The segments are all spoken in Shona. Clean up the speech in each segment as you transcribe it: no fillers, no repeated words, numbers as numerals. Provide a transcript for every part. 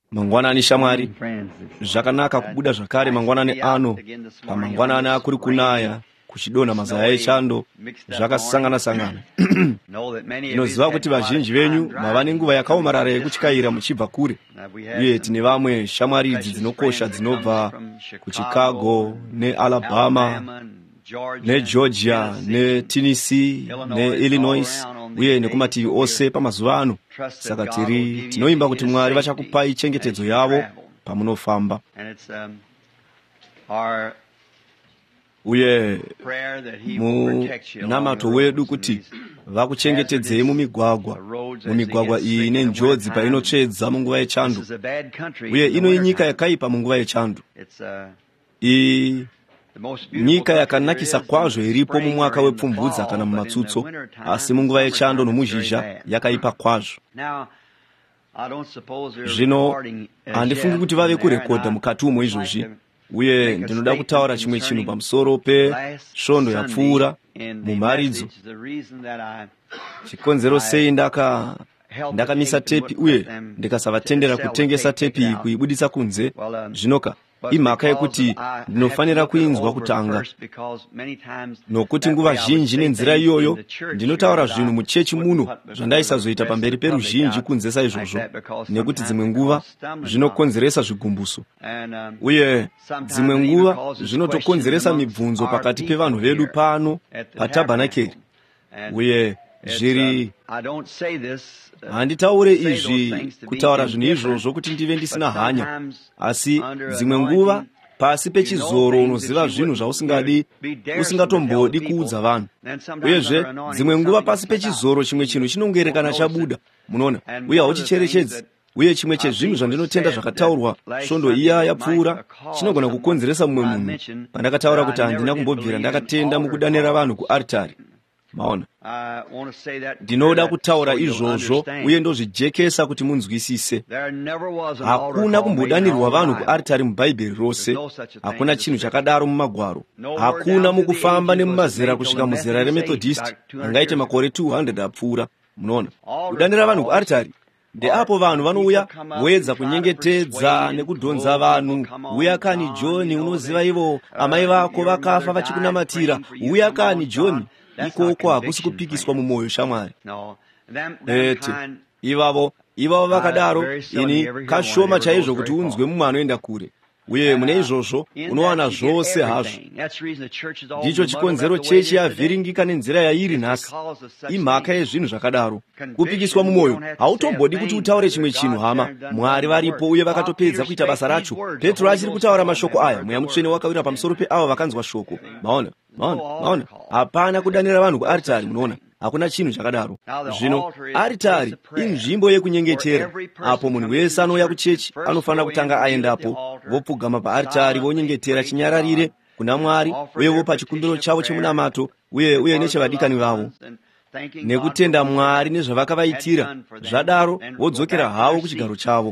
Mangwanani shamwari, zvakanaka kubuda zvakare mangwanani ano. Pamangwanani akuri kunaya, kuchidona mazaya echando, zvakasangana-sangana. Inoziva kuti vazhinji venyu mava nenguva yakaomarara yekutyayira muchibva kure. Uye tine vamwe shamwari idzi dzinokosha dzinobva kuChicago, neAlabama, neGeorgia, neTennessee, neIllinois, uye nekumativi ose pamazuva ano. Saka tinoimba kuti Mwari vachakupai chengetedzo yavo pamunofamba. Uye munamato wedu kuti vakuchengetedzei mumigwagwa iyi ine njodzi painotsvedza munguva yechando. Uye ino inyika yakaipa munguva yechando. Nyika yakanakisa kwazvo iripo mumwaka wepfumvudza kana mumatsutso, asi munguva yechando nomuzhizha yakaipa kwazvo. Zvino handifungi kuti vave kurekodha mukati umo izvozvi. Uye ndinoda kutaura chimwe chinhu pamusoro pesvondo yapfuura mumharidzo. Chikonzero sei ndakamisa tepi uye ndikasavatendera kutengesa tepi iyi kuibudisa kunze. Zvinoka imhaka yekuti ndinofanira kuinzwa kutanga, nokuti nguva zhinji nenzira iyoyo ndinotaura zvinhu muchechi muno zvandaisazoita pamberi peruzhinji kunze saizvozvo, nekuti dzimwe nguva zvinokonzeresa zvigumbuso, uye dzimwe nguva zvinotokonzeresa mibvunzo pakati pevanhu vedu pano patabhanakeri. Uye zviri, handitaure izvi kutaura zvinhu izvozvo kuti ndive ndisina hanya, asi dzimwe nguva pasi pechizoro unoziva zvinhu zvausingadi, usingatombodi kuudza vanhu. Uyezve dzimwe nguva pasi pechizoro chimwe chinhu chinongoerekana chabuda, munoona, uye hauchicherechedzi. Uye chimwe chezvinhu zvandinotenda zvakataurwa svondo iya yapfuura chinogona kukonzeresa mumwe munhu. Pandakataura kuti handina kumbobvira ndakatenda mukudanira vanhu kuaritari, maona, ndinoda kutaura izvozvo uye ndozvijekesa kuti munzwisise. Hakuna kumbodanirwa vanhu kuaritari mubhaibheri rose. Hakuna chinhu chakadaro mumagwaro. Hakuna mukufamba nemumazera kusvika muzera remethodist angaite makore 200 apfuura. Munoona, kudanira vanhu kuaritari ndeapo vanhu vanouya voedza kunyengetedza nekudhonza vanhu. Uya kani John, unoziva ivo amai vako vakafa vachikunamatira. Uya kani John. Ikoko hakusi kupikiswa mumwoyo shamwari. Eti ivavo vakadaro, ini kashoma chaizvo kuti unzwe mumwe anoenda kure. Uye mune izvozvo unowana zvose hazvo. Ndicho chikonzero chechi yavhiringika nenzira yairi nhasi. Imhaka yezvinhu zvakadaro. Kupikiswa mumwoyo hautombodi kuti utaure chimwe chinhu hama. Mwari varipo uye vakatopedza kuita basa racho. Petro achiri kutaura mashoko aya, Mweya Mutsvene wakawira pamusoro peavo vakanzwa shoko. Maona, hapana kudanira vanhu kuaritari, munoona. Hakuna chinhu chakadaro. Zvino aritari inzvimbo yekunyengetera, apo munhu wese anouya kuchechi anofanira kutanga aendapo, vopfugama paaritari vonyengetera chinyararire kuna Mwari, uye vopa chikumbiro chavo chemunamato uye nechevadikani vavo, nekutenda Mwari nezvavakavaitira. Zvadaro vodzokera havo kuchigaro chavo.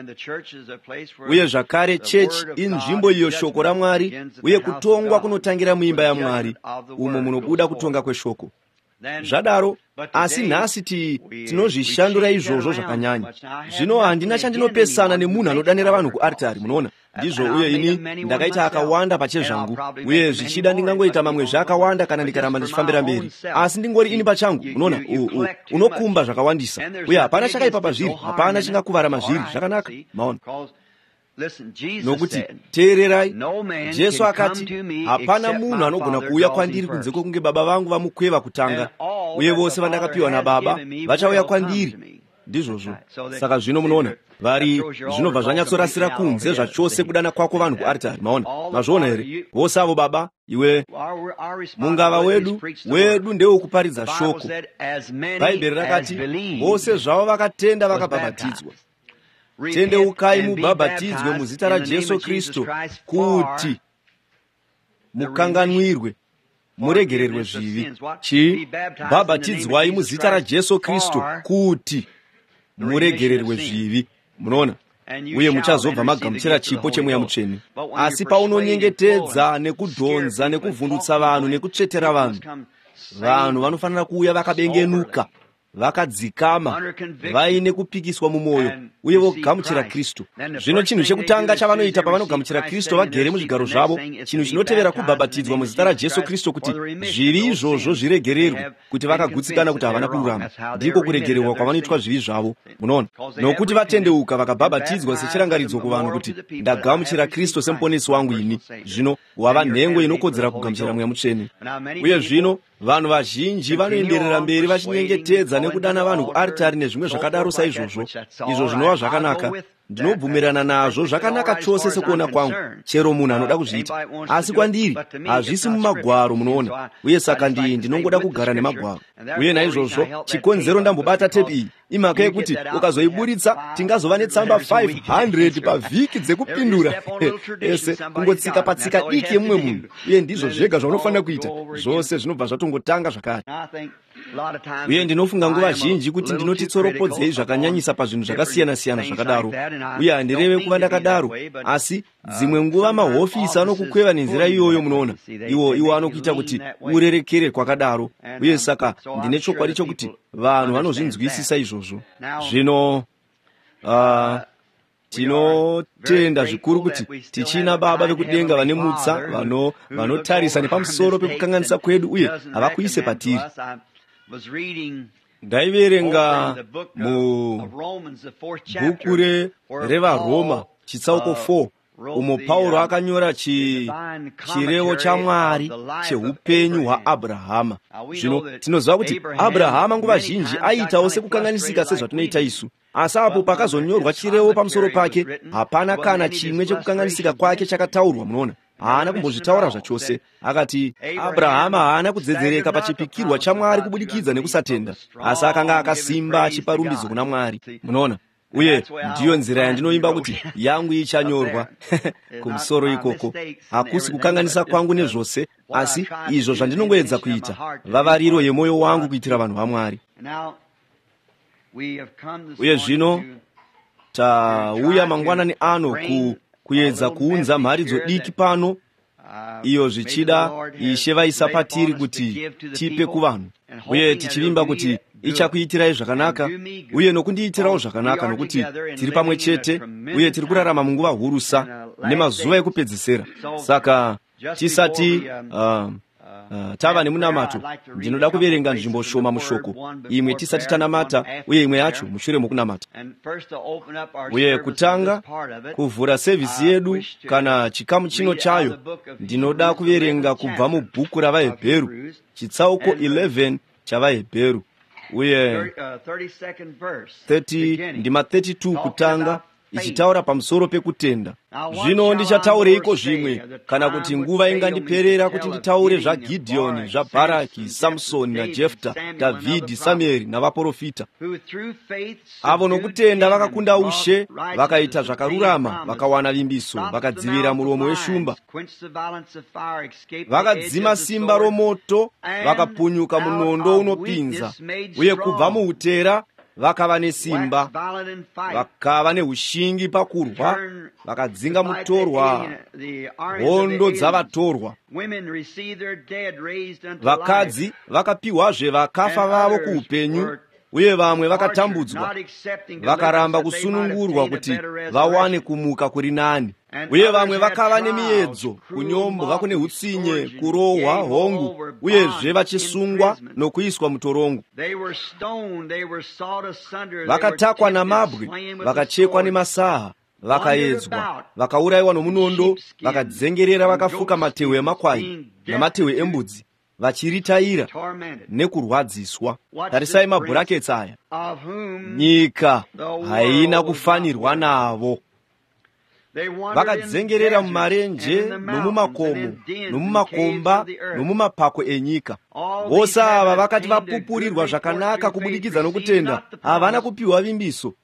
Uye zvakare chechi inzvimbo iyo shoko raMwari, uye kutongwa kunotangira muimba yaMwari, umo munobuda kutonga kweshoko. Zvadaro, asi nhasi tinozvishandura izvozvo zvakanyanya. Zvino handina chandinopesana nemunhu anodanira vanhu kuaritari, munoona. Ndizvo, uye ini ndakaita akawanda pachezvangu, uye zvichida ndingangoita mamwe zvakawanda kana ndikaramba ndichifambira mberi. Asi ndingori ini pachangu, munoona, unokumba zvakawandisa, uye hapana chakaipa pazviri, hapana chingakuvara mazviri, zvakanaka, maona. Nokuti teererai, Jesu akati, hapana munhu anogona kuuya kwandiri kunze kwokunge Baba vangu vamukweva kutanga, uye vose vandakapiwa naBaba vachauya kwandiri. Ndizvozvo. Saka zvino munoona, zvinobva zvanyatsorasira kunze zvachose kudana kwako vanhu kuaritari, maona. Mazviona here? Vose avo Baba, iwe mungava wedu ndewekuparidza shoko. Bhaibheri rakati, vose zvavo vakatenda vakabhabhatidzwa. Tendeukai mubhabhatidzwe muzita raJesu Kristu kuti mukanganwirwe, muregererwe zvivi. Bhabhatidzwai muzita raJesu Kristu kuti muregererwe zvivi. Munoona? Uye muchazobva magamuchira chipo cheMweya Mutsvene. Asi paunonyengetedza nekudhonza nekuvhundutsa vanhu nekutsvetera vanhu, vanhu vanofanira kuuya vakabengenuka. vakadzikama vaine kupikiswa mumoyo uye vogamuchira Kristu. Zvino chinhu chekutanga chavanoita pavanogamuchira Kristu vagere muzvigaro zvavo, chinhu chinotevera kubhabhatidzwa muzita raJesu Kristu kuti zvivi izvozvo zviregererwe, kuti vakagutsikana kuti havana kururama, ndiko kuregererwa kwavanoitwa zvivi zvavo. Munoona, nokuti vatendeuka vakabhabhatidzwa sechirangaridzo kuvanhu kuti ndagamuchira Kristu semuponesi wangu ini, zvino wava nhengo inokodzera kugamuchira Mweya Mutsvene. Uye zvino vanhu vazhinji vanoenderera mberi vachinyengetedza nekudana vanhu kuaritari nezvimwe zvakadaro saizvozvo. Izvo zvinova zvakanaka, ndinobvumirana nazvo, zvakanaka chose sekuona kwangu, chero munhu anoda kuzviita. Asi kwandiri hazvisi mumagwaro, munoona, uye saka ndinongoda kugara nemagwaro. Uye naizvozvo chikonzero ndambobata tepi iyi imhaka yekuti ukazoiburitsa tingazova netsamba 500 pavhiki dzekupindura ese kungotsika patsika diki yemumwe munhu, uye ndizvo zvega zvaunofanira kuita. Zvose zvinobva zvatongotanga zvakare. Uye ndinofunga nguva zhinji kuti ndinotitsoropodzei zvakanyanyisa pazvinhu zvakasiyana-siyana zvakadaro, uye handireve kuva ndakadaro, asi dzimwe nguva mahofisi anokukweva nenzira iyoyo. Munoona, iwo anokuita kuti urerekere kwakadaro, uye saka ndine chokwadi chokuti vanhu vanozvinzwisisa izvozvo. Zvino tinotenda zvikuru kuti tichina Baba vekudenga vane mutsa, vanotarisa nepamusoro pekukanganisa kwedu uye havakuise patiri. Ndaiverenga mu bhuku revaRoma chitsauko 4 umo Pauro akanyora chirevo chaMwari cheupenyu hwaAbhurahama. Zvino tinoziva kuti Abhurahama nguva zhinji aiitawo sekukanganisika sezvatinoita isu, asi apo pakazonyorwa chirevo pamusoro pake hapana kana chimwe chekukanganisika kwake chakataurwa. Munoona, haana kumbozvitaura zvachose. Akati Abhurahama haana kudzedzereka pachipikirwa chaMwari kubudikidza nekusatenda, asi akanga akasimba achipa rumbidzo kuna Mwari. Munoona, uye ndiyo nzira yandinoimba kuti yangu ichanyorwa kumusoro ikoko. Hakusi kukanganisa kwangu nezvose, asi izvo zvandinongoedza kuita vavariro yemwoyo wangu kuitira vanhu vaMwari. Uye zvino tauya mangwanani ano kuedza kuunza mharidzo diki pano, iyo zvichida Ishe vaisa patiri kuti tipe kuvanhu, uye tichivimba kuti ichakuitirai zvakanaka uye nokundiitirawo zvakanaka, nokuti tiri pamwe chete uye tiri kurarama munguva hurusa nemazuva ekupedzisira. Saka tisati tava nemunamato, ndinoda kuverenga nzvimbo shoma mushoko, imwe tisati tanamata uye imwe yacho mushure mokunamata. Uye kutanga kuvhura sevhisi yedu kana chikamu chino chayo, ndinoda kuverenga kubva mubhuku ravaHebheru chitsauko 11 chavaHebheru, uye 32 kutanga, ichitaura pamusoro pekutenda. Zvino ndichataureiko zvimwe, kana kuti nguva ingandiperera kuti nditaure zvaGidheoni, zvaBharaki, Samusoni naJefta, Dhavhidhi, Samueri navaprofita, avo nokutenda vakakunda ushe, vakaita zvakarurama, vakawana vimbiso, vakadzivira muromo weshumba, vakadzima simba romoto, vakapunyuka munondo unopinza, uye kubva muutera vakava nesimba, vakava neushingi pakurwa, vakadzinga mutorwa, hondo dzavatorwa. Vakadzi vakapiwazve vakafa vavo kuupenyu, uye vamwe vakatambudzwa, vakaramba kusunungurwa kuti vawane kumuka kuri nani. Uye vamwe vakava nemiedzo, kunyombwa kune utsinye, kurohwa, hongu, uyezve vachisungwa nokuiswa mutorongo. Vakatakwa namabwe, vakachekwa nemasaha, vakaedzwa, vakaurayiwa nomunondo, vakadzengerera, vakafuka matehwe emakwai namatehwe embudzi, vachiritaira nekurwadziswa. Tarisai mabhuraketsi aya: nyika haina kufanirwa navo. Vakadzengerera mumarenje nomumakomo nomumakomba nomumapako enyika. Vose ava vakati vapupurirwa zvakanaka kubudikidza nokutenda, havana kupiwa vimbiso.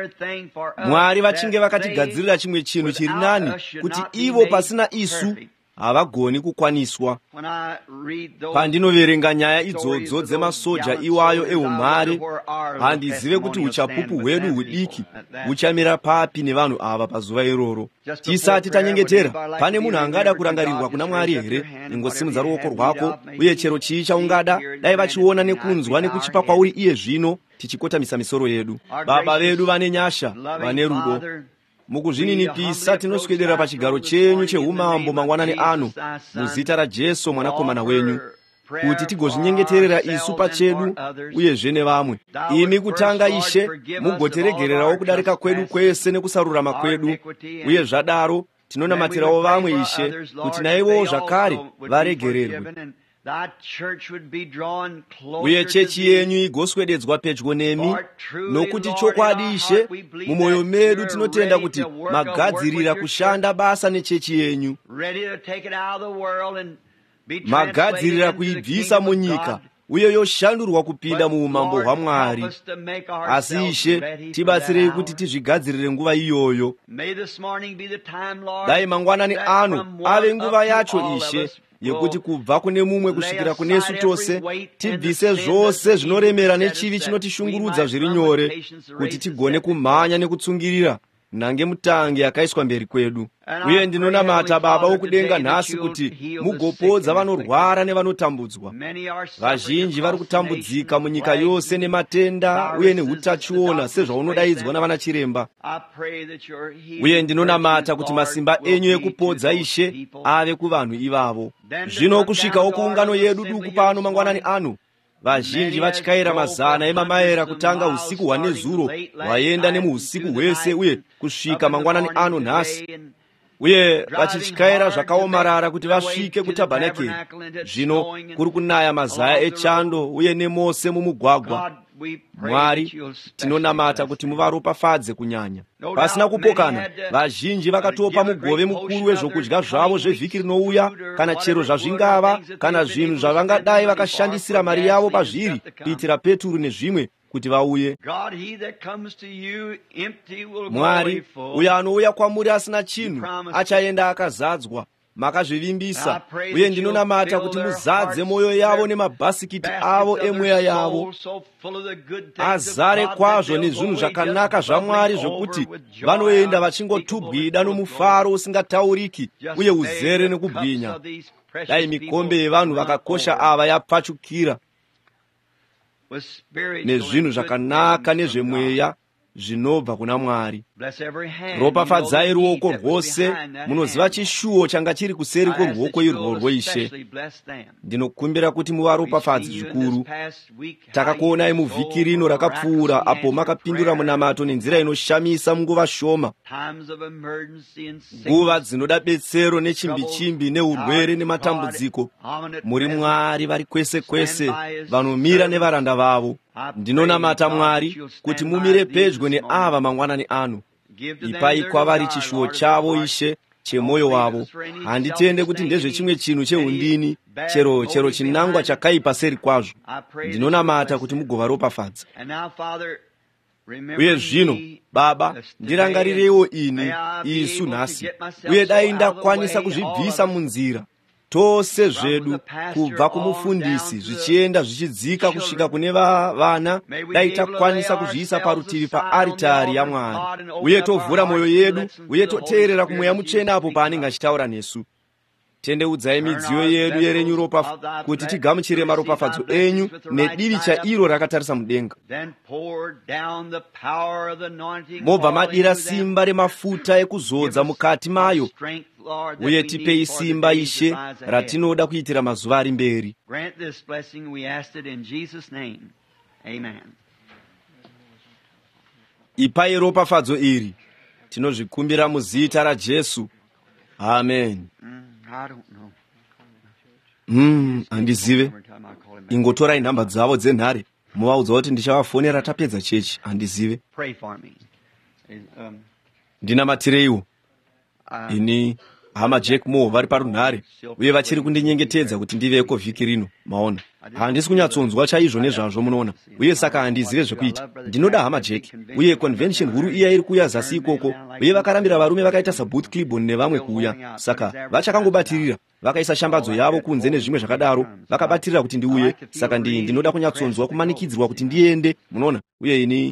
Mwari vachinge vakatigadzirira chimwe chinhu chiri nani, kuti ivo pasina isu havagoni kukwaniswa. Pandinoverenga nyaya idzodzo dzemasoja iwayo eumhare, handizive kuti uchapupu hwedu hudiki huchamira papi nevanhu ava pazuva iroro. Tisati tanyengetera, pane munhu angada kurangarirwa kuna Mwari here? Ingosimudza ruoko rwako, uye chero chii chaungada, dai vachiona nekunzwa nekuchipa kwauri iye zvino, tichikotamisa misoro yedu. Baba vedu vane nyasha, vane rudo, mukuzvininipisa tinoswedera pachigaro chenyu cheumambo mangwanani ano, muzita raJesu mwanakomana wenyu, kuti tigozvinyengeterera isu pachedu uyezve nevamwe. Imi kutanga, Ishe, mugotiregererawo kudarika kwedu kwese nekusarurama kwedu, uye zvadaro tinonamatirawo vamwe, Ishe, kuti naivowo zvakare varegererwe, uye chechi yenyu igoswededzwa pedyo nemi, nokuti chokwadi, Ishe, mumwoyo medu tinotenda kuti magadzirira kushanda basa nechechi yenyu, magadzirira kuibvisa munyika uye yoshandurwa kupinda muumambo hwaMwari. Asi Ishe, tibatsirei kuti tizvigadzirire nguva iyoyo. Dai mangwanani ano ave nguva yacho, Ishe, yekuti kubva kune mumwe kusvikira kunesu tose tibvise zvose zvinoremera nechivi chinotishungurudza zviri nyore, kuti tigone kumhanya nekutsungirira nange mutange akaiswa mberi kwedu. Uye ndinonamata Baba wokudenga nhasi kuti mugopodza vanorwara nevanotambudzwa. Vazhinji vari kutambudzika munyika yose nematenda uye neutachiona sezvaunodaidzwa navana chiremba. Uye ndinonamata kuti masimba enyu ekupodza, Ishe, ave kuvanhu ivavo. Zvino kusvikawo kuungano yedu duku pano mangwanani ano, vazhinji vatyaira mazana emamaera kutanga usiku hwanezuro hwaenda nemuusiku hwese uye kusvika mangwanani ano nhasi, uye vachityaira zvakaomarara kuti vasvike kutabhanakeri. Zvino kuri kunaya mazaya echando uye nemose mumugwagwa. Mwari, tinonamata kuti muvaropafadze kunyanya. Pasina kupokana, vazhinji vakatopa mugove mukuru wezvokudya zvavo zvevhiki rinouya, kana chero zvazvingava, kana zvinhu zvavangadai vakashandisira mari yavo pazviri, kuitira Peturu nezvimwe kuti vauye. Mwari, uyo anouya kwamuri asina chinhu achaenda akazadzwa. Makazvivimbisa, uye ndinonamata kuti muzadze moyo yavo nemabhasikiti avo emweya yavo, azare kwazvo nezvinhu zvakanaka zvaMwari, zvokuti vanoenda vachingotubwida nomufaro usingatauriki uye uzere nekubwinya. Dai mikombe yevanhu vakakosha ava yapfachukira nezvinhu zvakanaka nezvemweya zvinobva kuna Mwari. Ropafadzai ruoko rwose, munoziva chishuwo changa chiri kuseri kworuoko irworwo, Ishe. Ndinokumbira kuti muvaropafadze zvikuru. Takakuonai muvhiki rino rakapfuura, apo makapindura munamato nenzira inoshamisa munguva shoma, nguva dzinoda betsero nechimbi-chimbi neurwere nematambudziko. Muri Mwari vari kwese kwese, vanomira nevaranda vavo. Ndinonamata Mwari kuti mumire pedyo neava mangwanani ano. Ipai kwavari chishuwo chavo, Ishe, chemoyo wavo. Handitende kuti ndezvechimwe chinhu cheundini, chero chinangwa chakaipa seri kwazvo. Ndinonamata kuti mugovaropafadza. Uye zvino, Baba, ndirangarirewo ini, isu nhasi, uye dai ndakwanisa kuzvibvisa munzira tose zvedu, kubva kumufundisi zvichienda zvichidzika kusvika kune vana, dai takwanisa kuzviisa parutivi paaritari yaMwari, uye tovhura mwoyo yedu, uye toteerera kumweya mutsvene apo paanenge achitaura nesu. Tendeudzai midziyo yedu yerenyu ropa, kuti tigamuchire maropafadzo enyu nedivi chairo rakatarisa mudenga. Mobva madira simba remafuta ekuzodza mukati mayo, uye tipei simba, Ishe, ratinoda kuitira mazuva ari mberi. Ipai ropafadzo iri, tinozvikumbira muzita raJesu. Amen. Handizive. Ingotorai nhamba dzavo dzenhare, muvaudza kuti ndichavafonera tapedza chechi. Handizive. Ndinamatireiwo. Ini hama Jack Moore vari parunhare uye vachiri kundinyengetedza kuti ndiveko vhiki rino. Maona, handisi kunyatsonzwa chaizvo nezvazvo, munoona, uye saka handizive zvekuita. Ndinoda hama Jack, uye convention huru iya iri kuuya zasi ikoko, uye vakarambira varume vakaita saBooth Cliburn nevamwe kuuya, saka vachakangobatirira vakaisa shambadzo yavo kunze nezvimwe zvakadaro, vakabatirira kuti ndiuye, saka ndinoda kunyatsonzwa kumanikidzirwa kuti ndiende, munoona, uye ini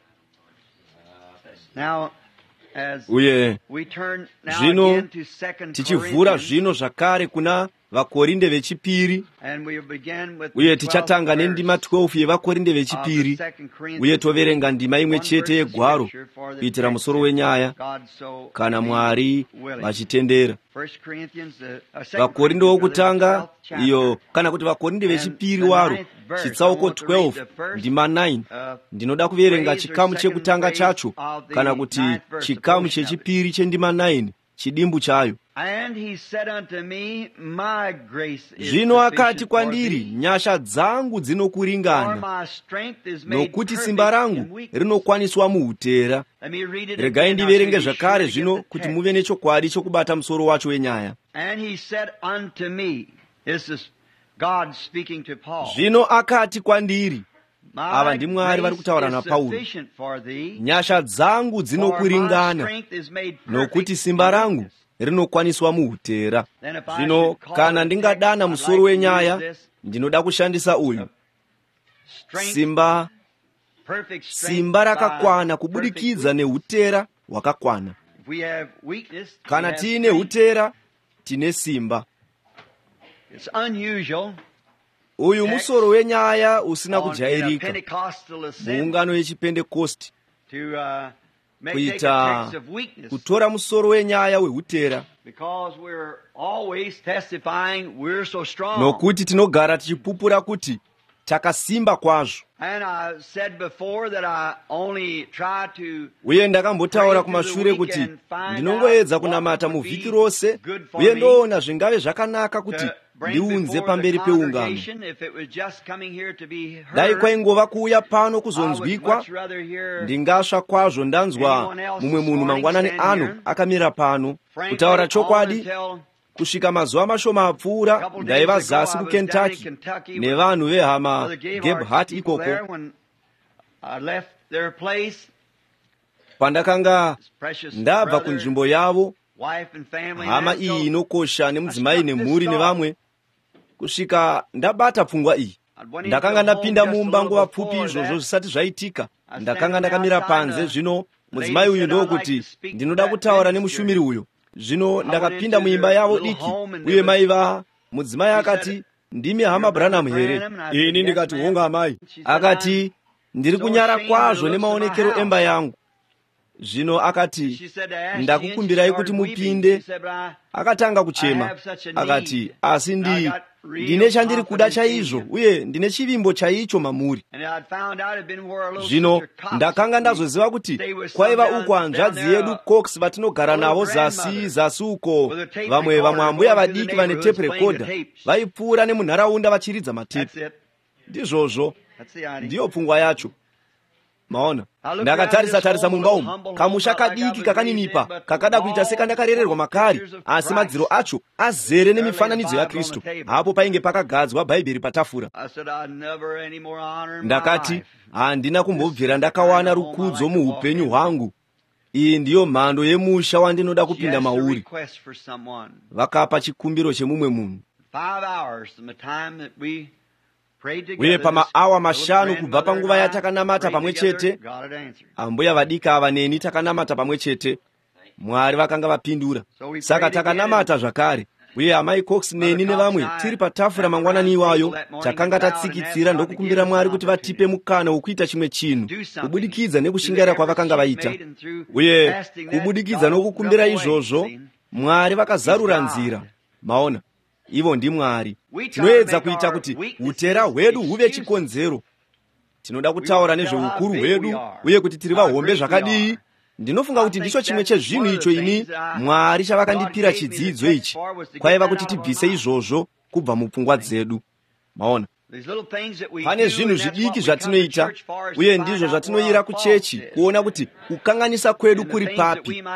uye zvino tichivhura zvino zvakare kuna vakorinde vechipiri, uye tichatanga nendima 12 yevakorinde vechipiri, uye toverenga ndima imwe chete yegwaro kuitira musoro wenyaya, kana Mwari vachitendera. Vakorinde wokutanga iyo, kana kuti vakorinde vechipiri waro, chitsauko 12 ndima 9. Ndinoda kuverenga chikamu chekutanga chacho, kana kuti chikamu chechipiri chendima 9, chidimbu chayo. Zvino akati kwandiri, nyasha dzangu dzinokuringana, nokuti simba rangu rinokwaniswa muutera. Regai ndiverenge zvakare zvino kuti muve nechokwadi chokubata musoro wacho wenyaya. Zvino akati kwandiri, ava ndiMwari vari kutaura naPaulo, nyasha dzangu dzinokuringana, nokuti simba rangu rinokwaniswa muutera. Zvino kana ndingadana musoro wenyaya, ndinoda kushandisa uyu: simba rakakwana kubudikidza neutera hwakakwana. Kana tiine utera, tine simba. Uyu musoro wenyaya usina kujairika muungano yechipentekosti, kuita kutora musoro wenyaya weutera, nokuti tinogara tichipupura kuti takasimba kwazvo. Uye ndakambotaura kumashure kuti ndinongoedza kunamata muvhiki rose, uye ndoona zvingave zvakanaka kuti ndiunze pamberi peungano. Dai kwaingova kuuya pano kuzonzwikwa, ndingasva kwazvo ndanzwa mumwe munhu mangwanani ano akamira pano kutaura chokwadi. Kusvika mazuva mashoma apfuura, ndaiva zasi kuKentucky nevanhu vehama Gebhart ikoko. Pandakanga ndabva kunzvimbo yavo, hama iyi inokosha nemudzimai nemhuri nevamwe, kusvika ndabata pfungwa iyi. Ndakanga ndapinda mumba nguva pfupi izvozvo zvisati zvaitika. Ndakanga ndakamira panze. Zvino mudzimai uyu ndokuti ndinoda kutaura nemushumiri uyo. Zvino ndakapinda muimba yavo diki, uye maiva mudzimai akati, ndimi hama Branham here? Ini ndikati, honga amai. Akati, ndiri kunyara kwazvo nemaonekero emba yangu. Zvino akati, ndakukumbirai kuti mupinde. Akatanga kuchema, akati, asi ndine chandiri kuda chaizvo, uye ndine chivimbo chaicho mamuri. Zvino ndakanga ndazoziva kuti kwaiva uko hanzvadzi yedu Cox vatinogara navo zasi uko, vamwe ambuya vadiki vane tape recorder vaipfuura nemunharaunda vachiridza matepe. Ndizvozvo, ndiyo pfungwa yacho. Maona, ndakatarisa mumba umu, kamusha kadiki kakaninipa, kakada kuita sekandakarererwa makari, asi madziro acho azere nemifananidzo yaKristu. Hapo painge pakagadzwa Bhaibheri patafura. Ndakati, handina kumbobvira ndakawana rukudzo muupenyu hwangu. Iyi ndiyo mhando yemusha wandinoda kupinda mauri. Vakapa chikumbiro chemumwe munhu. Uye pamaawa 5 kubva panguva yatakanamata pamwe chete, ambuya vadika ava neni takanamata pamwe chete, Mwari vakanga vapindura. Saka takanamata zvakare, uye amai Cox neni nevamwe tiri patafura mangwanani iwayo, takanga tatsikitsira ndokukumbira Mwari kuti vatipe mukana wokuita chimwe chinhu kubudikidza nekushingaira kwavakanga vaita. Uye kubudikidza nokukumbira izvozvo, Mwari vakazarura nzira. Maona, ivo ndiMwari. Tinoedza kuita kuti utera hwedu huve chikonzero. Tinoda kutaura nezveukuru hwedu, uye kuti tiri vahombe zvakadii. Ndinofunga kuti ndicho chimwe chezvinhu icho ini Mwari chavakandipira chidzidzo ichi, kwaiva kuti tibvise izvozvo kubva mupfungwa dzedu. Maona, pane zvinhu zvidiki zvatinoita, uye ndizvo zvatinoyira kuchechi kuona kuti kukanganisa kwedu kuri papi.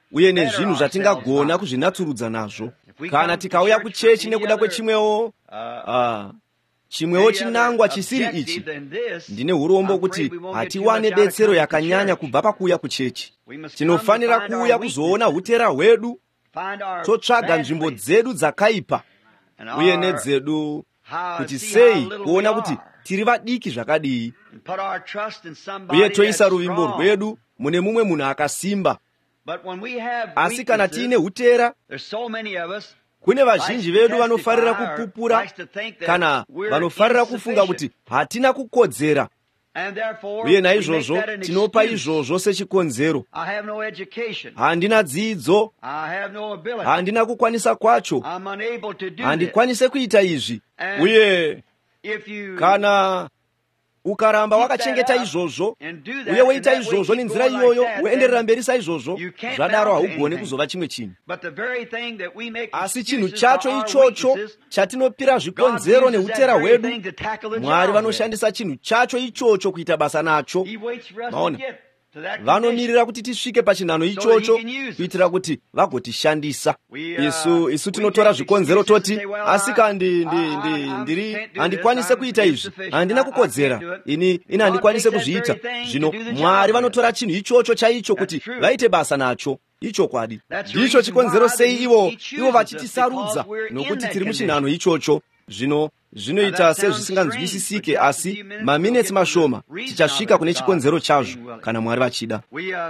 uye nezvinhu zvatingagona kuzvinatsurudza nazvo. Kana tikauya kuchechi nekuda kwechimwewo chimwewo chinangwa chisiri ichi, ndine urombo kuti hatiwane betsero yakanyanya kubva pakuuya kuchechi. Tinofanira kuuya kuzoona utera hwedu, totsvaga nzvimbo dzedu dzakaipa uye nedzedu kuti sei kuona kuti tiri vadiki zvakadii, uye toisa ruvimbo rwedu mune mumwe munhu akasimba. Asi kana tiine utera, kune vazhinji vedu vanofarira kupupura kana vanofarira kufunga kuti hatina kukodzera, uye naizvozvo tinopa izvozvo sechikonzero. Handina dzidzo, handina kukwanisa kwacho, handikwanise kuita izvi. Uye kana ukaramba wakachengeta izvozvo uye woita izvozvo nenzira iyoyo, woenderera mberi saizvozvo, zvadaro haugone kuzova chimwe chinhu. Asi chinhu chacho ichocho chatinopira zvikonzero neutera hwedu, Mwari vanoshandisa chinhu chacho ichocho kuita basa nacho. Maona, vanomirira kuti tisvike pachinhano ichocho kuitira kuti vagotishandisa. Isu tinotora zvikonzero toti, asi kandi handikwanise kuita izvi, handina kukodzera, ini handikwanise kuzviita. Zvino Mwari vanotora chinhu ichocho chaicho kuti vaite basa nacho. Ichokwadi ndicho chikonzero sei ivo vachitisarudza, nokuti tiri muchinhano ichocho. Zvinoita sezvisinganzwisisike, asi maminitsi mashoma tichasvika kune chikonzero chazvo kana Mwari vachida.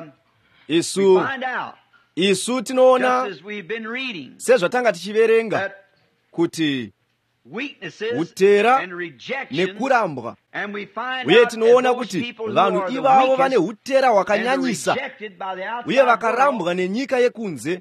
Isu tinoona sezvatanga tichiverenga kuti utera nekurambwa, uye tinoona kuti vanhu ivavo vane utera hwakanyanyisa uye vakarambwa nenyika yekunze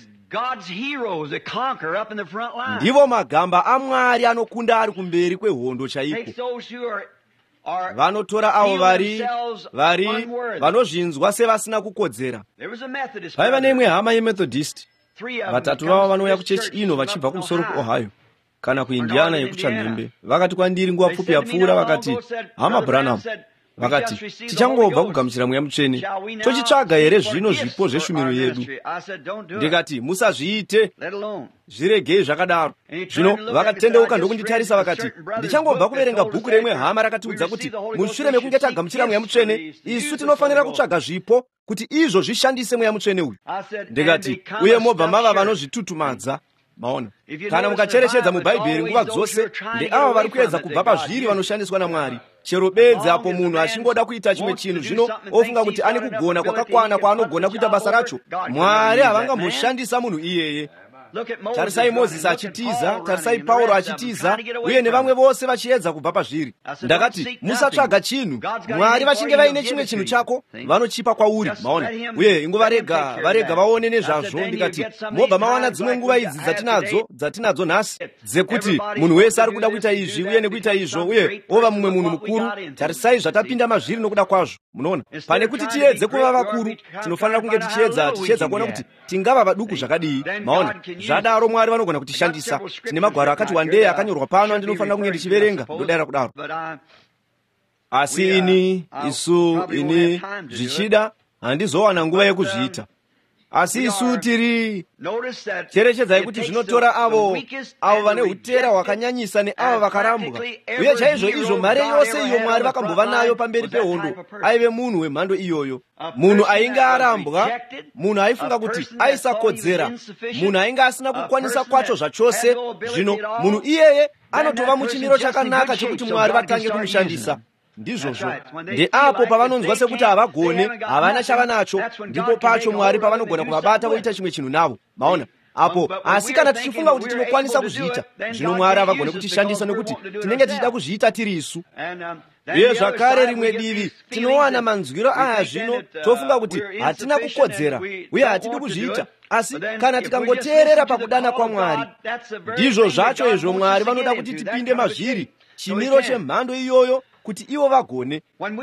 ndivo magamba aMwari anokunda ari kumberi kwehondo chaiko. Vanotora avo vanozvinzwa sevasina kukodzera. Paiva neimwe hama yeMethodist, vatatu vavo vanouya kuchechi ino vachibva kumusoro kuOhio kana kuIndiana yekuchamhembe. Vakati kwandiri nguva pfupi yapfuura, vakati, hama Branham, vakati, tichangobva kugamuchira Mweya Mutsvene, tochitsvaga here zvino zvipo zveshumiro yedu? Ndikati, musazviite, zviregei zvakadaro. Zvino vakatendeuka ndokunditarisa vakati, ndichangobva kuverenga bhuku remwe hama rakatiudza kuti mushure mekunge tagamuchira Mweya Mutsvene, isu tinofanira kutsvaga zvipo kuti izvo zvishandise Mweya Mutsvene uyu. Ndikati, uye mobva mava vanozvitutumadza. Maona, kana mukacherechedza mubhaibheri nguva dzose, ndeava vari kuedza kubva pazviri vanoshandiswa naMwari. Chero bedzi apo munhu achingoda kuita chimwe chinhu, zvino ofunga kuti ane kugona kwakakwana kwaanogona kuita basa racho, Mwari havangamboshandisa munhu iyeye. Tarisai Mozisi achitiza, tarisai Pauro achitiza, uye nevamwe vose vachiedza kubva pazviri. Ndakati, musatsvaga chinhu. Mwari vachinge vaine chimwe chinhu chako, vanochipa kwauri. Maona, uye ingovarega vaone nezvazvo. Ndikati, mobva mawana dzimwe nguva idzi dzatinadzo nhasi, dzekuti munhu wese ari kuda kuita izvi uye nekuita izvo, uye ova mumwe munhu mukuru. Tarisai zvatapinda mazviri nokuda kwazvo. Munoona, pane kuti tiedze kuva vakuru, tinofanira kunge tichiedza kuona kuti tingava vaduku zvakadii. Maona, zvadaro Mwari vanogona kutishandisa. Tine magwaro akati wandei akanyorwa pano andinofanira kunge ndichiverenga, ndodara kudaro. Asi ini zvichida handizowana nguva yekuzviita. Asi isu tiri, cherechedzai kuti zvinotora avo vane utera hwakanyanyisa neavo vakarambwa, uye chaizvo izvo mhare yose iyo Mwari vakambova nayo pamberi pehondo aive munhu wemhando iyoyo. Munhu ainge arambwa, munhu aifunga kuti aisakodzera, munhu ainge asina kukwanisa kwacho zvachose. Zvino munhu iyeye anotova muchimiro chakanaka chekuti Mwari vatange kumushandisa. Ndizvozvo, ndeapo pavanonzwa sekuti havagone, havana chavanacho, ndipo pacho Mwari pavanogona kuvabata voita chimwe chinhu navo. Maona apo. Asi kana tichifunga kuti tinokwanisa kuzviita, zvino Mwari havagone kutishandisa nokuti tinenge tichida kuzviita tiri isu. Uye zvakare rimwe divi tinowana manzwiro aya zvino, tofunga kuti hatina kukodzera uye hatidi kuzviita. Asi kana tikangoteerera pakudana kwaMwari, ndizvo zvacho izvo Mwari vanoda kuti tipinde mazviri, chimiro chemhando iyoyo, kuti ivo vagone.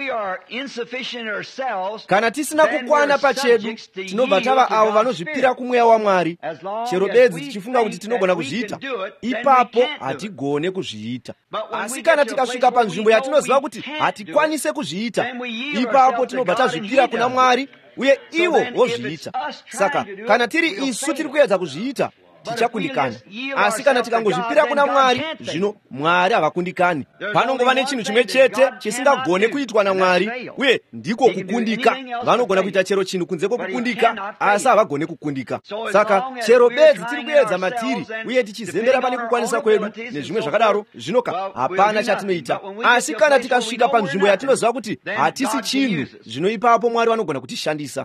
Kana tisina kukwana pachedu, tinobva tava avo vanozvipira kumweya waMwari. Chero bedzi tichifunga kuti tinogona kuzviita, ipapo hatigone kuzviita. Asi kana tikasvika panzvimbo yatinoziva kuti hatikwanise kuzviita, ipapo tinobva tazvipira kuna Mwari, uye iwo wozviita. Saka kana tiri isu tiri kuyedza kuzviita, tichakundikana. Asi kana tikangozvipira kuna Mwari, zvino Mwari havakundikani. Panongova nechinhu chimwe chete chisingagone kuitwa naMwari, uye ndiko kukundika. Vanogona kuita chero chinhu kunze kwokukundika, asi havagone kukundika. Saka chero bedzi tiri kuyedza matiri, uye tichizembera pane kukwanisa kwedu nezvimwe zvakadaro, zvinoka hapana chatinoita. Asi kana tikasvika panzvimbo yatinoziva kuti hatisi chinhu, zvino ipapo Mwari vanogona kutishandisa.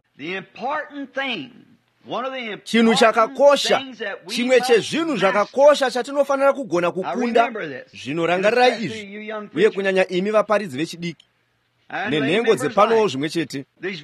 Chinhu chakakosha, chimwe chezvinhu zvakakosha chatinofanira kugona kukunda, zvinorangarirai izvi, uye kunyanya imi vaparidzi vechidiki nenhengo dzepanowo zvimwe chete.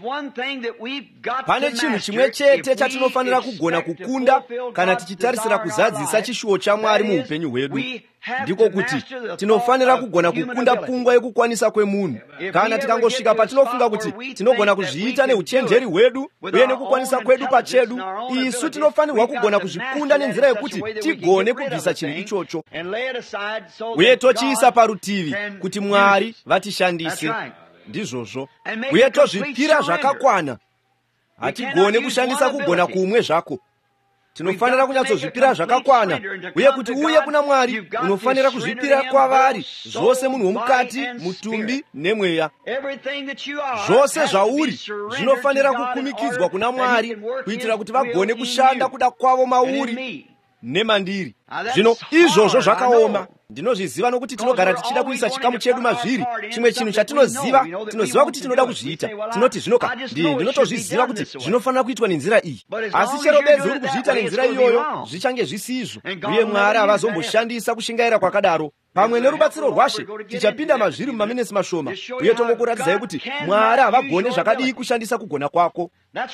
Pane chinhu chimwe chete chatinofanira kugona kukunda kana tichitarisira kuzadzisa chishuwo chaMwari muupenyu hwedu, ndiko kuti tinofanira kugona kukunda pfungwa yekukwanisa kwemunhu. Kana tikangosvika patinofunga kuti tinogona kuzviita neuchenjeri hwedu uye nekukwanisa kwedu pachedu, isu tinofanirwa kugona kuzvikunda nenzira yekuti tigone kubvisa chinhu ichocho uye tochiisa parutivi kuti Mwari vatishandise. Ndizvozvo, uye tozvipira zvakakwana. Hatigone kushandisa kugona kumwe zvako. Tinofanira kunyatsozvipira zvakakwana, uye kuti uye kuna Mwari unofanira kuzvipira kwavari zvose, munhu womukati, mutumbi nemweya. Zvose zvauri zvinofanira kukumikidzwa kuna Mwari kuitira kuti vagone kushanda kuda kwavo mauri nemandiri. Zvino izvozvo zvakaoma. Ndinozviziva nokuti tinogara tichida kuisa chikamu chedu mazviri. Chimwe chinhu chatinoziva, tinoziva kuti tinoda kuzviita. Tinoti zvinoka, ndinotozviziva kuti zvinofanira kuitwa nenzira iyi. Asi chero bedzi uri kuzviita nenzira iyoyo, zvichange zvisizvo. Uye Mwari havazomboshandisa kushingaira kwakadaro. Pamwe nerubatsiro rwaShe tichapinda mazviri mumaminesi mashoma, uye tongokuratidzai kuti Mwari havagone zvakadii kushandisa kugona kwako.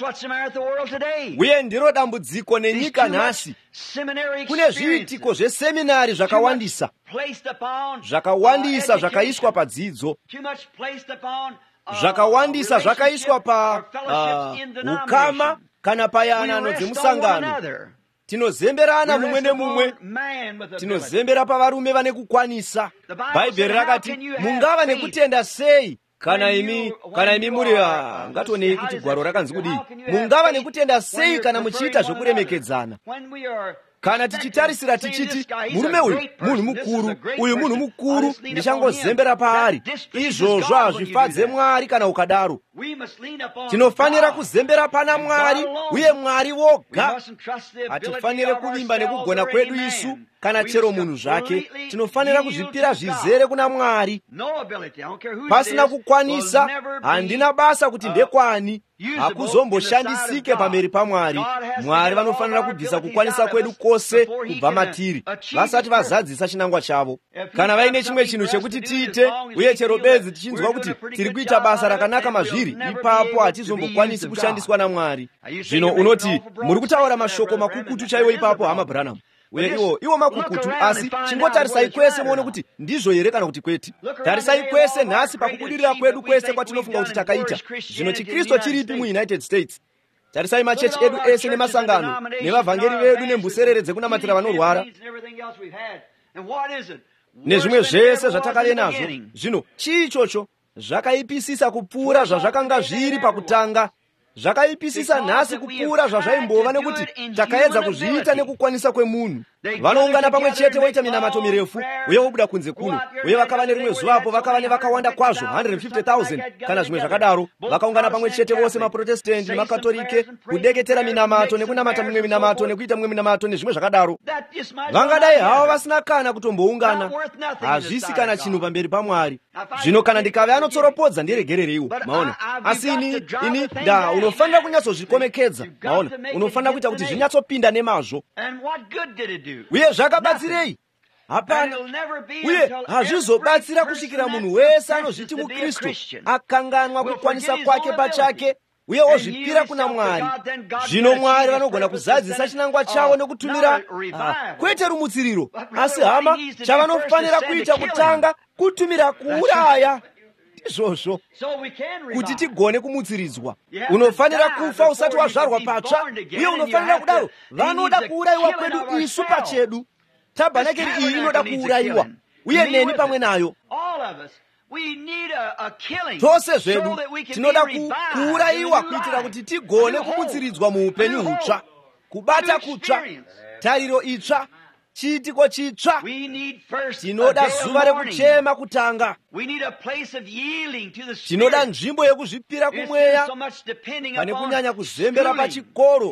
Uye ndiro dambudziko nenyika nhasi. Kune zviitiko zveseminari zvakawandisa zvakaiswa padzidzo, zvakawandisa zvakaiswa pa ukama kana payanano dzemusangano. Tinozemberana mumwe nemumwe, tinozembera pavarume vane kukwanisa. Bhaibheri rakati mungava nekutenda sei kana imi muri ngatonei kuti gwaro rakanzi kudii, mungava nekutenda sei kana muchiita zvokuremekedzana. Kana tichitarisira tichiti murume uyu munhu mukuru, uyu munhu mukuru, ndichangozembera paari, izvozvo hazvifadze Mwari kana ukadaro. Tinofanira kuzembera pana Mwari, uye Mwari voga. Hatifanire kuvimba nekugona kwedu isu kana chero munhu zvake. Tinofanira kuzvipira zvizere kuna Mwari. Pasina kukwanisa, handina basa kuti ndekwani, hakuzomboshandisike pamberi paMwari. Mwari vanofanira kubvisa kukwanisa kwedu kwose kubva matiri, vasati vazadzisa chinangwa chavo. Kana vaine chimwe chinhu chekuti tiite, uye chero bedzi tichinzwa kuti tiri kuita basa rakanaka mazviri, ipapo hatizombokwanisi kushandiswa naMwari. Zvino unoti muri kutaura mashoko makukutu chaiwo ipapo, hama Branham. Uye iwo makukutu, asi chingotarisai kwese muone kuti ndizvo here kana kuti kwete. Tarisai kwese nhasi pakubudirira kwedu kwese kwatinofunga kuti takaita. Zvino chiKristu chiripi muUnited States? Tarisai machechi edu ese nemasangano nevavhangeri vedu nembuserere dzekunamatira vanorwara nezvimwe zvese zvatakale nazvo. Zvino chiichocho zvakaipisisa kupfuura zvazvakanga zviri pakutanga. Zvakaipisisa nhasi kupfuura zvazvaimbova nekuti takaedza kuzviita nekukwanisa kwemunhu. Vanoungana pamwe chete voita minamato mirefu, uye vobuda kunze kuno, uye vakava nerimwe zuvapo vakava nevakawanda kwazvo 150,000 kana zvimwe zvakadaro. Vakaungana pamwe chete vose, maprotestanti nemakatolike, kudeketera minamato nekunamata mimwe minamato nekuita mimwe minamato nezvimwe zvakadaro. Vangadai havo vasina kana kutomboungana, hazvisi kana chinhu pamberi paMwari. Zvino kana ndikave anotsoropodza ndiregerereiwo, maona. Asi ini unofanira kunyatsozvikomekedza, maona. Unofanira kuita kuti zvinyatsopinda nemazvo. Uye zvakabatsirei? Hapana. Uye hazvizobatsira kusvikira munhu wese anozviti muKristu akanganwa kukwanisa kwake pachake uye ozvipira kuna Mwari. Zvino Mwari vanogona kuzadzisa chinangwa chavo nekutumira kwete rumutsiriro, asi hama chavanofanira kuita kutanga kutumira kuuraya. Izvozvo kuti tigone kumutsiridzwa, unofanira kufa usati wazvarwa patsva, uye unofanira kudaro. Vanoda kuurayiwa kwedu isu pachedu. Tabhanakeri iyi inoda kuurayiwa, uye neni pamwe nayo. tonse zvedu tinoda kuurayiwa kuitira kuti tigone kubutsirizwa mu upenyu utsva, kubata kutsva, tariro itsva, chiitiko chitsva. Tinoda zuva rekuchema kutanga, tinoda nzvimbo yekuzvipira kumweya pane kunyanya kuzembera pachikoro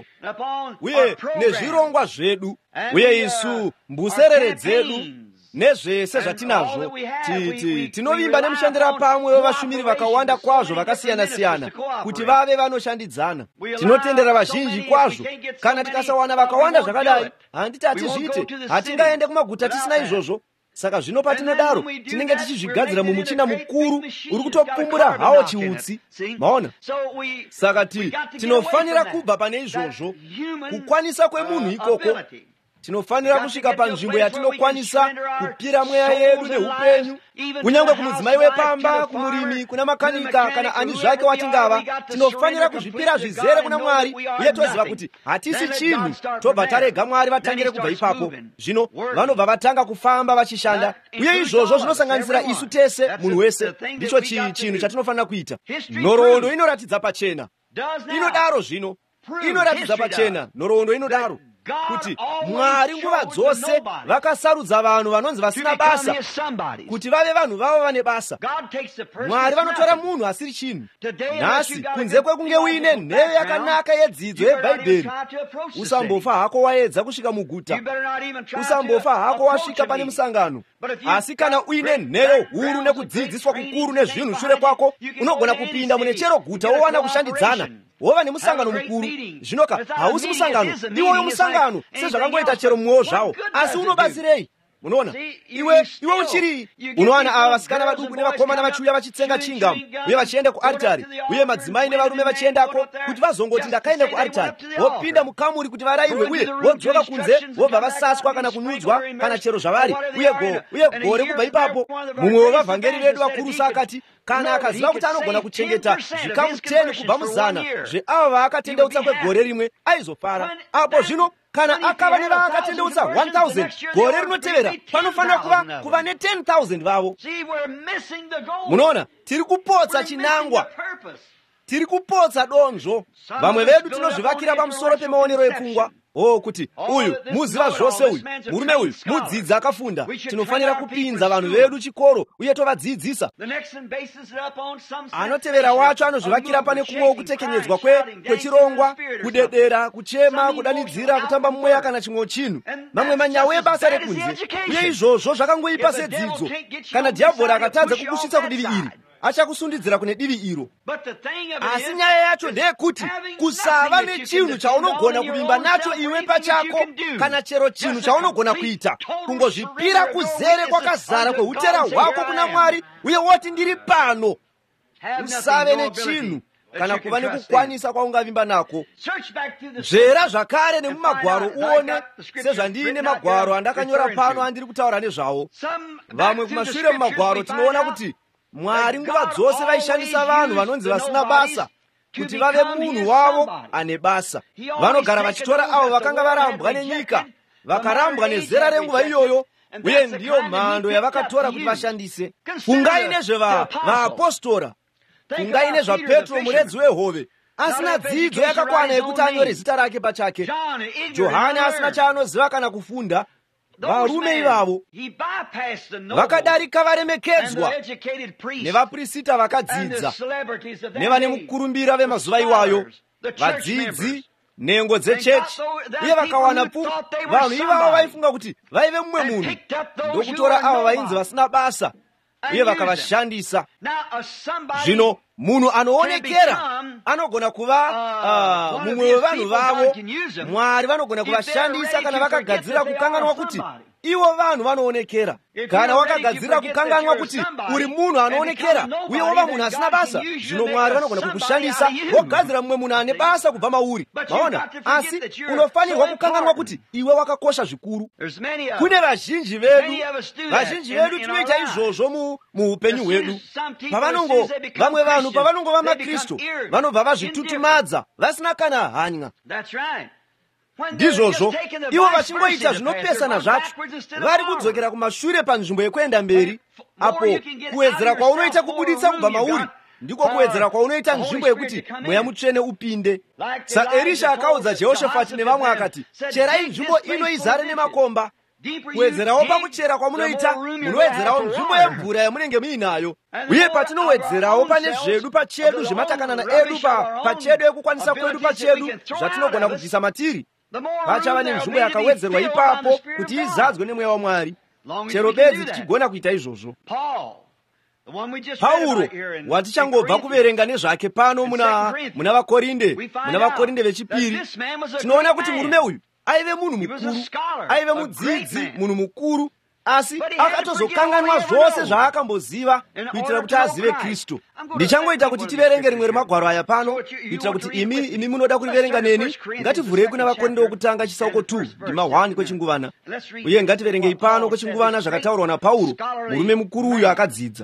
uye nezvirongwa zvedu, uye isu mbuserere dzedu nezvese zvatinazvo tinovimba nemushandira pamwe wevashumiri vakawanda kwazvo vakasiyana-siyana kuti vave vanoshandidzana. Tinotendera vazhinji kwazvo. Kana tikasawana vakawanda zvakadai, handiti hatizviite, hatingaende kumaguta tisina izvozvo. Saka zvino patinodaro tinenge tichizvigadzira mumuchina mukuru uri kutopumbura hawo chiutsi. Maona? Saka tinofanira kubva pane izvozvo, kukwanisa kwemunhu ikoko. Tinofanira kusvika panzvimbo yatinokwanisa kupira mweya yedu neupenyu, kunyangwe kumudzimai wepamba, kumurimi, kuna makanika kana ani zvake watingava. Tinofanira kuzvipira zvizere kuna Mwari uye toziva kuti hatisi chinhu. Tobva tarega Mwari vatangire kubva ipapo. Zvino vanobva vatanga kufamba vachishanda, uye izvozvo zvinosanganisira isu tese, munhu wese. Ndicho chinhu chatinofanira kuita. Nhoroondo inoratidza pachena, inodaro zvino, inoratidza pachena. Nhoroondo inodaro kuti Mwari nguva dzose vakasarudza vanhu vanonzi vasina basa kuti vave vanhu vavo vane basa. Mwari vanotora munhu asiri chinhu. Nhasi kunze kwekunge uine nheyo yakanaka yedzidzo yebhaibheri, usambofa hako waedza kusvika muguta, usambofa hako wasvika pane musangano. Asi kana uine nheyo huru nekudzidziswa kukuru nezvinhu shure kwako, unogona kupinda mune chero guta wowana kushandidzana, wova nemusangano mukuru. Zvinoka hausi musangano, iwoyo musangano sezvakangoita chero mumwewo zvawo. Asi unobatsirei? Munoona, iwe uchiri unowana ava vasikana vaduku nevakomana vachiuya vachitsenga chingamu uye vachienda kuaritari, uye madzimai nevarume vachiendako kuti vazongoti ndakaenda kuaritari, vopinda mukamuri kuti varayirwe, uye vodzoka kunze vobva vasaswa kana kunudzwa kana chero zvavari, uye gore kubva ipapo. Mumwe wevavhangeri vedu vakurusa akati kana akaziva kuti anogona kuchengeta zvikamu 10 kubva muzana zveava vaakatendeutsa kwegore rimwe, aizofara. Apo zvino kana akava nevakatendeutsa 1000 gore rinotevera, panofanira kuva ne10,000 vavo. Munoona, tiri kupotsa chinangwa, tiri kupotsa donzvo. Vamwe vedu tinozvivakira pamusoro pemaonero epfungwa. Kuti uyu muziva zvose, uyu murume uyu mudzidzi akafunda. Tinofanira kupinza vanhu vedu chikoro uye tovadzidzisa. Anotevera wacho anozvivakira pane kumwewo kutekenyedzwa kwechirongwa, kudedera, kuchema, kudanidzira, kutamba mumweya kana chimwewo chinhu. Mamwe manyawu ebasa rekunze, uye izvozvo zvakangoipa sedzidzo. Kana dhiabhori akatadza kukusvitsa kudivi iri, achakusundidzira kune divi iro. Asi nyaya yacho ndeyekuti kusava nechinhu chaunogona kuvimba nacho iwe pachako, kana chero chinhu chaunogona kuita, kungozvipira kuzere kwakazara kweutera hwako kuna Mwari uye woti ndiri pano. Usave nechinhu kana kuva nekukwanisa kwaungavimba nako. Zvera zvakare nemumagwaro uone, sezvandiine magwaro andakanyora pano andiri kutaura nezvawo. Vamwe kumashure mumagwaro tinoona kuti Mwari nguva dzose vaishandisa vanhu vanonzi vasina basa kuti vave munhu wavo ane basa. Vanogara vachitora avo vakanga varambwa nenyika, vakarambwa nezera renguva iyoyo, uye ndiyo mhando yavakatora kuti vashandise. Kungaine zvevaapostora, kungaine zvaPetro muredzi wehove, asina dzidzo yakakwana yekuti anyore zita rake pachake. Johani asina chaanoziva kana kufunda. Varume ivavo vakadarika varemekedzwa nevaprista vakadzidza nevane mukurumbira vemazuva iwayo, vadzidzi, nhengo dzechechi, uye vakawana vanhu ivavo vaifunga kuti vaive mumwe munhu, ndokutora ava vainzi vasina basa uye vakavashandisa. Zvino munhu anoonekera anogona kuva mumwe wevanhu vavo. Mwari vanogona kuvashandisa kana vakagadzira kukanganwa kuti ivo vanhu vanoonekera. Kana wakagadzira kukanganwa kuti uri munhu anoonekera uye wova munhu asina basa, zvino Mwari vanogona kukushandisa wogadzira mumwe munhu ane basa kubva mauri. Maona, asi unofanirwa kukanganwa kuti iwe wakakosha zvikuru. Kune vazhinji vedu tinoita izvozvo muupenyu hwedu. Vamwe vanhu pavanongova maKristu vanobva vazvitutumadza vasina kana hanya. ndizvozvo ivo vachingoita zvinopesana zvacho vari kudzokera kumashure panzvimbo yekuenda mberi. Apo kuwedzera kwaunoita kubuditsa kubva mauri ndiko kuwedzera kwaunoita nzvimbo yekuti mweya mutsvene upinde. saErisha akaudza Jehoshafati nevamwe akati, cherai nzvimbo ino izare nemakomba. kuwedzerawo pakuchera kwamunoita munowedzerawo nzvimbo yemvura yamunenge muinayo. uye patinowedzerawo pane zvedu pachedu zvematakanana edu pachedu ekukwanisa kwedu pachedu zvatinogona kubvisa matiri, pachava nenzvimbo yakawedzerwa ipapo kuti izadzwe nemweya waMwari. chero bedzi tichigona kuita izvozvo. Pauro watichangobva kuverenga nezvake pano muna vakorinde vechipiri, tinoona kuti murume uyu aive munhu mukuru, aive mudzidzi, munhu mukuru, asi akatozokanganwa zvose zvaakamboziva kuitira kuti azive Kristu. Ndichangoita kuti tiverenge rimwe remagwaro aya pano kuitira kuti imi munoda kuriverenga neni. Ngativhurei kuna vakorinde wokutanga chisauko 2 ndima 1 kwechinguvana, uye ngativerengei pano kwechinguvana zvakataurwa naPauro, murume mukuru uyu akadzidza,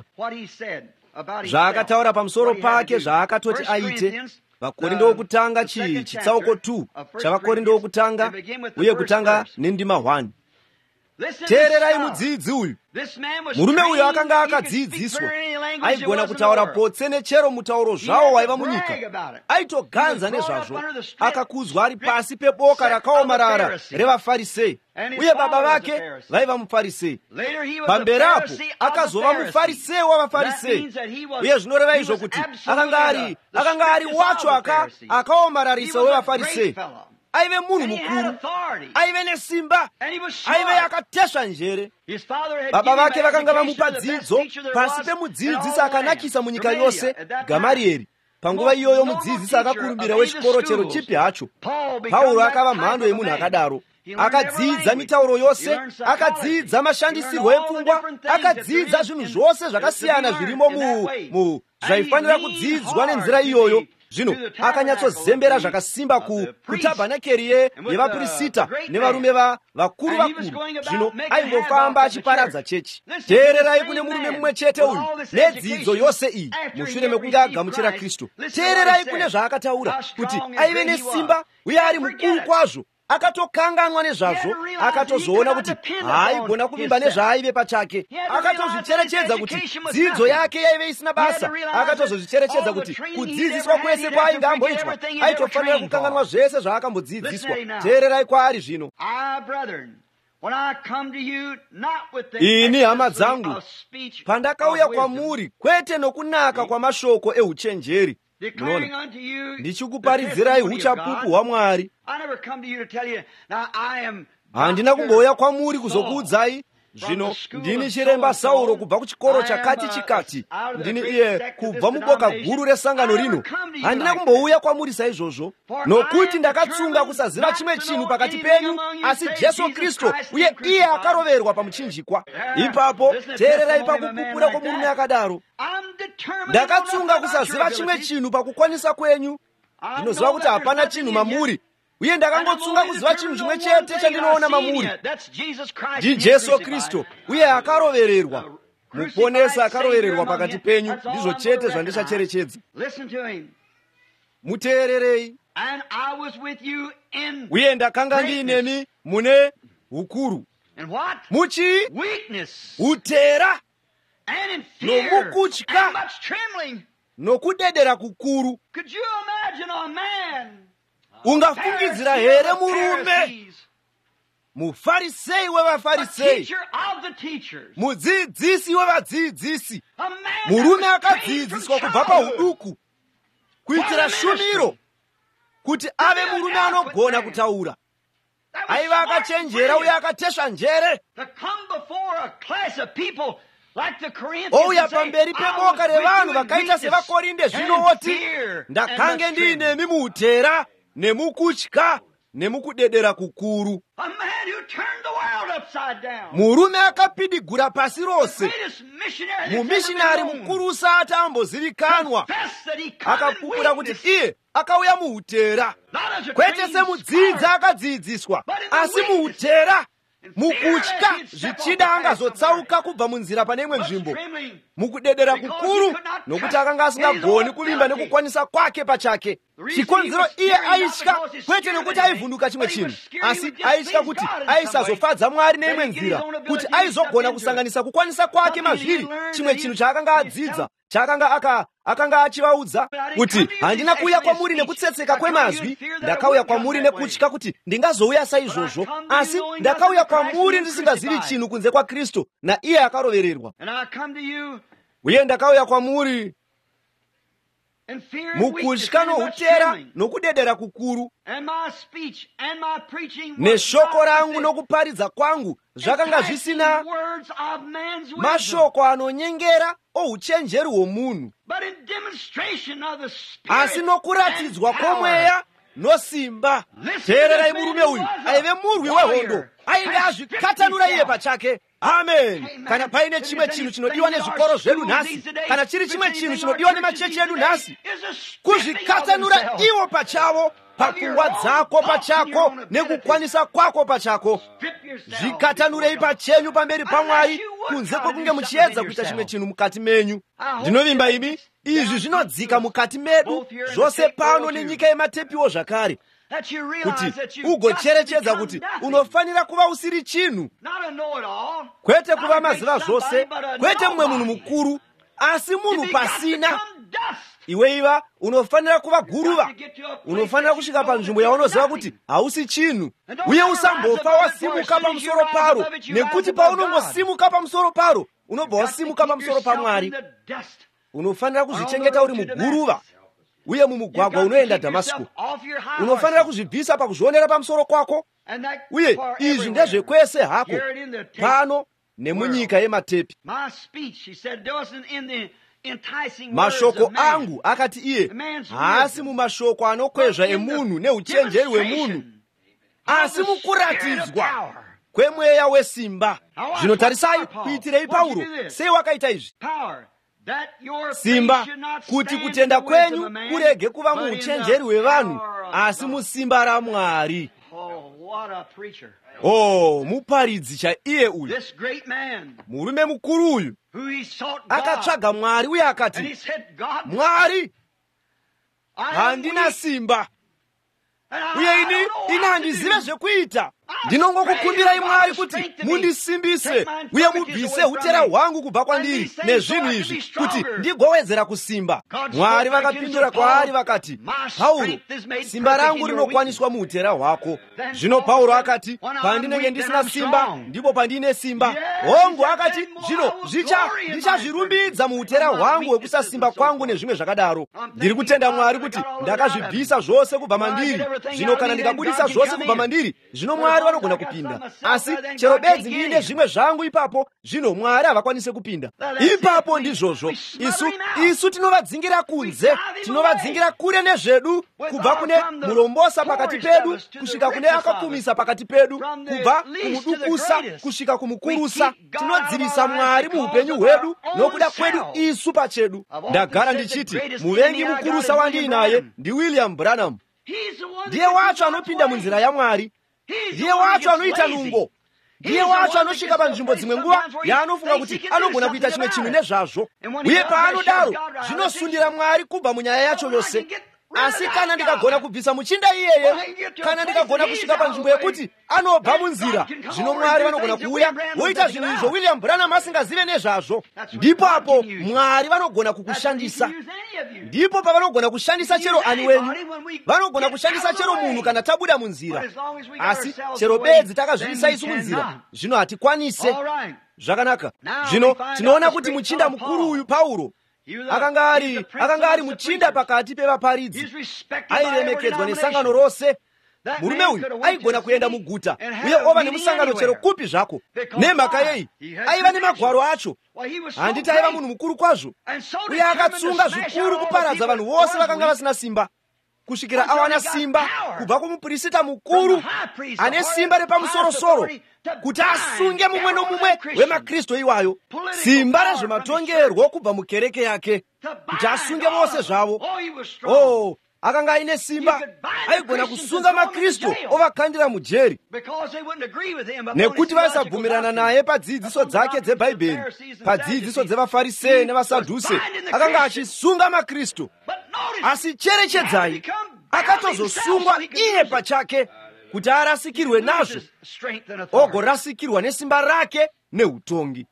zvaakataura pamusoro pake zvaakatoti aite. Vakorinde wokutanga chitsauko 2 chavakorinde wokutanga, uye kutanga nendima 1. Teererai mudzidzi uyu. Murume uyu akanga akadzidziswa, aigona kutaura potse nechero mutauro zvawo waiva munyika, aitoganza nezvazvo, akakudzwa ari pasi peboka rakaomarara revaFarisei, uye baba vake vaiva muFarisei. Pamberapo akazova muFarisei wavaFarisei, uye zvinoreva izvo kuti akanga ari wacho akaomararisa wevaFarisei. Aive munhu mukuru, aive nesimba, aive yakatesva njere. Baba vake vakanga vamupa dzidzo pasi pemudzidzisi akanakisa munyika yose, Gamarieri. Panguva iyoyo mudzidzisi akakurumbira wechikoro chero chipi hacho. Pauro akava mhando yemunhu akadaro. Akadzidza mitauro yose, akadzidza mashandisirwo epfungwa, akadzidza zvinhu zvose zvakasiyana zvirimo zvaifanira kudzidzwa nenzira iyoyo. Zvino akanyatsozembera zvakasimba kutabhanakeri yevaprista nevarume vakuru. Zvino aingofamba achiparadza chechi. Teererai kune murume mumwe chete uyu nedzidzo yose iyi mushure mekunge agamuchira Kristu. Teererai kune zvaakataura kuti aive nesimba uye ari mukuru kwazvo. Akatokanganwa nezvazvo, akatozoona kuti haigona kuvimba nezvaaive pachake, akatozvicherechedza kuti dzidzo yake yaive isina basa, akatozozvicherechedza kuti kudzidziswa kwese kwaainge amboitwa aitofanira kukanganwa zvese zvaakambodzidziswa. Teererai kwaari zvino. Ini hama dzangu, pandakauya kwamuri kwete nokunaka kwamashoko euchenjeri, munoona, ndichikuparidzirai uchapupu hwaMwari. Handina kumbouya kwamuri kuzokuudzai. Zvino ndini chiremba Sauro kubva kuchikoro chakati chikati, ndini iye kubva muboka guru resangano rino. Handina kumbouya kwamuri saizvozvo, nokuti ndakatsunga kusaziva chimwe chinhu pakati penyu asi Jesu Kristu, uye iye akaroverwa pamuchinjikwa. Ipapo teererai pakupupura kwomurume akadaro. Ndakatsunga kusaziva chimwe chinhu pakukwanisa kwenyu. Ndinoziva kuti hapana chinhu mamuri, uye ndakangotsunga kuziva chinhu chimwe chete chandinoona mamuri, ndiJesu Kristu, uye akarovererwa. Muponesa akarovererwa pakati penyu, ndizvo chete zvandichacherechedza. Muteererei. Uye ndakanga ndiinemi mune ukuru, utera, nomukutya, nokudedera kukuru. Ungafungidzira here murume, muFarisei wevaFarisei, mudzidzisi wevadzidzisi, murume akadzidziswa kubva pauduku kuitira shumiro kuti ave murume anogona kutaura. Aiva akachenjera uye akatesva njere. Ouya pamberi peboka revanhu vakaita sevakorinde zvino woti, ndakange ndiinemi muutera nemukutya nemukudedera kukuru. Murume akapidigura pasi rose, mumishinari mukuru usati ambozivikanwa, akapupura kuti iye akauya muutera, kwete semudzidzi akadzidziswa, asi muutera mukutya zvichida angazotsauka kubva munzira pane imwe nzvimbo, mukudedera kukuru nokuti akanga asingagoni kuvimba nekukwanisa kwake pachake. Chikonzero iye aitya kwete nokuti aivhunduka chimwe chinhu, asi aitya kuti aisazofadza Mwari neimwe nzira, kuti aizogona kusanganisa kukwanisa kwake mazviri chimwe chinhu chaakanga adzidza, chaakanga achivaudza kuti handina kuuya kwamuri nekutsetseka kwemazwi, ndakauya kwamuri nekutya kuti ndingazouya saizvozvo, asi ndakauya kwamuri ndisingazivi chinhu kunze kwa Kristu naiye akarovererwa. Uye ndakauya kwamuri mukutya noutera nokudedera kukuru, neshoko rangu nokuparidza kwangu zvakanga zvisina mashoko anonyengera ouchenjeri hwomunhu, asi nokuratidzwa kwomweya nosimba. Teererai, murume uyu aive murwi wehondo, ainge azvikatanura iye pachake. Amen. Kana paine chimwe chinhu chinodiwa nezvikoro zvedu nhasi, kana chiri chimwe chinhu chinodiwa nemachechi edu nhasi, kuzvikatanura iwo pachavo, papfungwa dzako pachako nekukwanisa kwako pachako. Zvikatanurei pachenyu pamberi paMwari, kunze kwokunge muchiedza kuita chimwe chinhu mukati menyu. Ndinovimba imi izvi zvinodzika mukati medu zvose pano nenyika yematepiwo zvakare, kuti ugocherechedza kuti unofanira kuva usiri chinhu, kwete kuva maziva zvose, kwete mumwe munhu mukuru, asi munhu pasina. Iwe unofanira kuva guruva, unofanira kusvika panzvimbo yaunoziva kuti hausi chinhu, uye usambofa wasimuka pamusoro paro, nekuti paunongosimuka pamusoro paro unobva wasimuka pamusoro paMwari. Unofanira kuzvichengeta uri muguruva, uye mumugwagwa unoenda Dhamasiko unofanira kuzvibvisa pakuzvionera pamusoro kwako, uye izvi ndezvekwese hako pano nemunyika yematepi. Mashoko angu, akati iye, haasi mumashoko anokwezva emunhu neuchenjeri hwemunhu, asi mukuratidzwa kwemweya wesimba. Zvino tarisai, kuitirei Pauro sei wakaita izvi. Simba, kuti kutenda kwenyu kurege kuva muuchenjeri hwevanhu, asi musimba raMwari. Oh, muparidzi chaiye uyu, murume mukuru uyu, akatsvaga Mwari uye akati, Mwari, handina simba, uye ini handizive zvekuita. Ndinongokukumbirai Mwari kuti mundisimbise uye mubvise utera hwangu kubva kwandiri nezvinhu izvi, kuti ndigowedzera kusimba. Mwari vakapindura kwaari vakati, Pauro, simba rangu rinokwaniswa muutera hwako. Zvino Pauro akati, pandinenge ndisina simba ndipo pandine simba. Hongu akati, zvino ndichazvirumbidza muutera hwangu hwekusasimba kwangu nezvimwe zvakadaro. Ndiri kutenda Mwari kuti ndakazvibvisa zvose kubva mandiri. Zvino kana ndikabudisa zvose kubva mandiri, zvino Mwari vanogona kupinda. Asi chero bedzi ndiine zvimwe zvangu ipapo, zvino Mwari havakwanise kupinda. Ipapo ndizvozvo isu tinovadzingira kunze, tinovadzingira kure nezvedu, kubva kune murombosa pakati pedu kusvika kune akapfumisa pakati pedu, kubva kumudukusa kusvika kumukurusa. Tinodzivisa Mwari muupenyu hwedu nokuda kwedu isu pachedu. Ndagara ndichiti muvengi mukurusa wandinaye ndi William Branham. Ndiye wacho anopinda munzira yaMwari, ndiye wacho anoita nungo, ndiye wacho anosvika panzvimbo dzimwe nguva yaanofunga kuti anogona kuita chimwe chinhu nezvazvo, uye paanodaro zvinosundira Mwari kubva munyaya yacho yose. Asi kana ndikagona kubvisa muchinda iyeye, kana ndikagona kusvika panzvimbo yekuti anobva munzira, zvino Mwari vanogona kuuya voita zvinhu izvo William Branham asingazive nezvazvo. Ndipo apo Mwari vanogona kukushandisa. Ndipo pavanogona kushandisa chero ani wenyu, vanogona kushandisa chero munhu kana tabuda munzira. Asi chero bedzi takazvivisa isu munzira, zvino hatikwanise. Zvakanaka. Zvino tinoona kuti muchinda mukuru uyu Pauro akanga ari muchinda pakati pevaparidzi, airemekedzwa nesangano rose. Murume uyu aigona kuenda muguta uye ova nemusangano chero kupi zvako. Nemhaka yeyi aiva nemagwaro acho, handiti aiva munhu mukuru kwazvo, uye akatsunga zvikuru kuparadza vanhu vose vakanga vasina simba, kusvikira awana simba kubva kumuprista mukuru ane simba repamusorosoro, kuti asunge mumwe nomumwe wemakristu iwayo, simba rezvematongerwo kubva mukereke yake, kuti asunge vose zvavo. Oh, akanga aine simba aigona kusunga maKristu ovakandira mujeri, nekuti vaisabvumirana naye padzidziso dzake dzebhaibheri, padzidziso dzevaFarisei nevaSadhusi. Akanga achisunga maKristu. Asi cherechedzai, akatozosungwa iye pachake kuti arasikirwe nazvo, ogorasikirwa nesimba rake neutongi.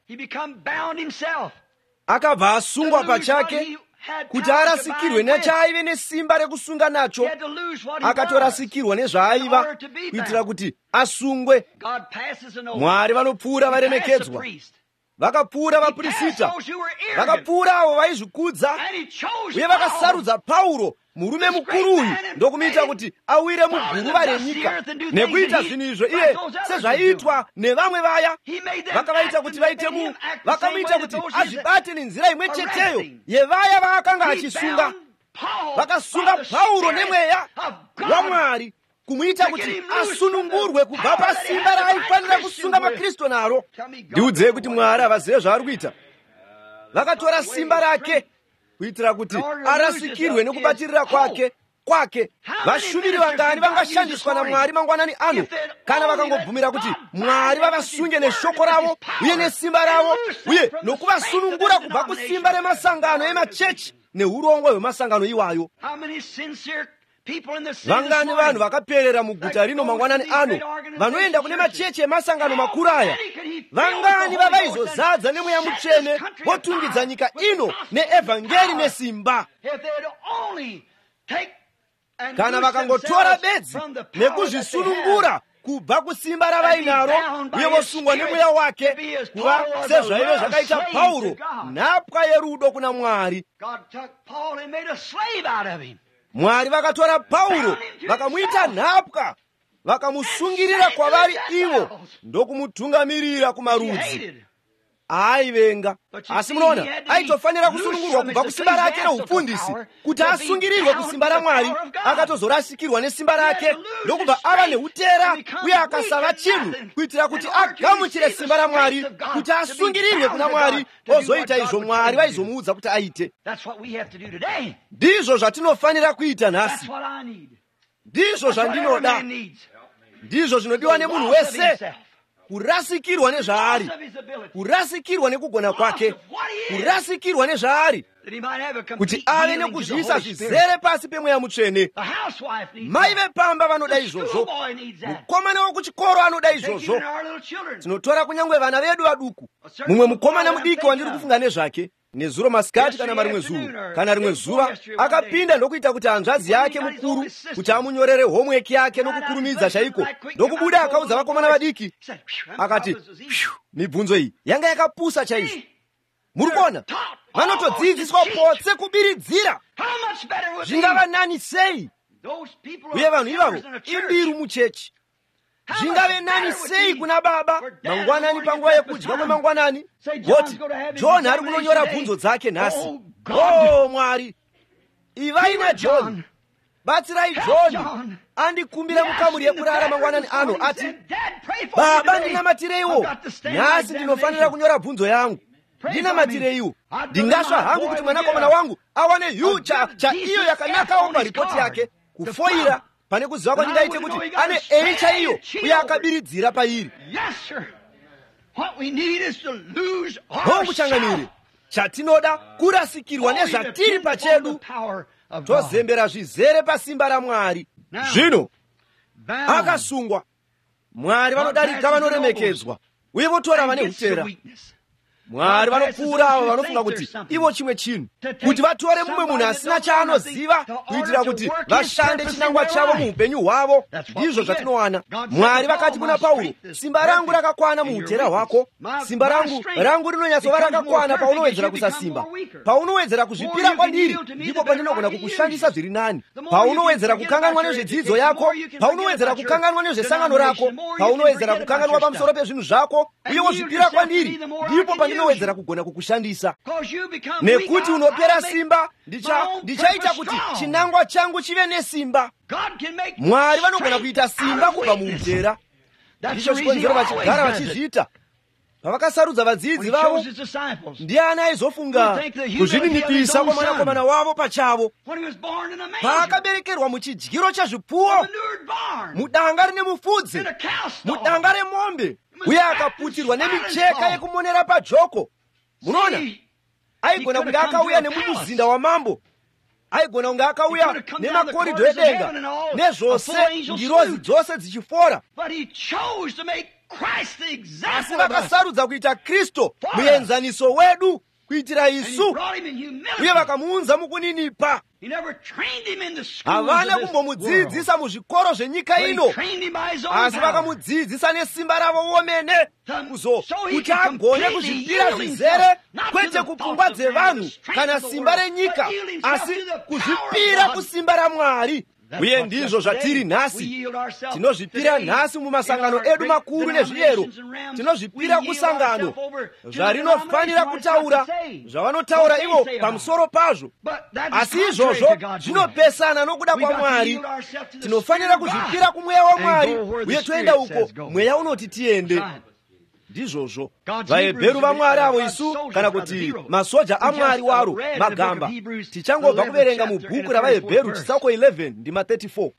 Akabva asungwa pachake kuti arasikirwe nechaaive nesimba rekusunga nacho, akatorasikirwa nezvaaiva kuitira kuti asungwe. Mwari vanopfuura varemekedzwa, vakapfuura vaprofita, vakapfuura avo vaizvikudza, uye vakasarudza Pauro, murume mukuru uyu, ndokumuita kuti awire muguruva renyika. Nekuita zvinhu izvo iye sezvaiitwa nevamwe vaya, vakavaita kuti vakamuita kuti azvibate nenzira imwe cheteyo yevaya vaakanga achisunga. Vakasunga Pauro nemweya waMwari, kumuita kuti asunungurwe kubva pasimba raaifanira kusunga maKristu naro. Ndiudzei kuti Mwari avazive zvaari kuita. Vakatora simba rake kuitira kuti arasikirwe nekubatirira kwake. Vashumiri vangani vangashandiswa naMwari mangwanani ano kana vakangobvumira kuti Mwari vavasunge neshoko ravo uye nesimba ravo, uye nokuvasunungura kubva kusimba remasangano emachechi neurongwa hwemasangano iwayo. Vangani vanhu vakaperera muguta rino mangwanani ano vanoenda kune machechi emasangano makuru aya? Vangani vavaizozadza nemweya mutsvene votungidza nyika ino neevhangeri nesimba? Kana vakangotora bedzi nekuzvisunungura kubva kusimba ravainaro uye vosungwa nemweya wake, kuva sezvaive zvakaita Pauro, nhapwa yerudo kuna Mwari. Mwari vakatora Pauro vakamuita nhapwa, vakamusungirira kwavari ivo ndokumutungamirira kumarudzi aaivenga. Asi munoona, aitofanira kusunungurwa kubva kusimba rake reufundisi kuti asungirirwe kusimba raMwari. Akatozorasikirwa nesimba rake ndokubva ava neutera uye akasava chinhu kuitira kuti agamuchire simba raMwari, kuti asungirirwe kuna Mwari, ozoita izvo Mwari vaizomuudza kuti aite. Ndizvo zvatinofanira kuita nhasi. Ndizvo zvandinoda, ndizvo zvinodiwa nemunhu wese: kurasikirwa nezvaari, kurasikirwa nekugona kwake, kurasikirwa nezvaari, kuti ave nekuzviisa zvizere pasi pemweya mutsvene. Mai vepamba vanoda izvozvo, mukomana wokuchikoro anoda izvozvo. Tinotora kunyange vana vedu vaduku. Mumwe mukomana mudiki wandiri kufunga nezvake, nezuro masikati kana marimwe zuva kana rimwe zuva, akapinda ndokuita kuti hanzvadzi yake mukuru kuti amunyorere homework yake nokukurumidza chaiko, ndokubuda akaudza vakomana vadiki akati, mibvunzo iyi yanga yakapusa chaizvo. Muri kuona, vanotodzidziswa potse kubiridzira. Zvingava nani sei? Uye vanhu ivavo imbiru muchechi. Zvingave nani sei kuna baba mangwanani panguva yekudya kwemangwanani voti John ari kunonyora bvunzo dzake nhasi. Oh Mwari, ivai naJohn, batsirai John andikumbira mukamuri yekurara mangwanani ano, ati baba ndinamatireiwo, nhasi ndinofanira kunyora bvunzo yangu, ndinamatireiwo. Ndingasva hangu kuti mwanakomana wangu awane yu cha iyo yakanakawo paripoti yake kufoira pane kuziva kwandingaite kuti ane A chaiyo uye akabiridzira pairi. Muchanganire, chatinoda kurasikirwa nezvatiri pachedu, tozembera zvizere pasimba raMwari. Zvino akasungwa, Mwari vanodarika vanoremekedzwa uye votora vane utera. Mwari vanopfuura avo vanofunga kuti ivo chimwe chinhu, kuti vatore mumwe munhu asina chaanoziva kuitira kuti vashande chinangwa chavo muupenyu hwavo. Ndizvo zvatinowana. Mwari vakati kuna Pauro, simba rangu rakakwana muutera hwako. Simba rangu rinonyatsova rakakwana paunowedzera kusasimba. Paunowedzera kuzvipira kwandiri, ndipo pandinogona kukushandisa zviri nani. Paunowedzera kukanganwa nezvedzidzo yako, paunowedzera kukanganwa nezvesangano rako, paunowedzera kukanganwa pamusoro pezvinhu zvako uye wozvipira kwandiri, ndipo pandinowedzera kugona kukushandisa. Nekuti unopera simba, ndichaita kuti chinangwa changu chive nesimba. Mwari vanogona kuita simba kubva muutera. Ndicho chikonzero vachigara vachizviita. pavakasarudza vadzidzi vavo, ndiani aizofunga kuzvininipisa kwa mwanakomana wavo pachavo paakaberekerwa muchidyiro chezvipfuwo, mudanga rine mufudzi, mudanga remombe, uye akaputirwa nemicheka yekumonera pajoko. Munoona, aigona kunge akauya nemumuzinda wamambo, aigona kunge akauya nemakoridho edenga nezvose ngirozi dzose dzichifora, asi vakasarudza kuita Kristu muenzaniso wedu kuitira isu, uye vakamuunza mukuninipa. Havana kumbomudzidzisa muzvikoro zvenyika ino, asi vakamudzidzisa nesimba ravo vomene, kuti agone kuzvipira zvizere, kwete kupfungwa dzevanhu kana simba renyika, asi kuzvipira kusimba raMwari. Uye ndizvo zvatiri nhasi. Tinozvipira nhasi mumasangano edu makuru nezviyero. Tinozvipira kusangano zvarinofanira kutaura zvavanotaura ivo pamusoro pazvo, asi izvozvo zvinopesana nokuda kwaMwari. Tinofanira kuzvipira kumweya waMwari, uye toenda uko mweya unoti tiende. Ndizvozvo vaHebheru vaMwari avo isu, kana kuti masoja aMwari waro magamba. Tichangobva kuverenga mubhuku ravaHebheru chitsauko 11 ndima 34.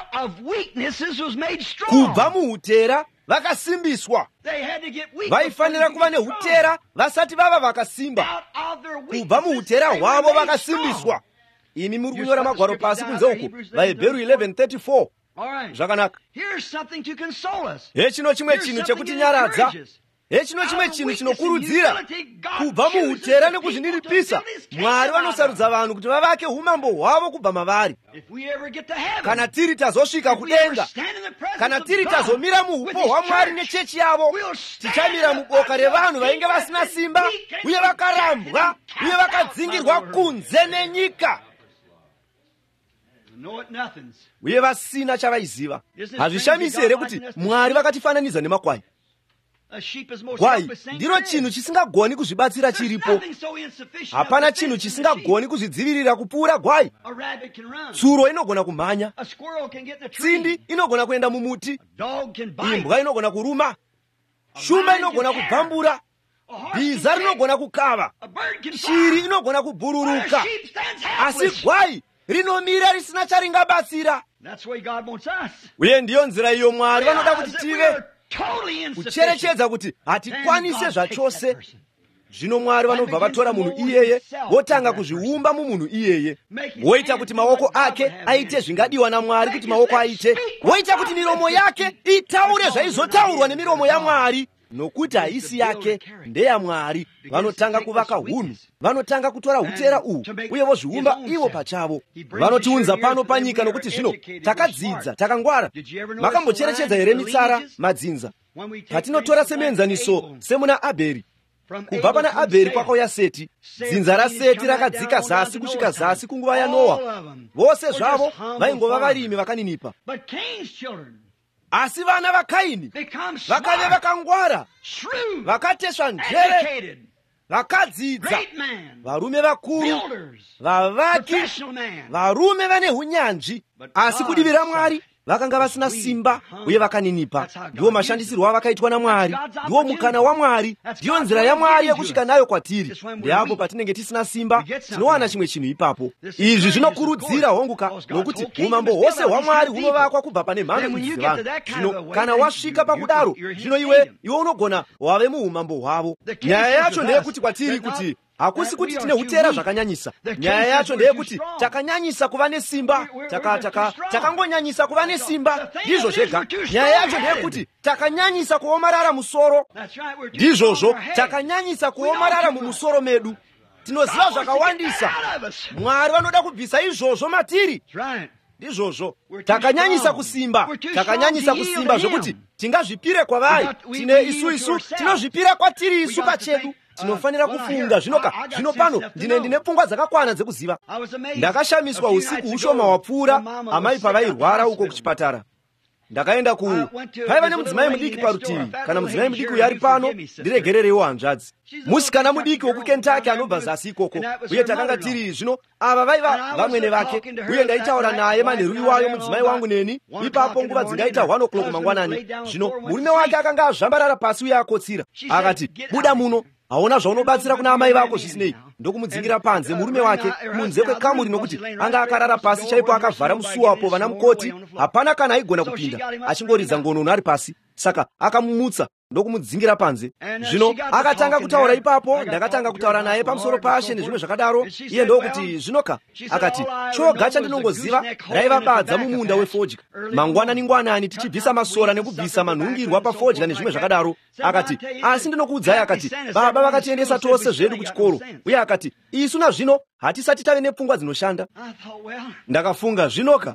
Kubva muhutera vakasimbiswa. Vaifanira kuva nehutera vasati vava vakasimba. Kubva muhutera hwavo vakasimbiswa. Imi muri kunyora magwaro pasi kunze uko, vaHebheru 11:34. Zvakanaka. Hechino chimwe chinhu chekutinyaradza. Hechino chimwe chinhu chinokurudzira. Kubva muhutera nekuzviniripisa, Mwari vanosarudza vanhu kuti vavake umambo hwavo kubva mavari. Kana tiri tazosvika kudenga, kana tiri tazomira muupo hwaMwari nechechi yavo, tichamira muboka revanhu vainge vasina simba, uye vakarambwa, uye vakadzingirwa kunze nenyika, uye vasina chavaiziva. Hazvishamisi here kuti Mwari vakatifananidza nemakwai? Gwai ndiro chinhu chisingagoni kuzvibatsira chiripo. Hapana chinhu chisingagoni kuzvidzivirira kupfuura gwai. Tsuro inogona kumhanya, tsindi inogona kuenda mumuti, imbwa inogona kuruma, shumba inogona kubvambura, bhiza rinogona kukava, shiri inogona kubhururuka, asi gwai rinomira risina charingabatsira. Uye ndiyo nzira iyo Mwari vanoda kuti tive, kucherechedza kuti hatikwanise zvachose. Zvino Mwari vanobva vatora munhu iyeye, votanga kuzviumba mumunhu iyeye, voita kuti maoko ake aite zvingadiwa naMwari kuti maoko aite, voita kuti miromo yake itaure zvaizotaurwa nemiromo yaMwari, nokuti haisi yake, ndeyaMwari. Vanotanga kuvaka unhu, vanotanga kutora hutera uhu, uye vozviumba ivo pachavo. Vanotiunza pano panyika nokuti zvino takadzidza, takangwara. Makambocherechedza here mitsara, madzinza? Patinotora semuenzaniso semuna Abheri, kubva pana Abheri kwakauya Seti. Dzinza raSeti rakadzika zasi kusvika zasi kunguva yaNoa. Vose zvavo vaingova varimi vakaninipa. Asi vana vaKaini vakave vakangwara, vakatesva njere, vakadzidza, varume vakuru, vavaki, varume vane hunyanzvi. Asi kudivira Mwari vakanga vasina simba uye vakaninipa. Ndiwo mashandisirwo avakaitwa naMwari, ndiwo mukana waMwari, ndiyo nzira yaMwari yekusvika nayo kwatiri. Ndiapo patinenge tisina simba tinowana chimwe chinhu ipapo. Izvi zvinokurudzira honguka, nokuti umambo hwose hwaMwari hunovakwa kubva pane mhando idzi dzevanhu. Zvino kana wasvika pakudaro, zvino iwe unogona wave muumambo hwavo. Nyaya yacho ndeyekuti kwatiri kuti hakusi kuti tine hutera zvakanyanyisa. Nyaya yacho ndeyekuti takanyanyisa kuva nesimba, takangonyanyisa kuva nesimba, ndizvo zvega. Nyaya yacho ndeyekuti takanyanyisa kuomarara musoro, ndizvozvo, takanyanyisa kuomarara mumusoro medu. Tinoziva zvakawandisa. Mwari vanoda kubvisa izvozvo matiri. Ndizvozvo, takanyanyisa kusimba, takanyanyisa kusimba zvokuti tingazvipire kwavari. Tine isu tinozvipira kwatiri isu pachedu. Tinofanira kufunga zvino pano ndine pfungwa dzakakwana dzekuziva. Ndakashamiswa usiku ushoma wapfuura amai pavairwara uko kuchipatara. ndakaenda paiva nemudzimai mudiki parutivi. Kana mudzimai mudiki uyu ari pano, ndiregererewo hanzvadzi. Musikana mudiki woku Kentucky anobva zasi ikoko, uye takanga tiri zvino ava vaiva vamwene vake, uye ndaitaura naye manheru iwayo mudzimai wangu neni. Ipapo nguva dzingaita 1 o'clock mangwanani. Zvino murume wake akanga azvambarara pasi uye akotsira. Akati, buda muno, hauna zvaunobatsira kuna amai vako zvisinei. Ndokumudzingira panze murume wake kunze kwekamuri, nokuti anga akarara pasi chaipo akavhara musuwapo vana mukoti. Hapana kana aigona kupinda, achingoridza ngonono ari pasi. Saka akamumutsa ndokumudzingira panze. Zvino akatanga kutaura. Ipapo ndakatanga kutaura naye pamusoro pashe nezvimwe zvakadaro. Iye ndokuti, zvinoka, akati, choga chandinongoziva raiva badza mumunda wefodya mangwanani ngwanani, tichibvisa masora nekubvisa manhungirwa pafodya nezvimwe zvakadaro. Akati, asi ndinokuudzai, akati, baba vakatiendesa tose zvedu kuchikoro, uye akati, isu nazvino hatisati tave nepfungwa dzinoshanda. Ndakafunga, zvinoka,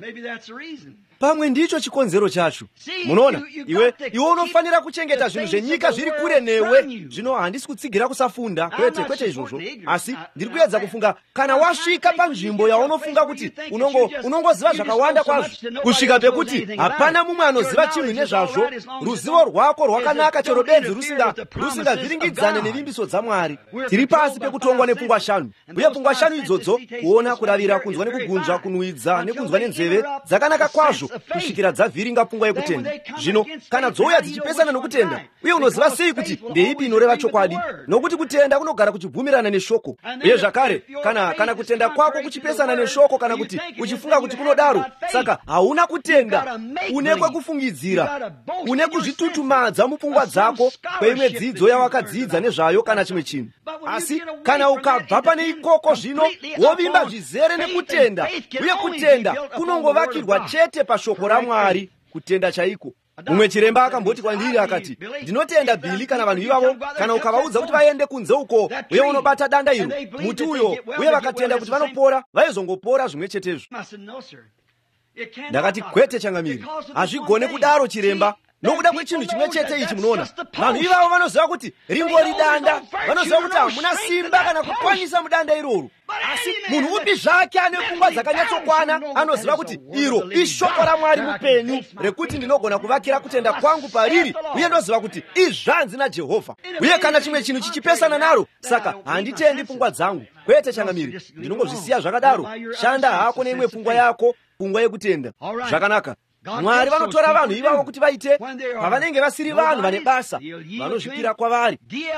pamwe ndicho chikonzero chacho. Munoona, iwe unofanira kuchengeta zvinhu zvenyika zviri kure newe. Zvino handisi kutsigira kusafunda, kwete izvozvo, asi ndiri kuedza kufunga, kana wasvika panzvimbo yaunofunga kuti unongoziva zvakawanda kwazvo, kusvika pekuti hapana mumwe anoziva chinhu nezvazvo, ruzivo rwako rwakanaka chero benzi rusingavhiringidzane nevimbiso dzaMwari. Tiri pasi pekutongwa nepfungwa 5, uye pfungwa 5 idzodzo, kuona, kuravira, kunzwa nekugunzva, kunhuhwidza nekunzwa nenzeve, dzakanaka kwazvo kusvikira dzavhiringa pfungwa yekutenda. Zvino kana dzouya dzichipesana nokutenda, uye unoziva sei kuti ndeipi inoreva chokwadi? Nokuti kutenda kunogara kuchibvumirana neshoko. Uye zvakare, kana kutenda kwako kuchipesana neshoko, kana kuti uchifunga kuti kunodaro, saka hauna kutenda. Une kwekufungidzira, une kuzvitutumadza mupfungwa dzako kweimwe dzidzo yawakadzidza nezvayo kana chimwe chinhu. Asi kana ukabva pane ikoko, zvino wovimba zvizere nekutenda, uye kutenda kunongovakirwa chete pashoko raMwari, kutenda chaiko. Mumwe chiremba akamboti kwandiri, akati, ndinotenda Bhili kana vanhu ivavo, kana ukavaudza kuti vaende kunze uko, uye unobata danda iro, muti uyo, uye vakatenda kuti vanopora, vaizongopora zvimwe chetezvo. Ndakati, kwete changamiri, hazvigone kudaro chiremba. Nokuda kwechinhu chimwe chete ichi, munoona, vanhu ivavo vanoziva kuti ringori danda, vanoziva kuti hamuna simba kana kukwanisa mudanda iroro. Asi munhu upi zvake ane pfungwa dzakanyatsokwana anoziva kuti iro ishoko raMwari mupenyu, rekuti ndinogona kuvakira kutenda kwangu pariri, uye ndoziva kuti izvanzi naJehovha. Uye kana chimwe chinhu chichipesana naro, saka handitendi pfungwa dzangu. Kwete changamiri, ndinongozvisiya zvakadaro. Shanda hako neimwe pfungwa yako, pfungwa yekutenda. Zvakanaka. Mwari vanotora vanhu ivavo kuti vaite, pavanenge vasiri vanhu vane basa, vanozvipira kwavari.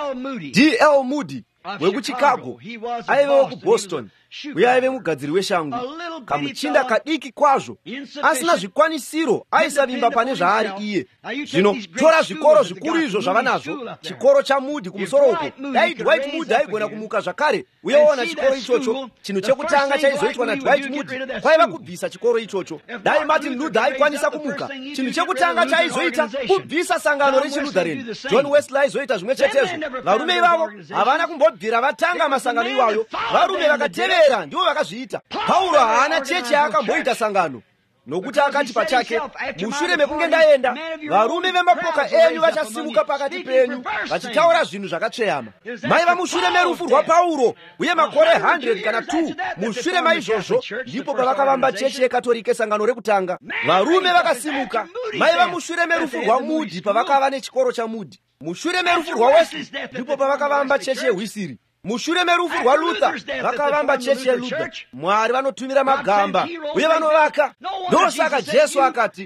D.L. Moody wekuChicago aivewo kuBoston, uye aive mugadziri weshangu, kamuchinda kadiki kwazvo, asina zvikwanisiro, aisavimba pane zvaari iye. Zvino tora zvikoro zvikuru izvo zvavanazvo, chikoro chaMoody kumusoro uko, dai Dwight Moody aigona kumuka zvakare, uye ona chikoro ichocho, chinhu chekutanga chaizoitwa naDwight Moody kwaiva kubvisa chikoro ichocho. Dai Martin Luther aikwanisa kumuka, chinhu chekutanga chaizoita kubvisa sangano rechiLutherani. John Wesley aizoita zvimwe chetezvo. Varume ivavo havana kumbobvira vatanga masangano iwayo, varume vakatevera ndivo vakazviita. Pauro haana chechi akamboita sangano, nokuti akati pachake, mushure mekunge ndaenda, varume vemapoka enyu vachasimuka pakati penyu vachitaura zvinhu zvakatsveyama. Maiva mushure merufu rwaPauro, uye makore 100 kana 2 mushure maizvozvo, ndipo pavakavamba chechi yekatolike sangano rekutanga. Varume vakasimuka. Maiva mushure merufu rwaMoody, pavakava nechikoro chaMoody. Mushure merufu rwaWesley, ndipo pavakavamba chechi yeHwisiri. Mushure merufu rwaLuther, vakavamba chechi yeLuther. Mwari vanotumira magamba, uye vanovaka. Ndosaka Jesu akati,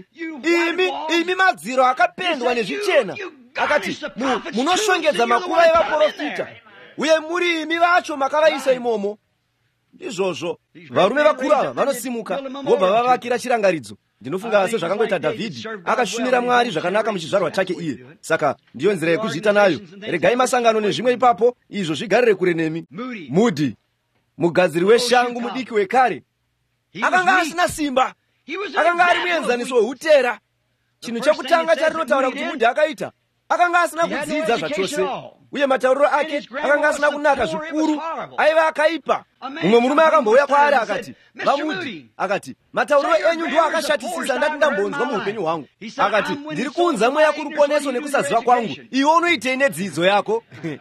imi madziro akapendwa nezvichena, akati, munoshongedza makuva evaprofita, uye muri imi vacho makavaisa imomo. Izvozvo varume vakuru ava vanosimuka, vobva vavakira chirangaridzo. Ndinofunga sezvakangoita Dhavhidhi, akashumira Mwari zvakanaka muchizvarwa chake iye. Saka ndiyo nzira yekuzviita nayo. Regai masangano nezvimwe ipapo, izvo zvigarire kure nemi. Moody, mugadziri weshangu mudiki wekare, akanga asina simba, akanga ari muenzaniso wehutera. Chinhu chekutanga charinotaura kuti Moody akaita, akanga asina kudzidza zvachose, uye matauriro ake akanga asina kunaka zvikuru, aiva akaipa. Mumwe murume akambouya kwaari akati, vaMoody, akati, matauriro enyu ndiwo akashatisisa ndati ndambonzwa muupenyu hwangu. Akati, ndiri kuunza mweya kuruponeso nekusaziva kwangu, iwe unoitei nedzidzo yako?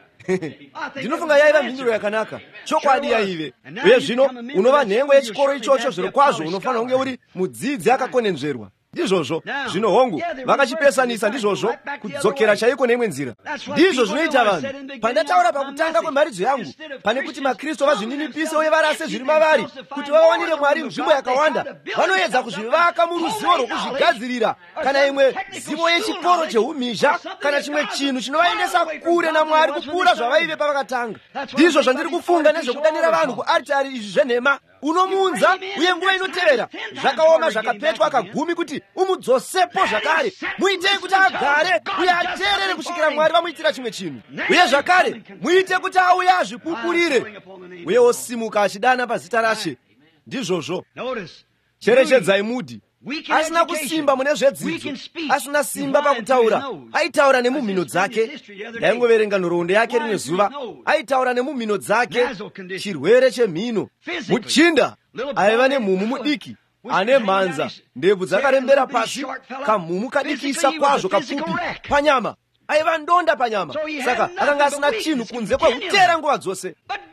Ndinofunga yaiva mhinduro yakanaka, chokwadi yaive. Uye zvino unova nhengo yechikoro ichocho, zviro kwazvo unofanira kunge uri mudzidzi akakwenenzverwa. ndizvozvo. Zvino hongu vakachipesanisa ndizvozvo kudzokera chaiko neimwe nzira. Ndizvo zvinoita vanhu. Pandataura pakutanga kwemharidzo yangu, pane kuti maKristu vazvininipise uye varase zviri mavari kuti vawanire Mwari nzvimbo yakawanda, vanoedza kuzvivaka muruzivo rwokuzvigadzirira, kana imwe zivo yechikoro cheumhizha, kana chimwe chinhu chinovaendesa kure naMwari kupfuura zvavaive pavakatanga. Ndizvo zvandiri kufunga nezvekudanira vanhu kuaritari izvi zvenhema. Unomuunza uye nguva inotevera zvakaoma zvakapetwa kagumi kuti umudzosepo zvakare. Muitei kuti agare uye ateerere kusvikira Mwari vamuitira chimwe chinhu. Uye zvakare muite kuti auye azvipupurire uye osimuka achidana pazita raShe. Ndizvozvo. Cherechedzai Mudhi. Asina kusimba mune zvedzidzo, asina simba pakutaura, aitaura nemumhino dzake. Ndaingoverenga nhoroondo yake rimwe zuva, aitaura nemumhino dzake. Chirwere chemhino. Muchinda aiva nemhumu mudiki ane mhanza, ndebvu dzakarembera pasi, kamhumu kadikisa kwazvo kapfupi panyama. Aiva ndonda panyama, saka akanga asina chinhu kunze kwehutera nguva dzose.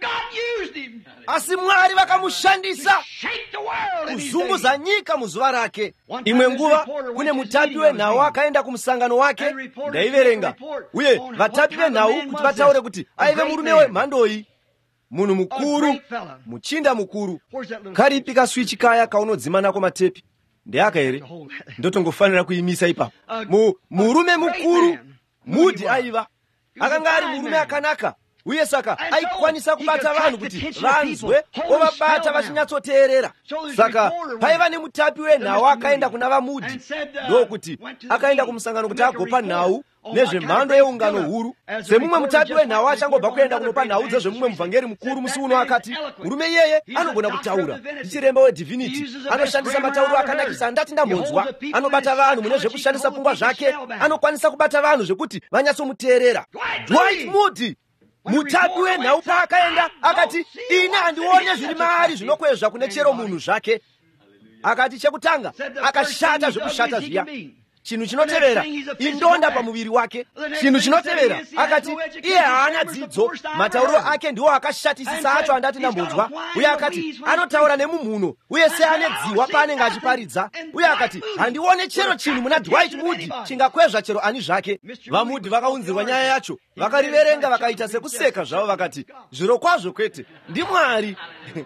Asi Mwari vakamushandisa kuzunguza nyika muzuva rake. Imwe nguva kune mutapi wenhau akaenda kumusangano wake, ndaiverenga, uye vatapi venhau kuti vataure kuti aive murume wemhandoyi, munhu mukuru, muchinda mukuru. Karipi kaswichi kaya kaunodzima nako matepi? Ndeaka here? Ndotongofanira kuimisa ipapo. Murume mukuru Mudhi aiva, akanga ari murume akanaka, uye saka aikwanisa kubata vanhu kuti vanzwe ovabata vachinyatsoteerera. Saka paiva nemutapi wenhau akaenda kuna vaMudhi, ndokuti akaenda kumusangano kuti agopa nhau nezvemhando yeungano huru. Semumwe mutapi wenhau achangobva kuenda kunopa nhau dzezvemumwe muvhangeri mukuru musi uno akati, murume iyeye anogona kutaura, ndichiremba weDivinity, anoshandisa matauro akanakisa andati ndambonzwa, anobata vanhu mune zvekushandisa pfungwa zvake, anokwanisa kubata vanhu zvekuti vanyatsomuteerera. Dwight Moody, mutapi wenhau paakaenda akati, ine handione zviri maari zvinokwezva kune chero munhu zvake. Akati chekutanga akashata zvekushata zviya. Chinhu chinotevera indonda pamuviri wake. Chinhu chinotevera akati iye haana dzidzo, matauro ake ndiwo akashatisisa acho andati ndambonzwa. Uye akati anotaura nemumhuno uye seane dziwa paanenge achiparidza. Uye akati handione chero chinhu muna Dwight Moody chingakwezva chero ani zvake. VaMoody vakaunzirwa nyaya yacho, vakariverenga vakaita sekuseka zvavo vakati, zvirokwazvo kwete, ndiMwari.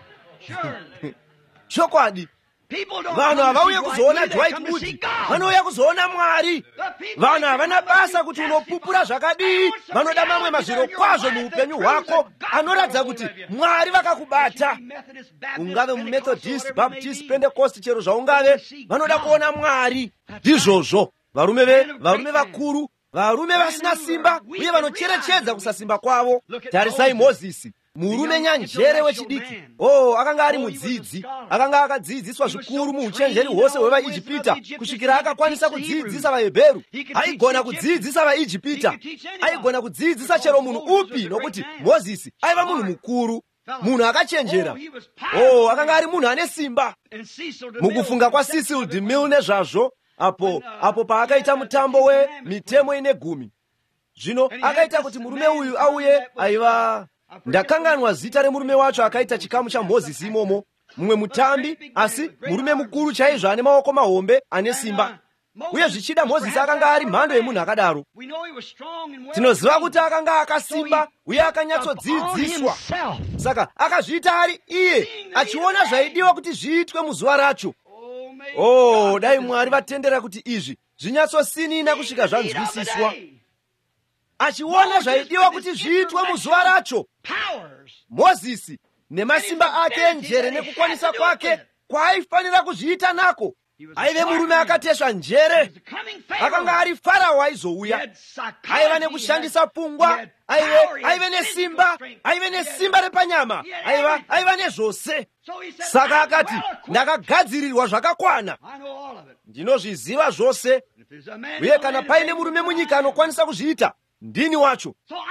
Chokwadi. Vanhu havauye kuzoona Dwight Moody, vanouya kuzoona Mwari. Vanhu havana basa kuti unopupura zvakadii, vanoda mamwe mazviro kwazvo muupenyu hwako anoratidza kuti Mwari vakakubata. Ungave muMethodist, Baptist, Pentecost, chero zvaungave, vanoda kuona Mwari. Ndizvozvo varume vakuru, varume vasina simba uye vanocherechedza kusasimba kwavo. Tarisai Mozisi, murume nyanjere wechidiki. Akanga ari mudzidzi, akanga akadzidziswa zvikuru muuchenjeri hwose hwevaIjipita kusvikira akakwanisa kudzidzisa vaHebheru. Aigona kudzidzisa vaIjipita, aigona kudzidzisa chero munhu upi, nokuti Mozisi aiva munhu mukuru, munhu akachenjera. Akanga ari munhu ane simba. Mukufunga kwaCecil DeMille nezvazvo, apo paakaita mutambo wemitemo ine gumi, zvino akaita kuti murume uyu auye aiva, ndakanganwa zita remurume wacho akaita chikamu chaMozisi imomo, mumwe mutambi, asi murume mukuru chaizvo ane maoko mahombe ane simba. Uye zvichida Mozisi akanga ari mhando yemunhu akadaro. Tinoziva kuti akanga akasimba uye akanyatsodzidziswa, saka akazviita ari iye, achiona zvaidiwa kuti zviitwe muzuva racho. Dai Mwari vatendera kuti izvi zvinyatsosinina kusvika zvanzwisiswa. Achiona zvaidiwa kuti zviitwe muzuva racho. Mozisi nemasimba ake njere nekukwanisa kwake kwaaifanira kuzviita nako, aive murume akatesva njere. Akanga ari Farao aizouya, aiva nekushandisa pfungwa, aive nesimba repanyama, aiva nezvose. Saka akati, ndakagadzirirwa zvakakwana, ndinozviziva zvose, uye kana paine murume munyika anokwanisa kuzviita, ndini wacho.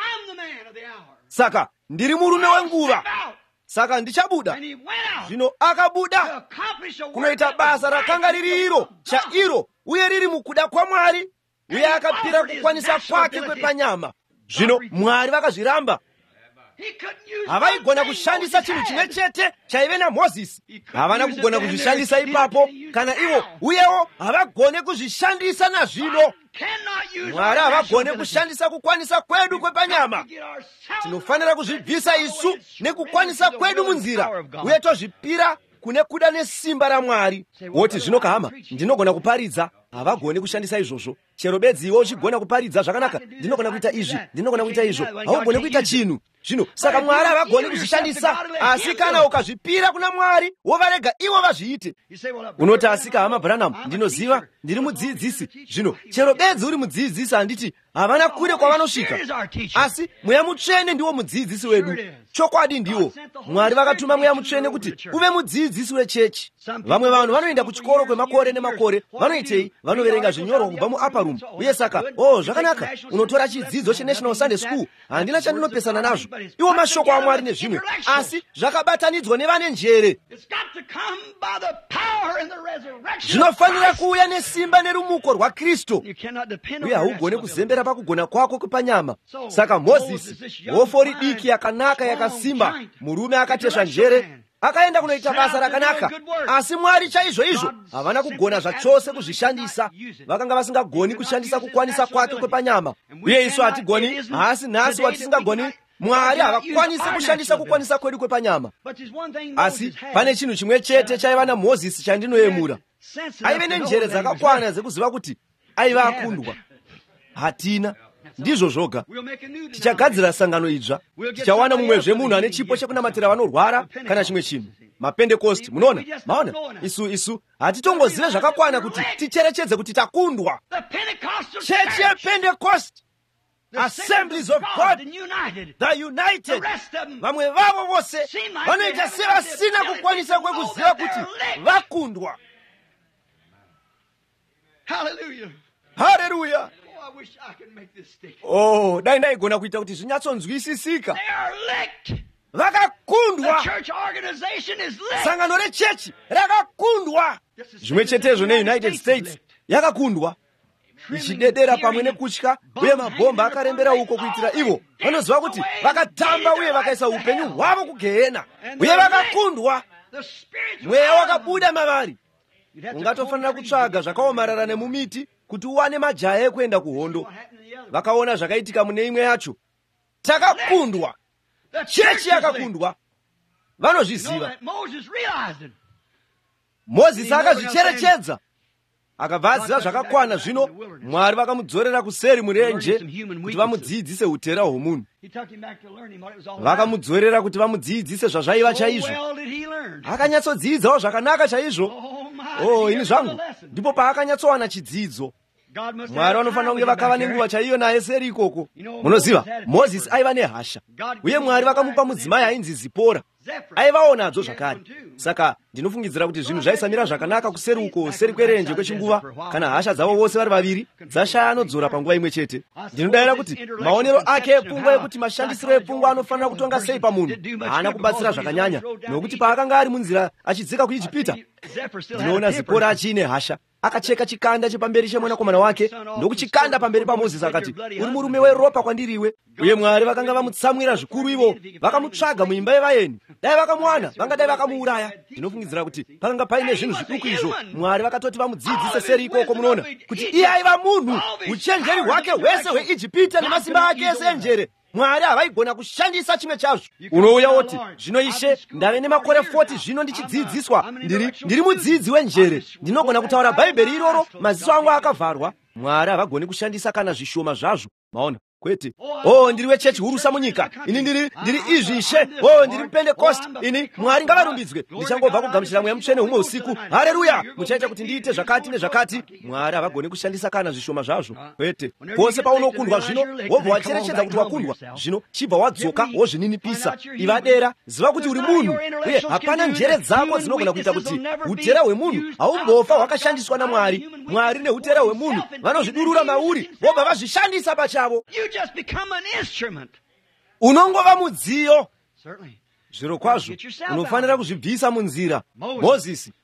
Saka ndiri murume wenguva, saka ndichabuda. Zvino akabuda kunoita basa rakanga riri iro chairo uye riri mukuda kwaMwari, uye akapira kukwanisa kwake kwepanyama. Zvino Mwari vakazviramba. avaigona kushandisa chinthu chimwe chete chaivena mozisi. havana kugona kuzvishandisa ipapo kana iwo uyewo havagone kuzvishandisa na zvino. Mwari havagone kushandisa kukwanisa kwedu kwepanyama. Tinofanira kuzvibvisa isu nekukwanisa kwedu munzira uye tozvipira kune kuda nesimba ra Mwari. Woti zvino kahama ndinogona kuparidza, havagone kushandisa izvozvo. Chero bedzi iwe uchigona kuparidza zvakanaka, ndinogona kuita izvi, ndinogona kuita izvo, haugone kuita chinhu. Zvino saka Mwari havagone kuzvishandisa, asi kana ukazvipira kuna Mwari wovarega ivo vazviite. Unoti asi kahama Branham ndinoziva ndiri mudzidzisi. Zvino chero bedzi uri mudzidzisi handiti havana kure kwavanosvika, asi Mweya Mutsvene ndiwo mudzidzisi wedu. Chokwadi ndiwo Mwari vakatuma Mweya Mutsvene kuti uve mudzidzisi wechechi. Vamwe vanhu vanoenda kuchikoro kwemakore nemakore, vanoitei? Vanoverenga zvinyorwa kubva muaparum. Uye saka zvakanaka, unotora chidzidzo cheNational Sunday School, handina chandinopesana nazvo. Iwo mashoko aMwari nezvimwe, asi zvakabatanidzwa nevane njere. Zvinofanira kuuya nesimba nerumuko rwaKristu, uye haugone kuzembera pakugona kwako kwepanyama. Saka Mozisi, hofori diki yakanaka yakasimba, murume akatesva njere, akaenda kunoita basa rakanaka, asi Mwari chaizvo havana kugona zvachose kuzvishandisa. Vakanga vasingagoni kushandisa kukwanisa kwake kwepanyama, uye isu hatigoni. Asi nhasi watisingagoni, Mwari havakwanisi kushandisa kukwanisa kwedu kwepanyama. Asi pane chinhu chimwe chete chaiva naMozisi chandinoyemura: aive nenjere dzakakwana dzekuziva kuti aiva akundwa. Hatina. Ndizvo zvoga. Tichagadzira sangano idzva, tichawana mumwezve munhu ane chipo chekunamatira vanorwara kana chimwe chinhu. mapentekosti. Munoona, maona isu hatitongozive zvakakwana kuti ticherechedze kuti takundwa. Chechi yepentekosti, Assemblies of God, the United, vamwe vavo vose vanoita sevasina kukwanisa kwekuziva kuti vakundwa. Haleluya! Dai ndaigona kuita kuti zvinyatsonzwisisika. Vakakundwa. Sangano rechechi rakakundwa. Zvimwe chetezvo neUnited States yakakundwa, ichidedera pamwe nekutya, uye mabhomba akarembera uko kuitira ivo vanoziva kuti vakatamba uye vakaisa upenyu hwavo kugehena, uye vakakundwa. Mweya wakabuda mavari. Ungatofanira kutsvaga zvakaomarara nemumiti kuti uwane majaya ekuenda kuhondo. Vakaona zvakaitika mune imwe yacho. Takakundwa. Chechi yakakundwa. Vanozviziva. Mozisi akazvicherechedza, akabva aziva zvakakwana. Zvino Mwari vakamudzorera kuseri murenje kuti vamudzidzise utera hwomunhu. Vakamudzorera kuti vamudzidzise zvazvaiva chaizvo. Akanyatsodzidzawo zvakanaka chaizvo. Ini zvangu ndipo paakanyatsowana chidzidzo. Mwari vanofanira kunge vakava nenguva chaiyo naye seri ikoko. Munoziva, Mozisi aiva nehasha, uye Mwari vakamupa mudzimai ainzi Zipora. Aivaonadzo zvakare. Saka ndinofungidzira kuti zvinhu zvaisamira zvakanaka kuseri uko, seri kwerenje kwechinguva, kana hasha dzavo vose vari vaviri dzashaya anodzora panguva imwe chete. Ndinodavira kuti maonero ake epfungwa ekuti mashandisiro epfungwa anofanira kutonga sei pamunhu haana kubatsira zvakanyanya, nokuti paakanga ari munzira achidzika kuIjipita, ndinoona Zipora achiine hasha. Akacheka chikanda chepamberi chemwanakomana wake ndokuchikanda pamberi paMozisi akati, uri murume weropa kwandiriwe. Uye Mwari vakanga vamutsamwira zvikuru ivo, vakamutsvaga muimba yevaeni. Dai vakamuwana vangadai vakamuuraya. Ndinofungidzira kuti pakanga paine zvinhu zviduku izvo Mwari vakatoti vamudzidzise seri ikoko. Munoona kuti iye aiva munhu, uchenjeri hwake hwese hweIjipita nemasimba ake ese enjere Mwari havaigona kushandisa chimwe chazvo. Unouya woti, zvino Ishe, ndave nemakore 40 zvino ndichidzidziswa, ndiri mudzidzi wenjere, ndinogona kutaura Bhaibheri iroro, maziso angu akavharwa. Mwari havagoni kushandisa kana zvishoma zvazvo. Maona kwete. Ndiri wechechi hurusa munyika, ini ndiri izvi Ishe. Ndiri mupentekosti, ini Mwari ngavarumbidzwe. Ndichangobva kugamuchira Mweya Mutsvene humwe usiku. Haleluya! Muchaita kuti ndiite zvakati nezvakati. Mwari havagoni kushandisa kana zvishoma zvazvo. Kwete. Pose paunokundwa zvino, wobva wacherechedza kuti wakundwa, zvino chibva wadzoka wozvininipisa. Iva dera, ziva kuti uri munhu, uye hapana njere dzako dzinogona kuita kuti utera hwemunhu haumbofa hwakashandiswa naMwari. Mwari neutera hwemunhu vanozvidurura mauri, vobva vazvishandisa pachavo. Unongova mudziyo. Zviro kwazvo unofanira kuzvibvisa munzira. Mozisi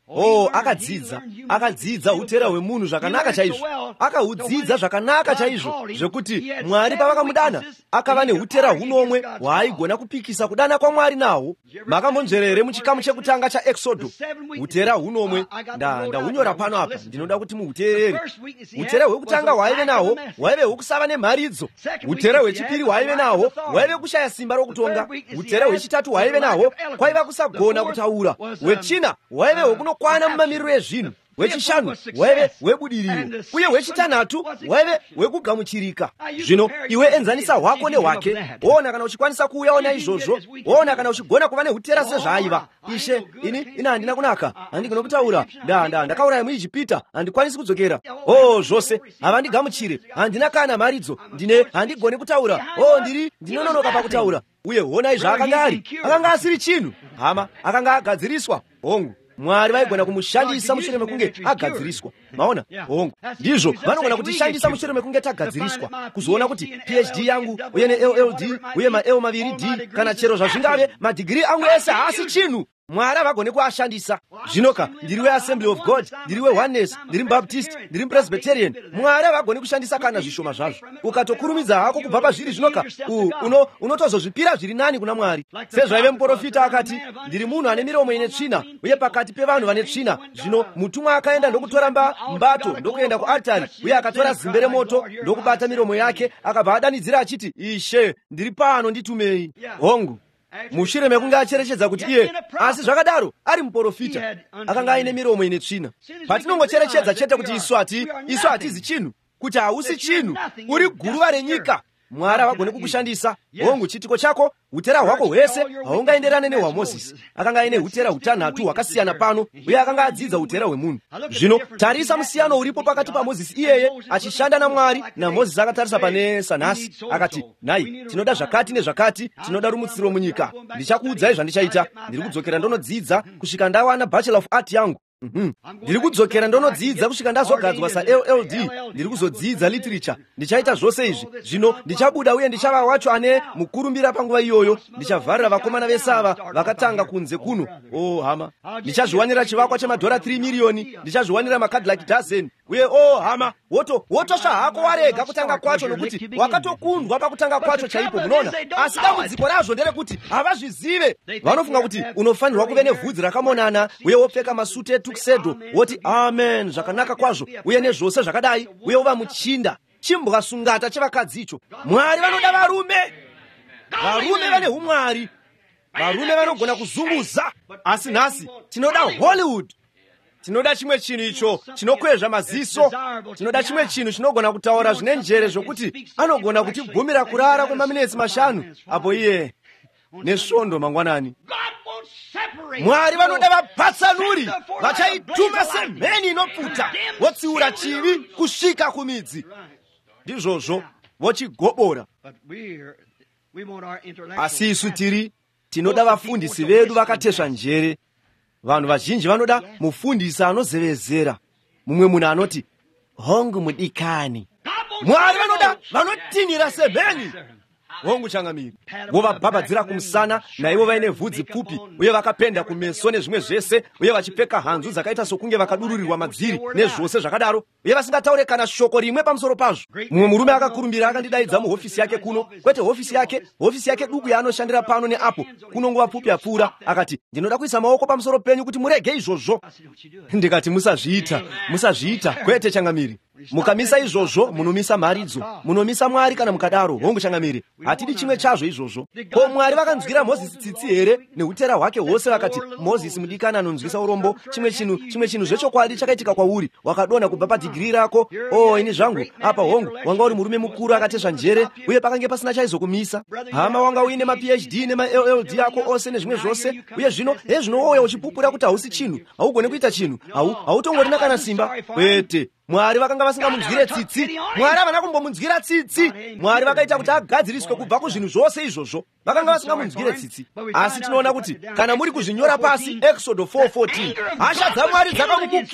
akadzidza utera hwemunhu zvakanaka chaizvo, akaudzidza zvakanaka chaizvo zvekuti Mwari pavakamudana akava neutera hunomwe hwaaigona kupikisa kudana kwaMwari nawo. Makambonzwera here muchikamu chekutanga cha Exodo? Utera hunomwe ndahunyora pano apa, ndinoda kuti muhuteerere. Utera hwekutanga hwaive nawo hwaive hwekusava nemharidzo. Utera hwechipiri hwaive nawo hwaive kushaya simba rokutonga. Utera hwechitatu hwaive nawo kwaiva kusagona kutaura. Hwechina hwaive hwekunokwana mumamiriro ezvinhu. Hwechishanu hwaive hwebudiriro, uye hwechitanhatu hwaive hwekugamuchirika. Zvino iwe enzanisa hwako nehwake, woona kana uchikwanisa kuuyaona izvozvo, woona kana uchigona kuva neutera sezvaaiva. Ishe, ini handina kunaka, handigona kutaura, ndakauraya muIjipita, handikwanisi kudzokera. Zvose havandigamuchire, handina kana mharidzo, handigoni kutaura, ndinononoka pakutaura. Uye honai zvaakanga ari, akanga asiri chinhu. Hama, akanga agadziriswa. Hongu, Mwari vaigona kumushandisa mushure mekunge agadziriswa. Maona? Hongu, ndizvo vanogona kutishandisa mushure mekunge tagadziriswa, kuzoona kuti PhD yangu uye neLLD uye maEO 2D kana chero zvazvingave madhigiri angu ese haasi chinhu. Mwari havagone kuashandisa. Zvinoka ndiri weAssembly of God, ndiri weOneness, ndiri muBaptist, ndiri muPresbyterian, Mwari havagone kushandisa kana zvishoma zvazvo. Ukatokurumidza hako kubva pazviri zvinoka, unotozozvipira zviri nani kuna Mwari. Sezvaive muprofita akati, ndiri munhu ane miromo ine tsvina uye pakati pevanhu vane tsvina. Zvino mutumwa akaenda ndokutora mbato ndokuenda kuaritari, uye akatora zimbe remoto ndokubata miromo yake, akabva adanidzira achiti, Ishe, ndiri pano, nditumei. Hongu, mushure mekunge acherechedza kuti iye, asi zvakadaro ari muprofita, akanga aine miromo ine tsvina. Patinongocherechedza chete kuti isu hatizi chinhu, kuti hausi chinhu, uri guruva renyika, Mwari havagone kukushandisa. Hongu, chitiko chako, utera hwako hwese haungaenderane nehwaMozisi. Akanga aine utera hutanhatu hwakasiyana pano, uye akanga adzidza utera hwemunhu. Zvino tarisa musiyano uripo pakati paMozisi iyeye achishanda naMwari, naMozisi akatarisa pane Sanhasi akati, nhai, tinoda zvakati nezvakati, tinoda rumutsiro munyika. Ndichakuudzai zvandichaita. Ndiri kudzokera ndonodzidza kusvika ndawana Bachelor of Art yangu. Ndiri kudzokera ndonodzidza kusvika ndazogadzwa saLLD. Ndiri kuzodzidza literature. Ndichaita zvose izvi. Zvino ndichabuda uye ndichava wacho ane mukurumbira panguva iyoyo. Ndichavharira vakomana vese ava vakatanga kunze kuno. Hama, ndichazviwanira chivakwa chemadhora 3 miriyoni. Ndichazviwanira maCadillac dozen. Uye hama, wotosva hako warega kutanga kwacho, nokuti wakatokundwa pakutanga kwacho chaipo, munoona. Asi dambudziko razvo nderekuti havazvizive. Vanofunga kuti unofanirwa kuve nevhudzi rakamonana uye wopfeka masutu etuxedo, woti amen zvakanaka kwazvo uye nezvose zvakadai, uye uva muchinda, chimbwa sungata chevakadzi icho. Mwari vanoda varume vane umwari, varume vanogona kuzunguza. Asi nhasi tinoda Hollywood. Tinoda chimwe chinhu icho chinokwezva maziso. Tinoda chimwe chinhu chinogona kutaura zvine njere zvokuti anogona kutigumira kurara kwemaminitsi 5 apo iye nesvondo mangwanani. Mwari vanoda vapatsanuri, vachaituka semheni inopfuta, votsiura chivi kusvika kumidzi. Ndizvozvo vochigobora. Asi isu tinoda vafundisi vedu vakatesva njere. Vanhu vazhinji vanoda mufundisi anozevezera, mumwe munhu anoti, hongu mudikani. Mwari vanoda vanotinhira semheni. Hongu changamiri, vovabhabhadzira kumusana, naivo vaine vhudzi pfupi uye vakapenda kumeso nezvimwe zvese, uye vachipfeka hanzu dzakaita sokunge vakadururirwa madziri nezvose zvakadaro, uye vasingataure kana shoko rimwe pamusoro pazvo. Mumwe murume akakurumbira akandidaidza muhofisi yake kuno, kwete hofisi yake duku yaanoshandira pano neapo, kunongova pfupi apfuura, akati, ndinoda kuisa maoko pamusoro penyu kuti murege izvozvo. Ndikati, musazviita, kwete changamiri. Mukamisa izvozvo munomisa mharidzo, munomisa Mwari kana mukadaro. Hongu changamiri, hatidi chimwe chazvo izvozvo. Ko Mwari vakanzwira Mozisi tsitsi here neutera hwake hwose? Vakati, Mozisi mudikani anonzwisa urombo, chimwe chinhu zvechokwadi chakaitika kwauri, wakadonha kubva padhigiri rako. Ini zvangu apa, hongu, wanga uri murume mukuru akatesva njere, uye pakange pasina chaizokumisa. Hama, wanga uine maPhD nemaLLD ako ose nezvimwe zvose, uye zvino wouya uchipupura kuti hausi chinhu, haugone kuita chinhu, hautongorina kana simba. Kwete, Mwari vakanga vasingamunzwire tsitsi. Mwari havana kumbomunzwira tsitsi. Mwari vakaita kuti agadziriswe kubva kuzvinhu zvose izvozvo. Vakanga vasingamunzwire tsitsi. Asi tinoona kuti kana muri kuzvinyora pasi, Exodo 4:14, hasha dzaMwari dzakamukukira.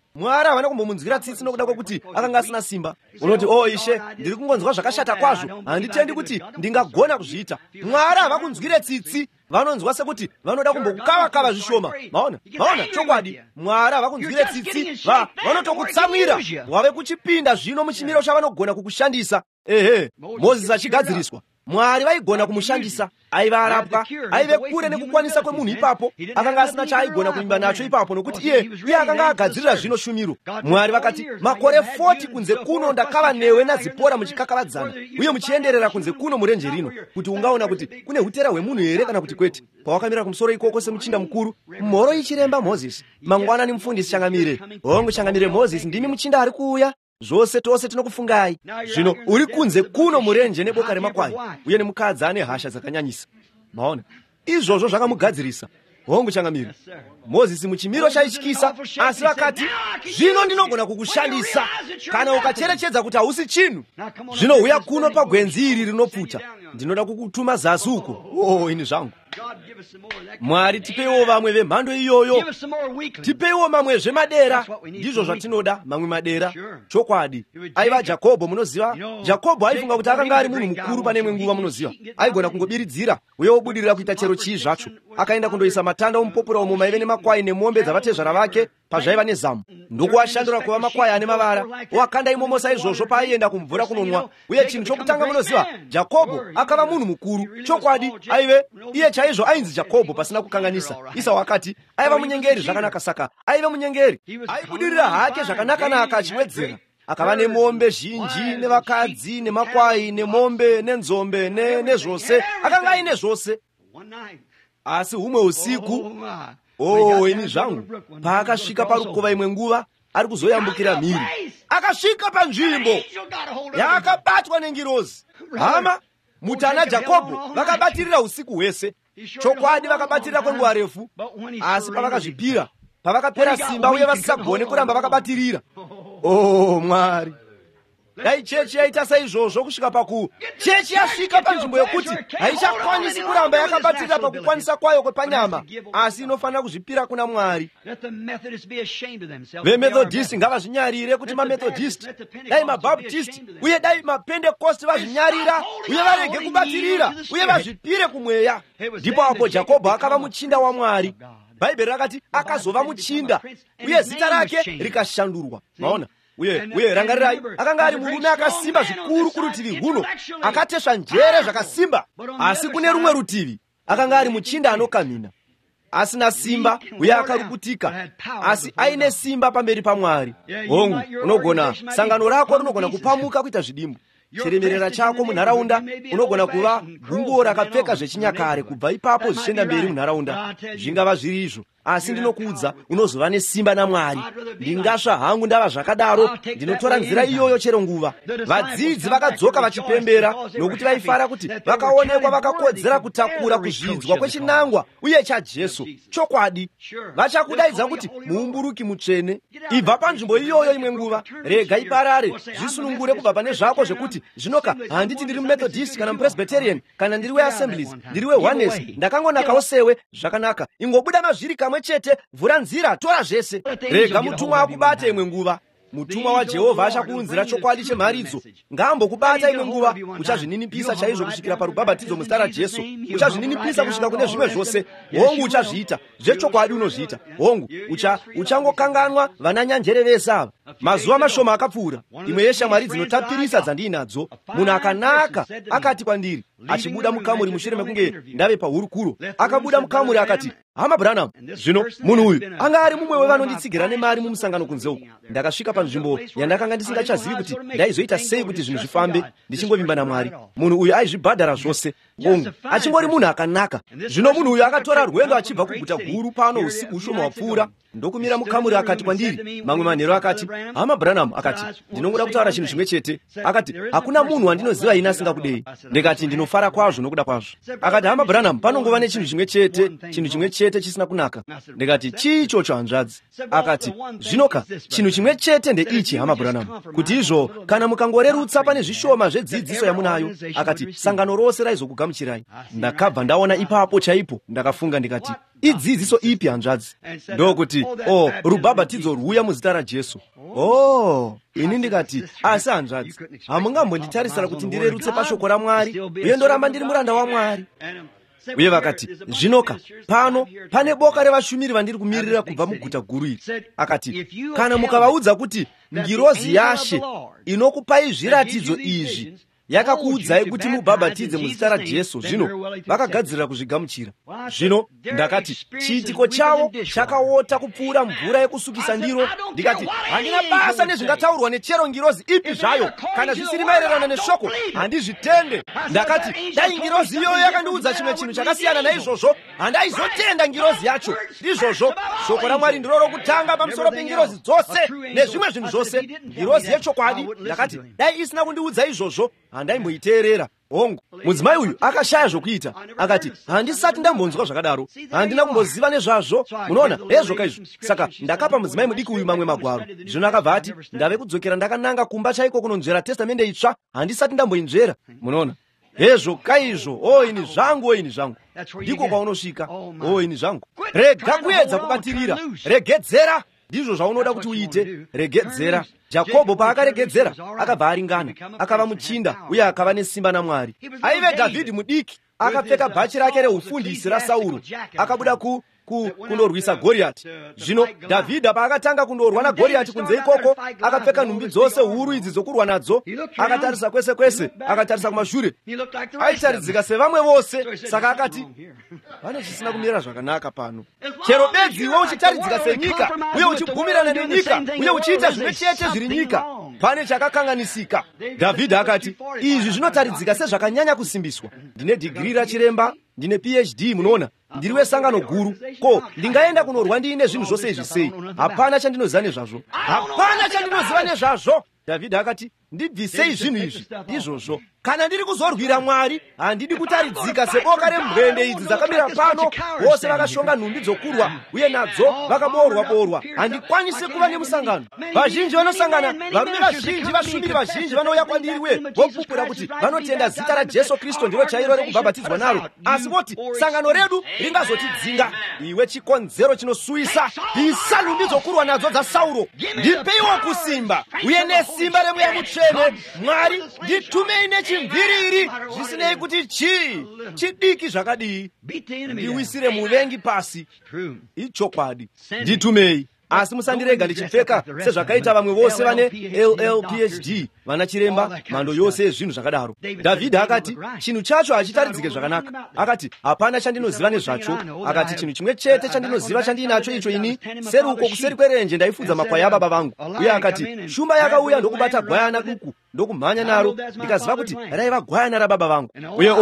Mwari havana kumbomunzwira tsitsi nokuda kwekuti akanga asina simba. Unoti, oh ishe, ndiri kungonzwa zvakashata kwazvo, handitendi kuti ndingagona kuzviita. Mwari havakunzwire tsitsi, vanonzwa sekuti vanoda kumbokava zvishoma. Maona chokwadi, Mwari havakunzwire tsitsi, vanotokutsamwira wave kuchipinda zvino muchimiro chavanogona kukushandisa. Mozisi achigadziriswa, Mwari vaigona kumushandisa, aiva arapwa, aive kure nekukwanisa kwemunhu ipapo, akanga asina chaaigona kuimba nacho ipapo nokuti iye akanga agadzirira zvino shumiro. Mwari vakati, makore 40 kunze kuno ndakava newe naZipora muchikakavadzana, uye muchienderera kunze kuno murenje rino, kuti ungaona kuti kune hutera hwemunhu here kana kuti kwete. Pawakamira kumusoro ikoko semuchinda mukuru, mhoro ichiremba Mozisi, mangwanani mufundisi changamire. Hongu changamire Mozisi, ndimi muchinda ari kuuya. Zvose tose tinokufungai. Zvino uri kunze kuno murenje neboka remakwai, uye nemukadzi ane hasha dzakanyanyisa. Maona, izvozvo zvakamugadzirisa. Hongu changamire. Mozisi muchimiro chaityisa, asi vakati, zvino ndinogona kukushandisa kana ukacherechedza kuti hausi chinhu. Zvino uya kuno pagwenzi iri rinopfuta, ndinoda kukutuma zasi uko. Ini zvangu. Mwari tipeiwo vamwe vemhando iyoyo, tipeiwo mamwe zvemadera. Ndizvo zvatinoda, mamwe madera. Chokwadi, aiva Jakobho, munoziva. Jakobho aifunga kuti akanga ari munhu mukuru pane imwe nguva, munoziva. Aigona kungobiridzira uye obudirira kuita chero chii zvacho. Akaenda kundoisa matanda omupopura umo maive nemakwai nemombe dzavatezvara vake pazvaiva nezamu, ndokuashandura kuva makwai ane mavara. Wakanda imomo saizvozvo paaienda kumvura kunonwa. Uye chinhu chokutanga munoziva, Jakobho akava munhu mukuru. Chokwadi, aive iye chaizvo ainzi Jakobho pasina kukanganisa. Esau akati aiva munyengeri zvakanaka, saka aive munyengeri. Aibudirira hake zvakanaka achiwedzera. Akava nemombe zhinji nevakadzi nemakwai nemombe nenzombe nezvose. Akanga aine zvose. Asi humwe usiku, ini zvangu, paakasvika parukova imwe nguva, ari kuzoyambukira mhiri, akasvika panzvimbo yakabatwa nengirozi. Hama, mutana Jakobho vakabatirira usiku hwese. Chokwadi vakabatirira kwenguva refu, asi pavakazvipira, pavakapera simba uye vasisagone kuramba vakabatirira. Mwari, dai chechi yaita saizvozvo kusvika chechi yasvika panzvimbo yokuti haichakwanisi kuramba yakabatirira pakukwanisa kwayo kwepanyama, asi inofanira kuzvipira kuna Mwari. VeMethodist ngavazvinyarire kuti maMethodist, dai maBaptist uye dai maPentecost vazvinyarira uye varege kubatirira uye vazvipire kumweya. Ndipo apo Jakobho akava muchinda waMwari. Bhaibheri rakati akazova muchinda uye zita rake rikashandurwa. Maona, uye rangarirai, akanga ari murume akasimba zvikuru kurutivi huno, akatesva njere zvakasimba. Asi kune rumwe rutivi akanga ari muchinda anokamina, asina simba uye akarukutika, asi aine simba pamberi paMwari. Hongu, unogona sangano rako rinogona kupamuka kuita zvidimbu. Chiremerera chako munharaunda unogona kuva gungo rakapfeka zvechinyakare. Kubva ipapo zvichienda mberi munharaunda, zvingava zviri izvo. Asi ndinokuudza, unozova nesimba naMwari. Ndingasva hangu ndava zvakadaro, ndinotora nzira iyoyo chero nguva. Vadzidzi vakadzoka vachipembera, nokuti vaifara kuti vakaonekwa vakakodzera kutakura kuzvidzwa kwechinangwa uye chaJesu. Chokwadi, vachakudaidza kuti muumburuki mutsvene. Ibva panzvimbo iyoyo imwe nguva, rega iparare, zvisunungure kubva pane zvako zvekuti zvinoka handiti ndiri muMethodist kana muPresbyterian kana ndiri weAssemblies, ndiri weOneness, ndakangonakawo sewe. Zvakanaka, ingobuda mazviri kamwe chete, vhura nzira, tora zvese. Rega mutumwa akubate imwe nguva. Mutumwa waJehovha achakuunzira chokwadi chemharidzo. Ngambokubata imwe nguva, uchazvininipisa chaizvo kusvikira parubhabhatidzo muzita raJesu. Uchazvininipisa kusvika kune zvimwe zvose. Hongu, uchazviita zvechokwadi, unozviita. Hongu, uchangokanganwa vananyanjere vese ava. Mazuva mashoma akapfuura, imwe yeshamwari dzinotapirisa dzandinadzo, munhu akanaka akati kwandiri, achibuda mukamuri mushure mekunge ndave pahurukuro, akabuda mukamuri akati, hama Branham, zvino munhu uyu anga ari mumwe wevanonditsigira nemari mumusangano kunze uku. Ndakasvika panzvimbo yandakanga ndisingachazivi kuti ndaizoita sei kuti zvinhu zvifambe, ndichingovimba naMwari. Munhu uyu aizvibhadhara zvose. Hongu, achingori munhu akanaka. Zvino munhu uyu akatora rwendo achibva kuguta guru pano usiku ushoma wapfuura, ndokumira mukamuri akati kwandiri, mamwe manheru akati, hama Branham, akati, ndinongoda kutaura chinhu chimwe chete. Akati, hakuna munhu wandinoziva ine asingakudei. Ndikati, ndinofara kwazvo nokuda kwazvo. Akati, hama Branham, panongova nechinhu chimwe chete, chinhu chimwe chete chisina kunaka. Ndikati chichocho hanzvadzi. Akati zvinoka chinhu chimwe chete ndeichi hama Branham, kuti izvo kana mukangorerutsa pane zvishoma zvedzidziso yamunayo. Akati sangano rose raizokugamuchirai. Ndakabva ndaona ipapo chaipo, ndakafunga ndikati idzidziso ipi hanzvadzi? Ndokuti rubhabhatidzo rwuya muzita raJesu. Ini ndikati asi hanzvadzi, hamungambonditarisira kuti ndirerutse pashoko raMwari uye ndoramba ndiri muranda waMwari. Uye vakati zvinoka pano pane boka revashumiri vandiri kumirira kubva muguta guru iri. Akati kana mukavaudza kuti ngirozi yaShe inokupai zviratidzo izvi yakakuudzai kuti mubhabhatidze muzita raJesu, zvino vakagadzirira kuzvigamuchira. Zvino ndakati chiitiko chavo chakaota kupfuura mvura yekusukisa ndiro. Ndikati handina basa nezvingataurwa nechero ngirozi ipi zvayo, kana zvisiri maererano neshoko handizvitende. Ndakati dai ngirozi iyoyo yakandiudza chimwe chinhu chakasiyana naizvozvo, handaizotenda ngirozi yacho. Ndizvozvo shoko raMwari ndiro rokutanga pamusoro pengirozi dzose nezvimwe zvinhu zvose, ngirozi yechokwadi. Ndakati dai isina kundiudza izvozvo handaimboiteerera hongu. Mudzimai uyu akashaya zvokuita. Akati handisati ndambonzwa zvakadaro, handina kumboziva nezvazvo. Munoona hezvoka izvo. Saka ndakapa mudzimai mudiki uyu mamwe magwaro. Zvino akabva ati ndave kudzokera ndakananga kumba chaiko kunonzvera testamende itsva, handisati ndamboinzvera. Munoona hezvoka izvo. Ini zvangu, ini zvangu. Ndiko kwaunosvika. Ini zvangu. Rega kuedza kubatirira, regedzera. Ndizvo zvaunoda kuti uite, regedzera. Jakobho paakaregedzera akabva aringana, akava muchinda uye akava nesimba naMwari. Aive Dhavhidhi mudiki, akapfeka bhachi rake reufundisi raSauro, akabuda kundorwisa Goriati. Zvino Dhavhidhi paakatanga kundorwa naGoriati kunze ikoko, akapfeka nhumbi dzose huru idzi dzokurwa nadzo, akatarisa kwese kwese, akatarisa kumashure, aitaridzika sevamwe vose. Saka akati pane chisina kumira zvakanaka pano. Chero bedzi iwe uchitaridzika senyika uye uchibvumirana nenyika uye uchiita zvimwe chete zviri nyika, pane chakakanganisika. Dhavhidhi akati izvi zvinotaridzika sezvakanyanya kusimbiswa. Ndine dhigiri rachiremba, ndine PhD, munoona ndiri wesangano guru. Ko ndingaenda kunorwa ndiine zvinhu zvose izvi sei? Hapana chandinoziva nezvazvo, hapana chandinoziva nezvazvo. Dhavhidhi akati ndibvisei zvinhu izvi. Izvozvo kana ndiri kuzorwira Mwari handidi kutaridzika seboka remwende idzi dzakamira pano, vose vakashonga nhumbi dzokurwa uye nadzo vakaboorwa. Handikwanisi kuva nemusangano. Vazhinji vanosangana, varume vazhinji, vashumiri vazhinji vanouya kwandiri uye vopupura kuti vanotenda zita raJesu Kristu ndiro chairo rekubhabhatidzwa naro, asi voti sangano redu ringazotidzinga. Iwe chikonzero chinosuyisa, bvisa nhumbi dzokurwa nadzo dzaSauro, ndipeiwo kusimba uye nesimba remweya mutsvene. Mwari nditumei nechimviriri, zvisinei kuti chidiki zvakadii. Ndiwisire muvengi pasi, ichokwadi. Nditumei, asi musandirega ndichipfeka sezvakaita vamwe vose vane LL PhD, vana chiremba, mhando yose yezvinhu zvakadaro. Dhavhidhi akati chinhu chacho hachitaridzike zvakanaka. Akati hapana chandinoziva nezvacho. Akati chinhu chimwe chete chandinoziva chandiinacho icho ini, seruko kuseri kwerenje ndaifudza makwai ababa vangu. Uye akati shumba yakauya ndokubata gwayana duku ndokumhanya naro, ndikaziva kuti raiva gwayana rababa vangu.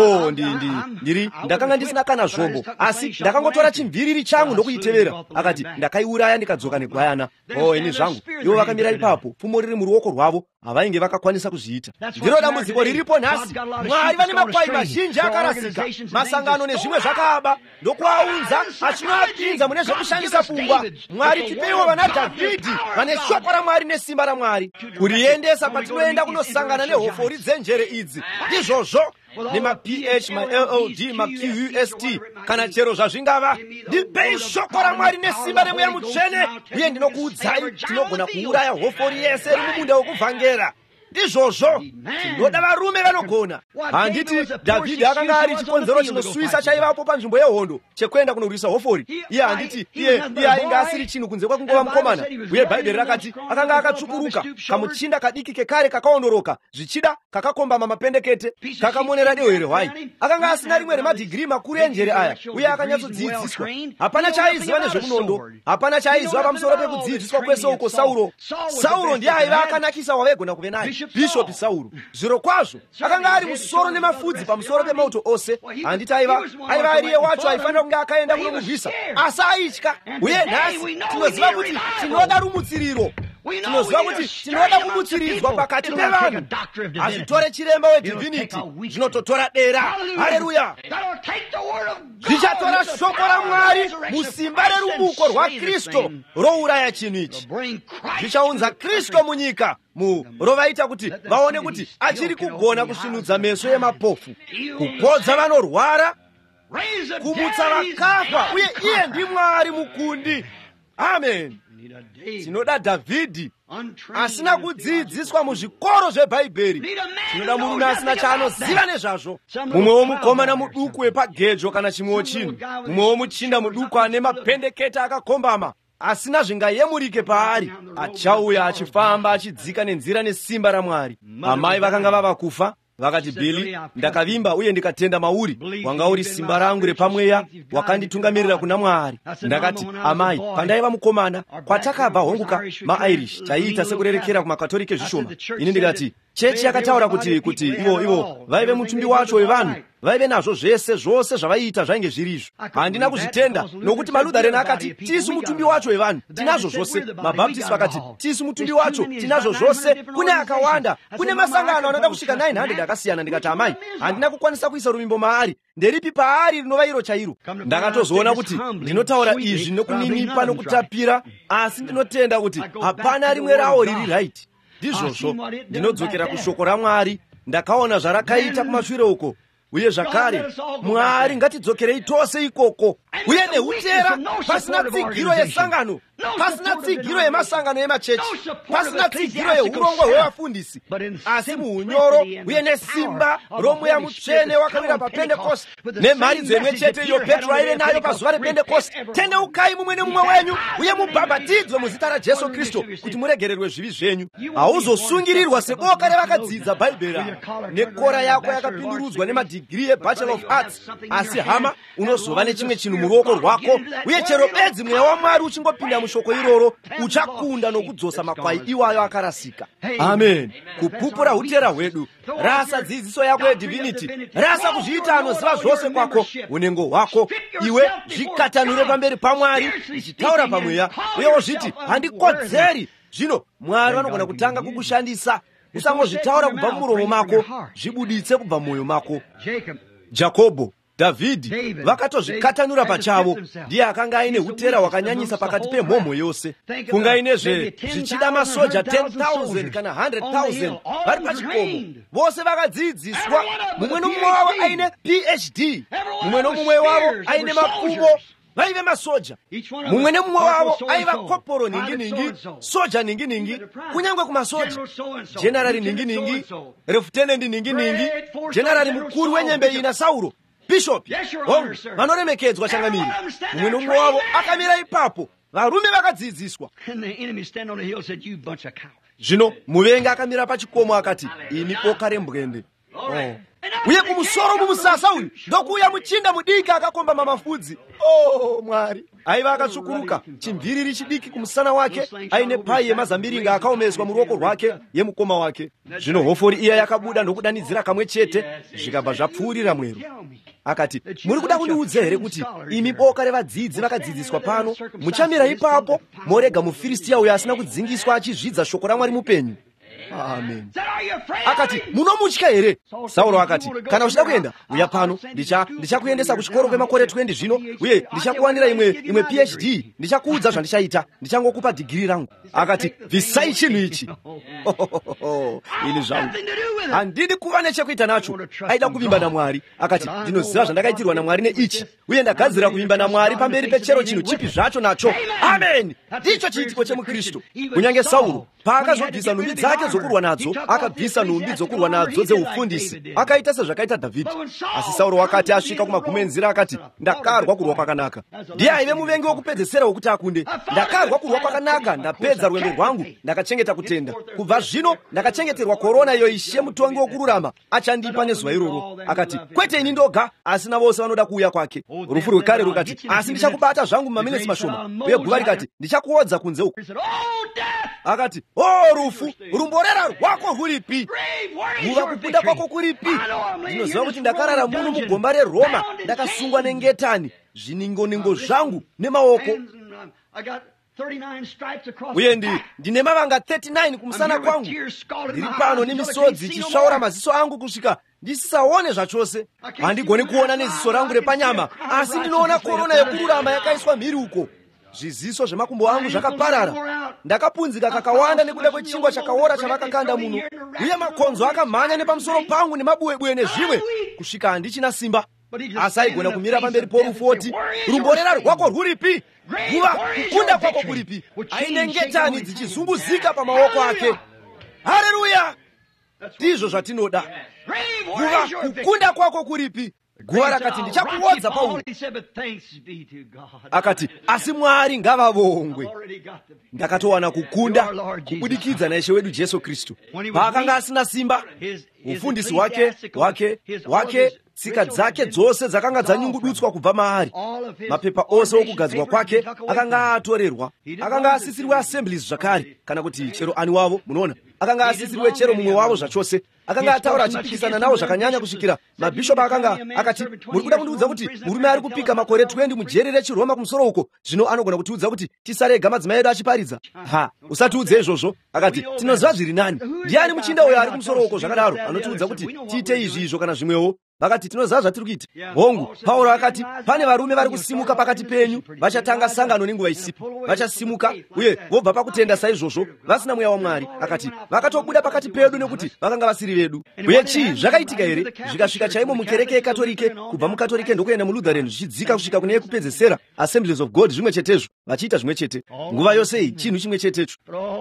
Uye ndakanga ndisina kana zvombo, asi ndakangotora chimviriri changu ndokuitevera. Akati ndakaiuraya ndikadzoka negwayana. Ini zvangu, ivo vakamira ipapo, pfumo riri muruoko rwavo, havainge vakakwanisa kuzviita. Ndiro dambudziko riripo nhasi. Mwari vane makwai mazhinji akarasika, masangano nezvimwe zvakaaba, ndokuaunza achinoapinza mune zvekushandisa pfungwa. Mwari tipeiwo vana Dhavhidhi vane shoko raMwari nesimba raMwari, kuriendesa patinoenda kunosangana nehofori dzenjere idzi. Ndizvozvo nemaPh, maLLD, maQUST, kana chero zvazvingava, ndipei shoko raMwari nesimba remweya mutsvene, uye ndinokuudzai tinogona kuuraya hofori yese iri mumunda wokuvhangera. Ndizvozvo tinoda varume vanogona. Handiti Dhavhidhi akanga ari chikonzero chinosuyisa chaivapo panzvimbo yehondo chekuenda kunorwisa hofori. Iye handiti iye ainge asiri chinhu kunze kwekungova mukomana. Uye Bhaibheri rakati akanga akatsvukuruka, kamuchinda kadiki kekare kakaondoroka, zvichida kakakombama mapendekete, kakamonera dehwe rehwai. Akanga asina rimwe remadhigiri makuru enjere aya, uye akanyatsodzidziswa. Hapana chaaiziva nezvemunondo, hapana chaaiziva pamusoro pekudzidziswa kwese uko Sauro ndiye aiva akanakisa wavaigona kuve naye, Bishop Sauro. Zviro kwazvo akanga ari musoro nemafudzi pamusoro pemauto ose. Handiti aiva ariye wacho aifanira kunge akaenda kunomurwisa, asi aitya. Uye nhasi tinoziva kuti tinoda rumutsiriro. tinoziva kuti tinoda kumutsirizwa pakati pevanhu. Azvitore chiremba wedivinity zvinototora dera. Haleluya! Zvichatora shoko raMwari musimba rerumuko rwaKristu rouraya chinhu ichi. Zvichaunza Kristu munyika rovaita kuti vaone kuti achiri kugona kusvinudza meso emapofu, kupodza vanorwara, kumutsa vakafa, uye iye ndiMwari mukundi. Amen. Tinoda Dhavhidhi asina kudzidziswa muzvikoro zvebhaibheri. Tinoda murume asina chaanoziva nezvazvo. Mumwe womukomana muduku wepagejo kana chimwewo chinhu. Mumwe womuchinda muduku ane mapendekete akakombama, asina zvingayemurike paari. Achauya achifamba achidzika nenzira nesimba raMwari. Amai vakanga vava kufa vakati, Bhili, ndakavimba uye ndikatenda mauri, wanga uri simba rangu repamweya, wakanditungamirira kuna Mwari. Ndakati, amai, pandaiva mukomana, kwatakabva honguka maIrish, chaiita sekurerekera kumakatolike zvishoma. Ini ndikati, chechi yakataura kuti ivo vaive mutumbi wacho wevanhu, vaive nazvo zvose zvavaiita zvainge zvirizvo. Handina kuzvitenda, nokuti maLutherani akati, tisu mutumbi wacho wevanhu, tinazvo zvose. Mabaptisti vakati, tisu mutumbi wacho, tinazvo zvose. Kune akawanda, kune masangano anoda kusvika 900 akasiyana. Ndikati, amai, handina kukwanisa kuisa rumimbo maari. Nderipi paari rinova iro chairo? Ndakatozoona kuti ndinotaura izvi nokuninipa nokutapira, asi ndinotenda kuti hapana rimwe rawo riri right. Ndizvozvo ndinodzokera kushoko raMwari. Ndakaona zvarakaita kumashure uko. Uye zvakare, Mwari ngatidzokerei tose ikoko. Uye neutera, pasina tsigiro yesangano, pasina tsigiro yemasangano emachechi, pasina tsigiro yeurongwa hwevafundisi, asi muunyoro uye nesimba roMweya Mutsvene wakawira paPentekoste, nemharidzo imwe chete iyo Petro aive nayo pazuva rePentekoste. Tendeukai mumwe nemumwe wenyu uye mubhabhatidzwe muzita raJesu Kristu kuti muregererwe zvivi zvenyu. Hauzosungirirwa seboka revakadzidza Bhaibheri nekora yako yakapindurudzwa nemadhigiri eBachelor of Arts, asi hama unozova nechimwe chinhu muruoko rwako, uye chero bedzi mweya waMwari uchingopinda mushoko iroro, uchakunda nokudzosa makwai iwayo akarasika. Amen. Kupupura utera hwedu. Rasa dzidziso yako yedivinity, rasa kuzviita anoziva zvose kwako, unengo hwako. Iwe zvikatanure pamberi paMwari uchitaura pamweya, uye wozviti, handikodzeri. Zvino Mwari vanogona kutanga kukushandisa. Usangozvitaura kubva mumuromo mako, zvibuditse kubva mumwoyo mako. Jakobho, Dhavhidhi vakatozvikatanura pachavo. Ndiye akanga aine utera hwakanyanyisa pakati pemhomho yose. Kungaine zvichida masoja 10,000 kana 100,000 vari pachikomo, vose vakadzidziswa. Mumwe nomumwe wavo aine PhD, mumwe nomumwe wavo aine mapfumo, vaive masoja. Mumwe nemumwe wavo aiva koporo ningi-ningi, soja ningi-ningi, kunyangwe kumasoja, generali ningi-ningi, reftenendi ningi-ningi, generali mukuru wenyembe ina Sauro, bishopi, vanoremekedzwa changamiri. Mumwe nomumwe wavo akamira ipapo, varume vakadzidziswa. Zvino muvengi akamira pachikomo akati, imi boka rembwende. Uye kumusoro mumusasa uyu ndokuuya muchinda mudiki akakombama mafudzi. Mwari! Aiva akatsvukuruka, chimviriri chidiki kumusana wake, aine pai yemazambiringa akaomeswa muruoko rwake yemukoma wake. Zvino hofori iya yakabuda ndokudanidzira kamwe chete, zvikabva zvapfuurira mwero. Akati, muri kuda kundiudza here kuti imi boka revadzidzi vakadzidziswa pano muchamira ipapo morega muFiristia uyo asina kudzingiswa achizvidza shoko raMwari mupenyu? Amen. Akati, munomutya here? Sauro akati, kana uchida kuenda, uya pano, ndichakuendesa kuchikoro kwemakore 20 zvino, uye ndichakuwanira imwe PhD, ndichakuudza zvandichaita, ndichangokupa dhigiri rangu. Akati, bvisai chinhu ichi. Ini zvangu handidi kuva nechekuita nacho. Aida kuvimba naMwari. Akati, ndinoziva zvandakaitirwa naMwari neichi, uye ndagadzira kuvimba naMwari pamberi pechero chinhu chipi zvacho nacho. Amen. Ndicho chiitiko chemuKristu. Kunyange Sauro paakazobvisa nhumbi dzake dzokurwa nadzo, akabvisa nhumbi dzokurwa nadzo dzeufundisi, akaita sezvakaita Dhavhidhi. Asi Sauro akati asvika kumagumo enzira akati, ndakarwa kurwa kwakanaka. Ndiye aive muvengi wokupedzesera wokuti akunde. Ndakarwa kurwa kwakanaka, ndapedza rwendo rwangu, ndakachengeta kutenda. Kubva zvino ndakachengeterwa korona iyo Ishe mutongi wokururama achandipa nezuva iroro. Akati, kwete ini ndoga, asi navose vanoda kuuya kwake. Rufu rwekare rukati, asi ndichakubata zvangu mumaminitsi mashoma. Uye guva rikati, ndichakuodza kunze uko. Akati, rufu, rumborera rwako rwuripi? Kuva kupinda kwako kuripi? Ndinoziva kuti ndakarara muno mugomba reRoma, ndakasungwa nengetani, zviningo-ningo zvangu nemaoko. uye ndine mavanga 39 kumsana kwangu. Ndiri pano ni misodzi chisvaura maziso angu kusvika ndisisaone zvachose. Handigoni kuona neziso rangu repanyama, asi ndinoona korona yokururama yakaiswa mhiri uko. Zviziso zvemakumbo angu zvakaparara. Ndakapunzika kakawanda nekuda kwechingwa chakaora chavakakanda muno, uye makonzo akamhanya nepamusoro pangu nemabuwebuwe nezvimwe kusvika handichina simba. Asi aigona kumira pamberi porufu oti, rumborera rwako rwuripi? Guva kukunda kwako kuripi? Ainengetani dzichizunguzika pamaoko ake. Haleluya! Ndizvo zvatinoda. Guva kukunda kwako kuripi? Guva rakati, ndichakuodza Paulo. Akati, asi Mwari ngavabongwe. Ndakatowana kukunda kubudikidza naIshe wedu Jesu Kristu. Paakanga asina simba, ufundisi wake tsika dzake dzose dzakanga dzanyungudutswa kubva maari. Mapepa ose okugadzwa kwake akanga atorerwa. Akanga asisiriwe assemblies zvakare, kana kuti chero ani wavo, munoona. Akanga asisiriwe chero mumwe wavo zvachose. Akanga ataura achipikisana nawo zvakanyanya kusvikira mabhishopu akanga akati, muri kuda kundiudza kuti murume ari kupika makore 20 mujeri rechiRoma kumusoro uko, zvino anogona kutiudza kuti tisarega madzimai edu achiparidza? Ha, usatiudze izvozvo. Akati, tinoziva zviri nani. Ndiani muchinda uyo ari kumusoro uko zvakadaro anotiudza kuti tiite izvi izvo kana zvimwewo? Vakati, tinoziva zvatiri kuita. Hongu, Pauro akati, pane varume vari kusimuka pakati penyu, vachatanga sangano nenguva isipo. Vachasimuka uye vobva pakutenda saizvozvo, vasina mweya waMwari. Akati, vakatobuda pakati pedu nekuti vakanga vasiri vedu. Uye chii zvakaitika here? Zvikasvika chaimo mukereke yekatolike, kubva mukatolike ndokuenda muLutheran, zvichidzika kusvika kune yekupedzesera, Assemblies of God, zvimwe chetezvo, vachiita zvimwe chete. Nguva yose iyi chinhu chimwe chetecho.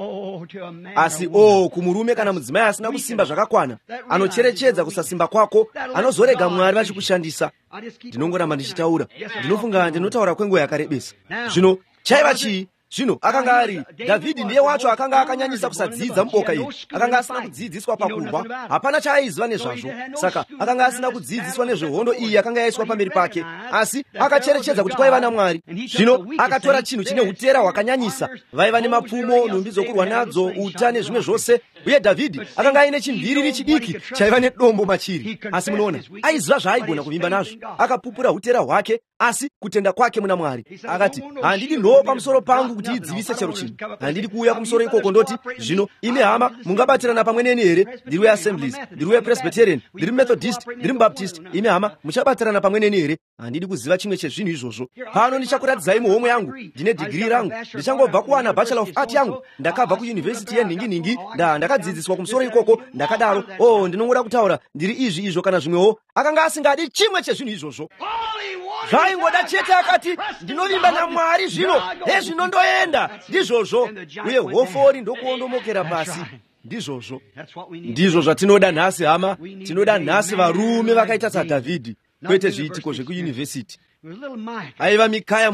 Asi kumurume kana mudzimai asina kusimba zvakakwana, anocherechedza kusasimba kwako, anozorega Mwari vachikushandisa. Ndinongoramba ndichitaura, ndinofunga ndinotaura kwenguva yakarebesa. Zvino chaiva chii? Zvino akanga ari Dhavhidhi ndiye wacho akanga akanyanyisa kusadzidza muboka iri. Akanga asina kudzidziswa pakurwa, hapana chaaiziva nezvazvo. Saka akanga asina kudzidziswa nezvehondo iyi yakanga yaiswa pamberi pake, asi akacherechedza kuti kwaiva naMwari. Zvino akatora chinhu chine utera hwakanyanyisa, vaiva nemapfumo, nhumbi dzokurwa nadzo, uta nezvimwe zvose. Uye Dhavhidhi akanga aine chimviriri chidiki chaiva nedombo machiri. Asi munoona, aiziva zvaaigona kuvimba nazvo. Akapupura utera hwake, asi kutenda kwake muna Mwari. Akati, handidi nhoo pamusoro pangu kuti idzivise chero chinhu. Handidi kuuya kumusoro ikoko ndoti, zvino ine hama mungabatirana pamwe neni here? Ndiri weAssemblies, ndiri wePresbyterian, ndiri Methodist, ndiri Baptist. Ine hama muchabatirana pamwe neni here? Handidi kuziva chimwe chezvinhu izvozvo. Pano ndichakuratidzai muhomwe yangu. Ndine digiri rangu. Ndichangobva kuwana Bachelor of Art yangu. Ndakabva kuYunivhesiti yeNingi-Ningi. Ndakadzidziswa kumusoro ikoko. Ndakadaro, ndinongoda kutaura ndiri izvi izvo kana zvimwewo. Akanga asingadi chimwe chezvinhu izvozvo. Zvaingoda chete akati, ndinovimba naMwari zvino, zvino ndoenda. Ndizvozvo. Uye hofori ndokuondomokera pasi. Ndizvozvo. Ndizvo zvatinoda nhasi hama. Tinoda nhasi varume vakaita saDhavhidhi, kwete zviitiko zvekuyunivhesiti. Aiva Mikaya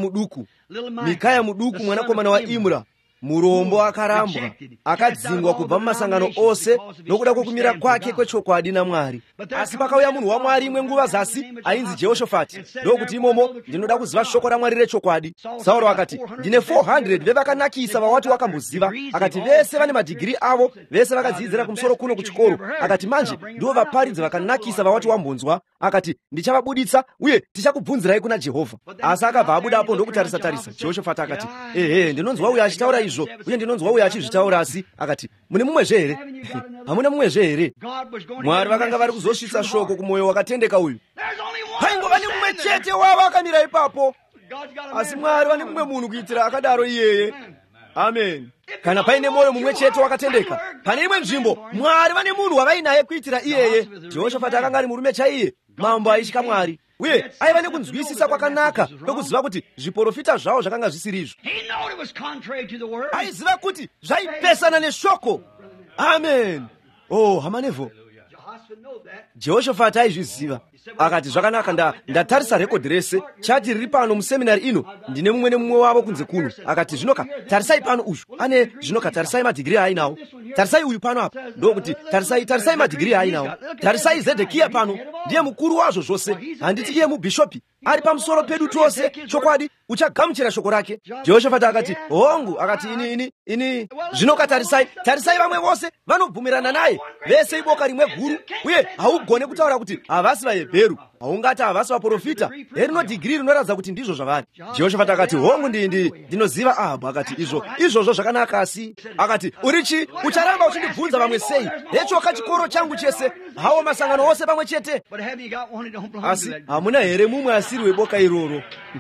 muduku mwanakomana waImura. Murombo akarambwa, akadzingwa kubva mumasangano ose nokuda kwokumira kwake kwechokwadi naMwari. Asi pakauya munhu waMwari imwe nguva zasi ainzi Jehoshafati. Ndokuti imomo ndinoda kuziva shoko raMwari rechokwadi. Sauro akati, ndine 400 vevakanakisa vawati wakamboziva. Akati vese vane madhigiri avo, vese vakadzidzira kumusoro kuno kuchikoro. Akati manje ndivo vaparidzi vakanakisa vawati wambonzwa. Akati ndichavabuditsa uye tichakubvunzirai kuna Jehovha. Asi akabva abudapo ndokutarisa. Jehoshafati akati, ndinonzwa uyo achitaura izvo, uye ndinonzwa uyo achizvitaura. Asi akati, mune mumwezve here? Hamuna mumwezve here? Mwari vakanga vari kuzosvitsa shoko kumwoyo wakatendeka uyu. Paingova nemumwe chete wavo akamira ipapo. Asi Mwari vane mumwe munhu kuitira akadaro iyeye. Amen. Kana paine moyo mumwe chete wakatendeka, pane imwe nzvimbo Mwari vane munhu wavainaye kuitira iyeye. Jehoshafati akanga ari murume chaiye, mambo aitya Mwari. Uye aiva nekunzwisisa kwakanaka nokuziva kuti zviprofita zvavo zvakanga zvisiri izvo. Aiziva kuti zvaipesana neshoko. Amen. Hamanevo. Jehoshafati aizviziva. Akati, zvakanaka, ndatarisa rekodhi rese. Chati riri pano museminari ino, ndine mumwe nemumwe wavo kunze kuno. Akati, zvinoka, tarisai pano uyu. Ane zvinoka, tarisai madhigiri ainawo. Tarisai uyu pano apa. Ndokuti, tarisai madhigiri ainawo. Tarisai Zedhekia pano. Ndiye mukuru wazvo zvose. Handiti iye mubhishopi. ali pamusoro pedu tonse, chokwadi uchagamuchira shoko rake. Jehoshafati akati, hongu, akati ini zvino katarisai vamwe vose vanobvumirana naye, vese iboka rimwe guru, uye haugone kutaura kuti havasi vaHebheru, haungati havasi vaprofita. Herino dhigiri rinoratidza kuti ndizvo zvavari. Jehoshafati akati, hongu ndinoziva Ahabhu. Akati, izvozvo zvakanaka, asi akati, urichi ucharamba uchindibvunza vamwe sei? Hechoka chikoro changu chese, hawo masangano ose pamwe chete. Asi hamuna here mumwe asiri weboka iroro?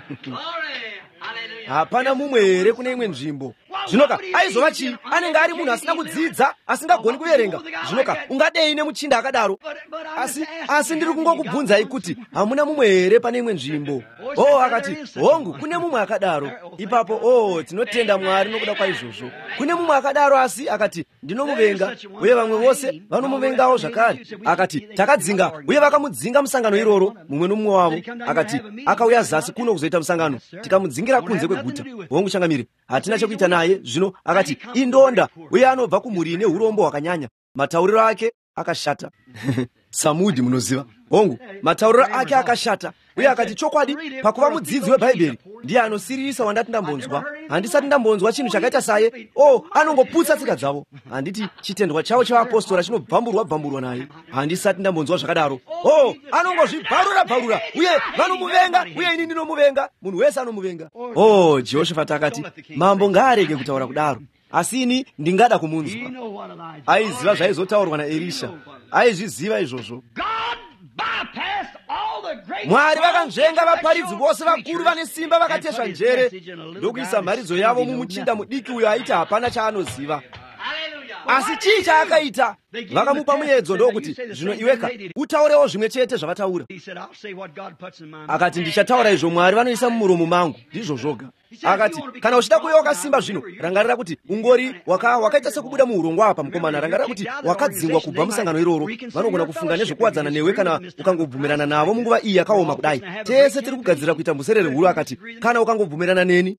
Hapana mumwe here kune imwe nzvimbo. Zvinoka aizova chii? Anenge ari munhu asina kudzidza, asingagoni kuverenga. Zvinoka ungadei nemuchinda akadaro? Asi ndiri kungokubvunzai kuti hamuna mumwe here pane imwe nzvimbo? Akati, hongu, kune mumwe akadaro. Ipapo tinotenda Mwari nokuda kwaizvozvo. Kune mumwe akadaro, asi akati, ndinomuvenga, uye vamwe vose vanomuvengawo zvakare. Akati, takadzinga, uye vakamudzinga musangano iroro, mumwe nomumwe wavo. Akati, akauya zasi kuno kuzoita musangano, tikamudzingira kunze kweguta. Hongu, changamire, hatina chekuita naye. Zvino akati, indonda, uye anobva kumhuri ine urombo hwakanyanya. Matauriro ake akashata. Samudhi munoziva. Hongu, matauriro ake akashata. Uye akati, chokwadi, pakuva mudzidzi webhaibheri ndiye anosiririsa wandati ndambonzwa. Handisati ndambonzwa chinhu chakaita saye. Anongoputsa tsika dzavo. Handiti chitendwa chavo chevapostora chinobvamburwa naye. Handisati ndambonzwa zvakadaro. Anongozvibvarura, uye vanomuvenga, uye ini ndinomuvenga. Munhu wese anomuvenga. Jehoshafati akati, mambo ngaarege kutaura kudaro, asi ini ndingada kumunzwa. Aiziva zvaizotaurwa naErisha. Aizviziva izvozvo. Mwari vakanzvenga vaparidzi vose vakuru vane simba vakatesva njere ndokuisa mharidzo yavo mumuchinda mudiki uyo aiti hapana chaanoziva. Asi chii chaakaita? Vakamupa muedzo ndokuti, zvino iweka utaurewo zvimwe chete zvavataura. Akati, ndichataura izvo Mwari vanoisa mumuromo mangu, ndizvo zvoga. Akati, kana uchida kuuya wakasimba zvino, rangarira kuti ungori wakaita sekubuda muurongwa apa mukomana. Rangarira kuti wakadzingwa kubva musangano iroro. Vanogona kufunga nezvokuwadzana newe kana ukangobvumirana navo munguva iyi yakaoma kudai. Tese tiri kugadzirira kuita muserere huru. Akati, kana ukangobvumirana neni?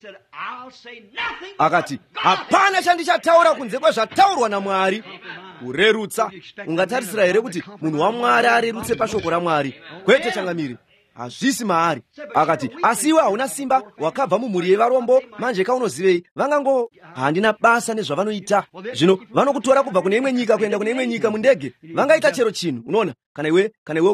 Akati, hapana chandichataura kunze kwezvataurwa naMwari. Kurerutsa. Ungatarisira here kuti munhu waMwari arerutse pashoko raMwari? Kwete, changamire, hazvisi maari. Akati, asi iwe hauna simba, wakabva mumhuri yevarombo, manje kaunozivei? Handina basa nezvavanoita. Zvino vanokutora kubva kune imwe nyika kuenda kune imwe nyika mundege, vangaita chero chinhu, unoona? Kana iwe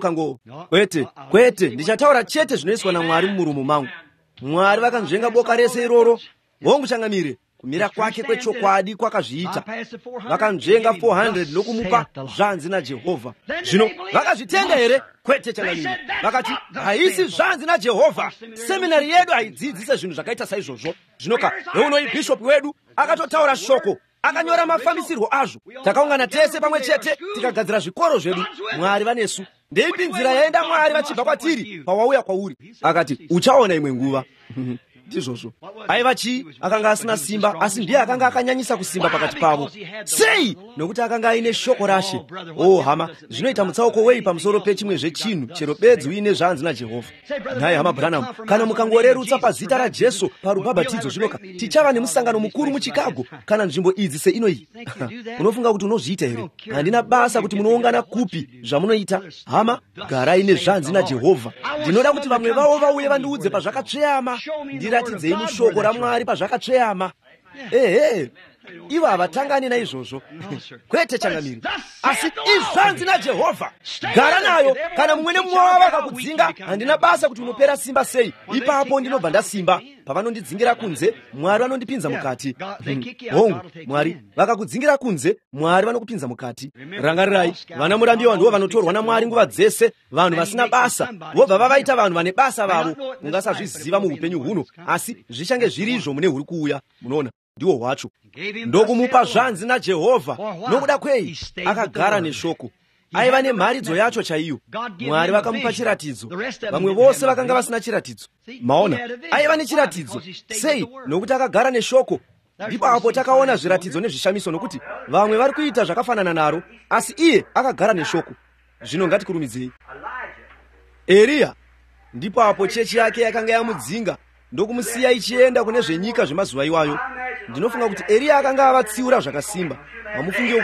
kwete, ndichataura chete zvinoiswa naMwari mumuromo mangu. Mwari vakanzvenga boka rese iroro. Hongu, changamire, kumira kwake kwechokwadi kwakazviita. Vakanzvenga 400 nokumupa zvanzi naJehovha. Zvino vakazvitenda here? Kwete, changamire. Vakati, haisi zvanzi naJehovha. Seminari yedu haidzidzise zvinhu zvakaita saizvozvo. Zvinoka neunoi bhishopi wedu akatotaura shoko, akanyora mafambisirwo azvo. Takaungana tese pamwe chete tikagadzira zvikoro zvedu. Mwari vanesu. Ndeipi nzira yaenda Mwari vachibva kwatiri pawauya kwauri? Akati, uchaona imwe nguva. Ndizvozvo. Aiva chii? Akanga asina simba, asi ndiye akanga akanyanyisa kusimba pakati pavo. Sei? Nokuti akanga aine shoko raShe. Hama, zvinoita mutsauko wei pamusoro pechimwe zvechinhu, chero bedzi uine zvanzi naJehovha. Nhai hama Branham, kana mukangorerutsa pazita raJesu parubhabhatidzo, zvinoka tichava nemusangano mukuru muChicago kana nzvimbo idzi seinoyi. Unofunga kuti unozviita here? Handina basa kuti munoungana kupi zvamunoita. Hama, garai nezvanzi naJehovha. Ndinoda kuti vamwe vavo vauye vandiudze pazvakatsveyama. Ndiratidzei mushoko raMwari pazvakatsveyama. Ivo havatangani naizvozvo. Kwete, changamire, asi izvanzi naJehovha. Gara nayo. Kana mumwe nemumwe wavo akakudzinga, handina basa kuti unopera simba sei. Ipapo ndinobva ndasimba. Pavanondidzingira kunze, Mwari vanondipinza mukati. Hongu, Mwari vakakudzingira kunze, Mwari vanokupinza mukati. Rangarirai, vana murambiwa ndivo vanotorwa naMwari nguva dzese. Vanhu vasina basa vobva vavaita vanhu vane basa vavo. Mungasazviziva muupenyu huno, asi zvichange zviri izvo mune huri kuuya. Munoona, ndiwo hwacho. Ndokumupa zvanzi naJehovha. Nokuda kwei? Akagara neshoko. Aiva nemharidzo yacho chaiyo. Mwari vakamupa chiratidzo. Vamwe vose vakanga vasina chiratidzo. Maona, aiva nechiratidzo. Sei? Nokuti akagara neshoko. Ndipo apo takaona zviratidzo nezvishamiso, nokuti vamwe vari kuita zvakafanana naro, asi iye akagara neshoko. Zvino ngatikurumidzei. Eria, ndipo apo chechi yake yakanga yamudzinga ndokumusiya ichienda kune zvenyika zvemazuva iwayo. Ndinofunga kuti Eria akanga avatsiura zvakasimba. Hamufungiwo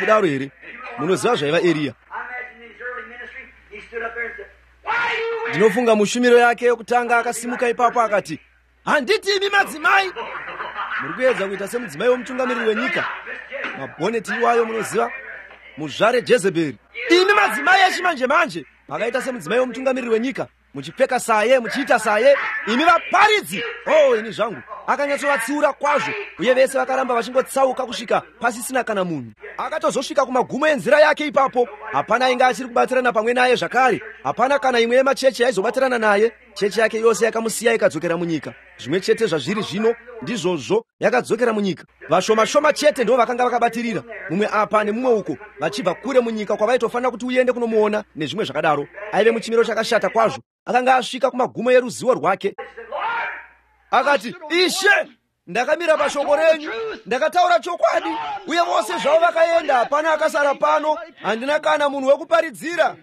Ndinofunga mushumiro yake yokutanga akasimuka ipapo akati, handiti imi madzimai muri kuyedza kuita semudzimai womutungamiriri wenyika, mabhoneti iwayo munoziva, muzvare Jezebheri. Imi madzimai echimanje-manje makaita semudzimai womutungamiriri wenyika, muchipfeka saye, muchiita saye, imi vaparidzi. Ini zvangu akanyatsovatsiura kwazvo, uye vese vakaramba vachingotsauka kusvika pasisina kana munhu. Akatozosvika kumagumo enzira yake ipapo. Hapana ainge achiri kubatsirana pamwe naye zvakare. Hapana kana imwe yemachechi yaizobatsirana naye. Chechi yake yose yakamusiya ikadzokera munyika. Zvimwe chete zvazviri zvino ndizvozvo yakadzokera munyika. Vashoma-shoma chete ndivo vakanga vakabatirira, mumwe apa nemumwe uko, vachibva kure munyika kwavaitofanira kuti uende kunomuona nezvimwe zvakadaro. Aive muchimiro chakashata kwazvo. Akanga asvika kumagumo eruzivo rwake. Akati, Ishe, ndakamira pashoko renyu, ndakataura chokwadi, uye vose zvavo vakaenda, hapana akasara pano, handina kana munhu wekuparidzira.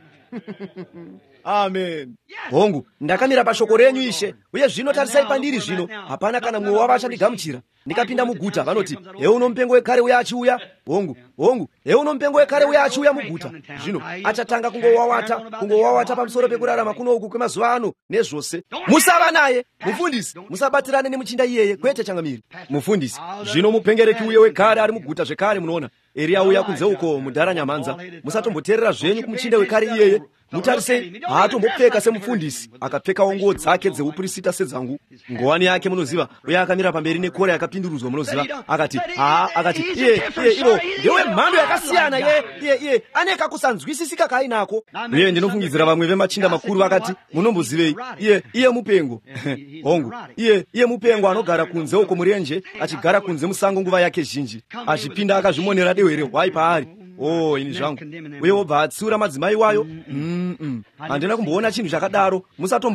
Amen. Hongu, ndakamira pashoko renyu Ishe, uye zvino tarisai pandiri zvino, hapana kana mumwe wavo achandigamuchira. Ndikapinda muguta, vanoti, heuno mupengo wekare uya achiuya. Hongu, heuno mupengo wekare uya achiuya muguta. Zvino achatanga kungowawata pamusoro pekurarama kuno uku kwemazuva ano nezvose. Musava naye, mufundisi, musabatirane nemuchinda iyeye, kwete changamiri. Mufundisi, zvino mupengereki uye wekare ari muguta zvekare munoona. Eria uya kunze uko mudhara nyamanza, musatomboteerera zvenyu kumuchinda wekare iyeye. Mutarisei, haatombopfeka semufundisi, akapfekawo nguo dzake dzeuprista sedzangu. Ngowani yake munoziva, uye akamira pamberi nekora yakapindurudzwa munoziva. Akati, iye ivo ndewe mhando yakasiyana, iye ane kakusanzwisisika kainako. Uye ndinofungidzira vamwe vemachinda makuru vakati, munombozivei, iye mupengo. Hongu, iye mupengo anogara kunze uko murenje, achigara kunze musango nguva yake zhinji, achipinda akazvimonera dehwe rehwai paari. Ini zvangu. Uye wobva atsiura madzimai wayo. Handina kumboona chinhu chakadaro.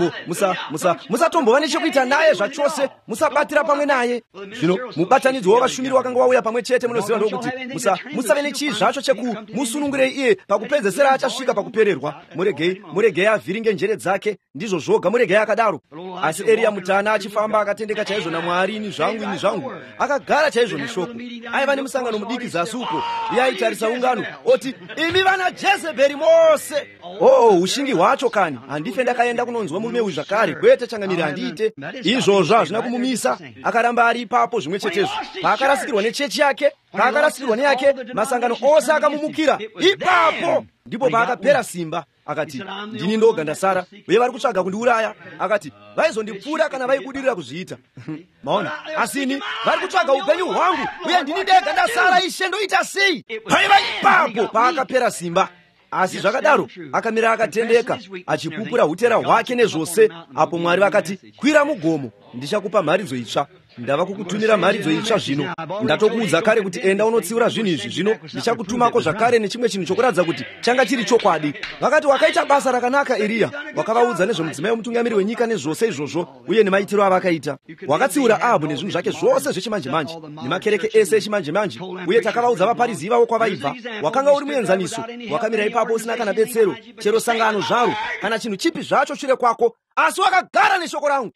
Musatombova nechekuita naye zvachose. Musabatira pamwe naye. Zvino mubatanidzo wavashumiri wakanga wauya pamwe chete, munoziva ndokuti musave nechii zvacho chekumusunungurei iye pakupedzesera achasvika pakupererwa. Muregei avhiringe njere dzake, ndizvo zvoga muregei akadaro. Asi Eria mutana achifamba akatendeka chaizvo naMwari. Ini zvangu akagara chaizvo neshoko. Aiva nemusangano mudiki zasi uko, iye aitarisa ungano, oti, imi vana Jezebheri mose. Ushingi hwacho kani, handife ndakaenda kunonzwa murume uyu zvakare, kwete changamiri handiite. Izvozvo hazvina kumumisa, akaramba ari ipapo zvimwe chetezvo. Paakarasikirwa nechechi yake, paakarasikirwa neyake, masangano ose akamumukira. Ipapo ndipo paakapera simba. Akati, ndini ndoga ndasara, uye vari kutsvaga kundiuraya. Akati, vaizondipfuura kana vaikudirira kuzviita. Maona, asini vari kutsvaga upenyu hwangu, uye ndini ndega ndasara. Ishe, ndoita sei? Paiva ipapo paakapera simba. Asi zvakadaro akamira akatendeka, achipupura utera hwake nezvose. Apo Mwari vakati, kwira mugomo, ndichakupa mharidzo itsva. Ndava kukutumira mharidzo itsva zvino. Ndatokuudza kare kuti enda unotsiura zvinhu izvi. Zvino ndichakutumako zvakare nechimwe chinhu chokuradza kuti changa chiri chokwadi. Vakati, wakaita basa rakanaka Eria. Wakavaudza nezvemudzimai womutungamiri wenyika nezvose izvozvo, uye nemaitiro avakaita. Wakatsiura Ahabhu nezvinhu zvake zvose zvechimanje-manje, nemakereke ese echimanje-manje, uye takavaudza vaparidzi vavo kwavaibva. Wakanga uri muenzaniso, wakamira ipapo usina kana betsero, chero sangano zvaro, kana chinhu chipi zvacho shure kwako, asi wakagara neshoko rangu.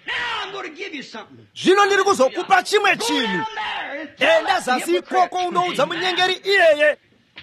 Zvino ndiri kuzokupa chimwe chinhu. Enda zasi ikoko unoudza munyengeri iyeye,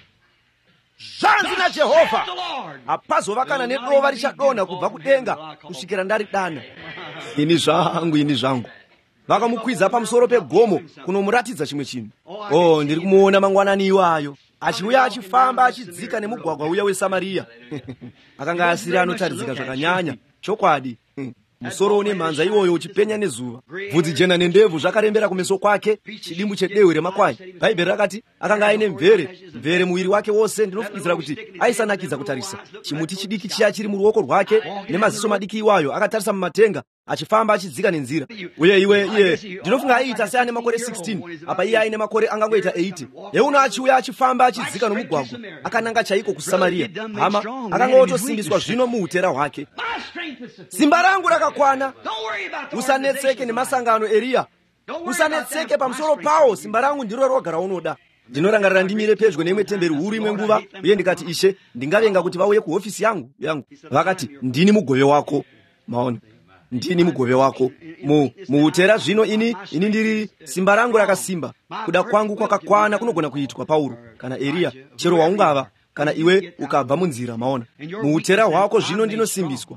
zvanzi naJehovha, hapazova kana nedova richadonha kubva kudenga kusvikira ndaridana. Ini zvangu. Vakamukwidza pamusoro pegomo kunomuratidza chimwe chinhu. Ndiri kumuona mangwanani iwayo achiuya achifamba achidzika nemugwagwa uya weSamaria. Akanga asiri anotaridzika zvakanyanya. Chokwadi, musoro une mhanza iwoyo uchipenya nezuva, bvudzi jena nendebvu zvakarembera kumeso kwake, chidimbu chedehwe remakwai. Bhaibheri rakati akanga aine mvere muviri wake wose. Ndinofungidzira kuti aisanakidza kutarisa. Chimuti chidiki chiya chiri muruoko rwake, nemaziso madiki iwayo akatarisa mumatenga, achifamba achidzika nenzira. Uye iye ndinofunga aiita seane makore 16, apa iye aine makore angangoita 80. Yeuno achiuya achifamba achidzika nomugwagwa, akananga chaiko kuSamaria. Hama akanga otosimbiswa zvino muutera hwake. Simba rangu rakakwana. Usanetseke nemasangano Eria. Usanetseke pamusoro pawo. Simba rangu ndiro roga raunoda. Ndinorangarira ndimire pedyo neimwe temberi huru imwe nguva, uye ndikati, Ishe, ndingavenga kuti vauye kuhofisi yangu. Vakati, ndini mugove wako. Maona, ndini mugove wako. Muutera zvino ini ndiri simba rangu rakasimba. Kuda kwangu kwakakwana kunogona kuitwa Pauro kana Eria, chero waungava, kana iwe ukabva munzira. Maona, muutera hwako zvino ndinosimbiswa,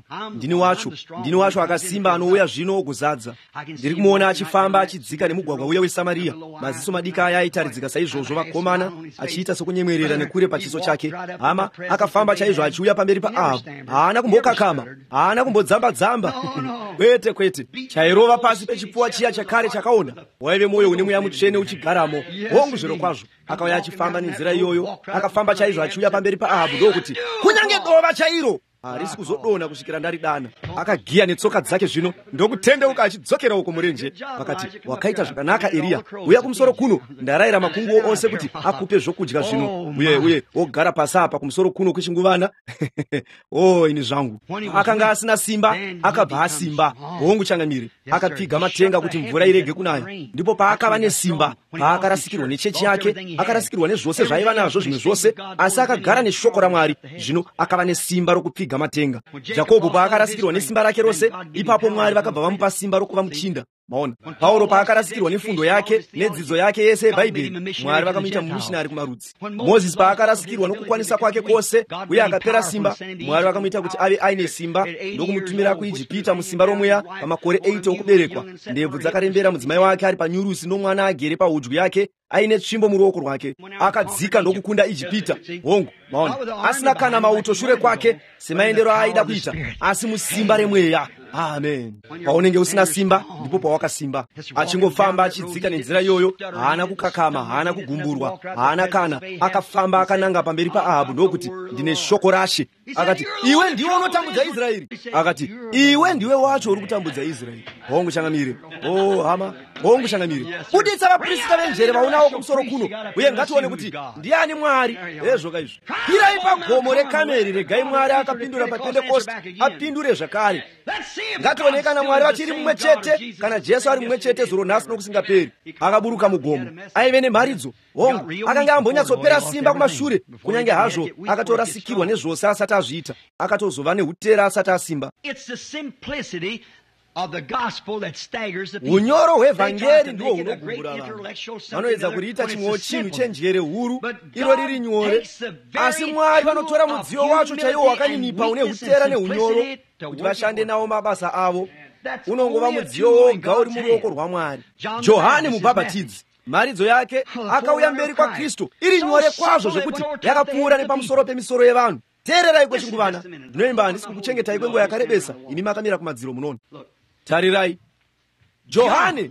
ndini wacho akasimba anouya zvino okuzadza. Ndiri kumuona achifamba achidzika nemugwagwa uya weSamaria. Maziso madiki aya aitaridzika saizvozvo vakomana, achiita sokunyemwerera nekure pachiso chake. Hama akafamba chaizvo achiuya pamberi paAhabhu. Haana kumbokakama, haana kumbodzamba-dzamba. Kwete, chairova pasi pechipfuwa chiya chakare chakaona. Waive mwoyo une mweya mutsvene uchigaramo. Hongu zviro kwazvo. Akauya achifamba nenzira iyoyo, akafamba chaizvo achiuya pamberi paAhabhu, ndokuti kunyange dova chairo harisi kuzodona kusvikira ndaridana. Akagiya netsoka dzake zvino ndokutendeuka achidzokera uko murenje. Vakati, wakaita zvakanaka Eria, uya kumusoro kuno, ndarayira makunguo ose kuti akupe zvokudya zvino. Uye wogara pasi apa kumusoro kuno kwechinguvana. Ini zvangu. Akanga asina simba, akabva asimba. Hongu changamire, akapfiga matenga kuti mvura irege kunaya. Ndipo paakava nesimba, paakarasikirwa nechechi yake, akarasikirwa nezvose zvaiva nazvo zvimwe zvose, asi akagara neshoko raMwari. Zvino akava nesimba rokupfiga matenga. Jakobho paakarasikirwa nesimba rake rose, ipapo Mwari vakabva vamupa simba rokuva muchinda. Maona, Pauro paakarasikirwa nefundo yake nedzidzo yake yese yeBhaibheri, Mwari vakamuita mumishinari kumarudzi. Mozisi paakarasikirwa nokukwanisa kwake kwose uye akapera simba, Mwari vakamuita kuti ave aine simba ndokumutumira kuIjipita musimba romweya pamakore 8 okuberekwa. Ndebvu dzakarembera mudzimai wake ari panyurusi nomwana agere paudyu yake aine tsvimbo muruoko rwake. Akadzika ndokukunda Ijipita. Hongu, maona, asina kana mauto shure kwake semaendero aaida kuita, asi musimba remweya. Amen. Paunenge usina simba ndipo pawakasimba. Achingofamba achidzika nenzira iyoyo, haana kukakama, haana kugumburwa, haana kana. Akafamba akananga pamberi paAhabhu ndokuti, ndine shoko raShe. Akati, iwe ndiwe unotambudza Israeri. Akati, iwe ndiwe wacho uri kutambudza Israeri. Hongu changamire. Hama, hongu changamire. Buditsa vaprista venjere vaunawo kumusoro kuno, uye ngatione kuti ndiani Mwari. Zvoka izvo. Irai pagomo reKameri, regai Mwari akapindura paPentekoste apindure zvakare. Ngatione kana Mwari vachiri mumwe chete, kana Jesu ari mumwe chete zuro nhasi nokusingaperi. Akaburuka mugomo, aive nemharidzo. Hongu, akanga ambonyatsopera simba kumashure, kunyange hazvo akatorasikirwa nezvose asati azviita, akatozova neutera asati asimba. Unyoro hwevhangeri ndihwo hunogumbura vanhu. Vanoedza kuriita chimwewo chinhu chenjere huru, iro riri nyore, asi Mwari vanotora mudziyo wacho chaiwo wakanyimipa une hutera neunyoro kuti vashande nawo mabasa avo. Unongova mudziyo woga uri muruoko rwaMwari. Johani Mubhabhatidzi, mharidzo yake akauya mberi kwaKristu iri nyore kwazvo zvekuti yakapfuura nepamusoro pemisoro yevanhu. Teererai kwechinguvana, ndinoimba handisi kukuchengetai kwenguva yakarebesa, imi makamira kumadziro munoona. Tarirai, Johani,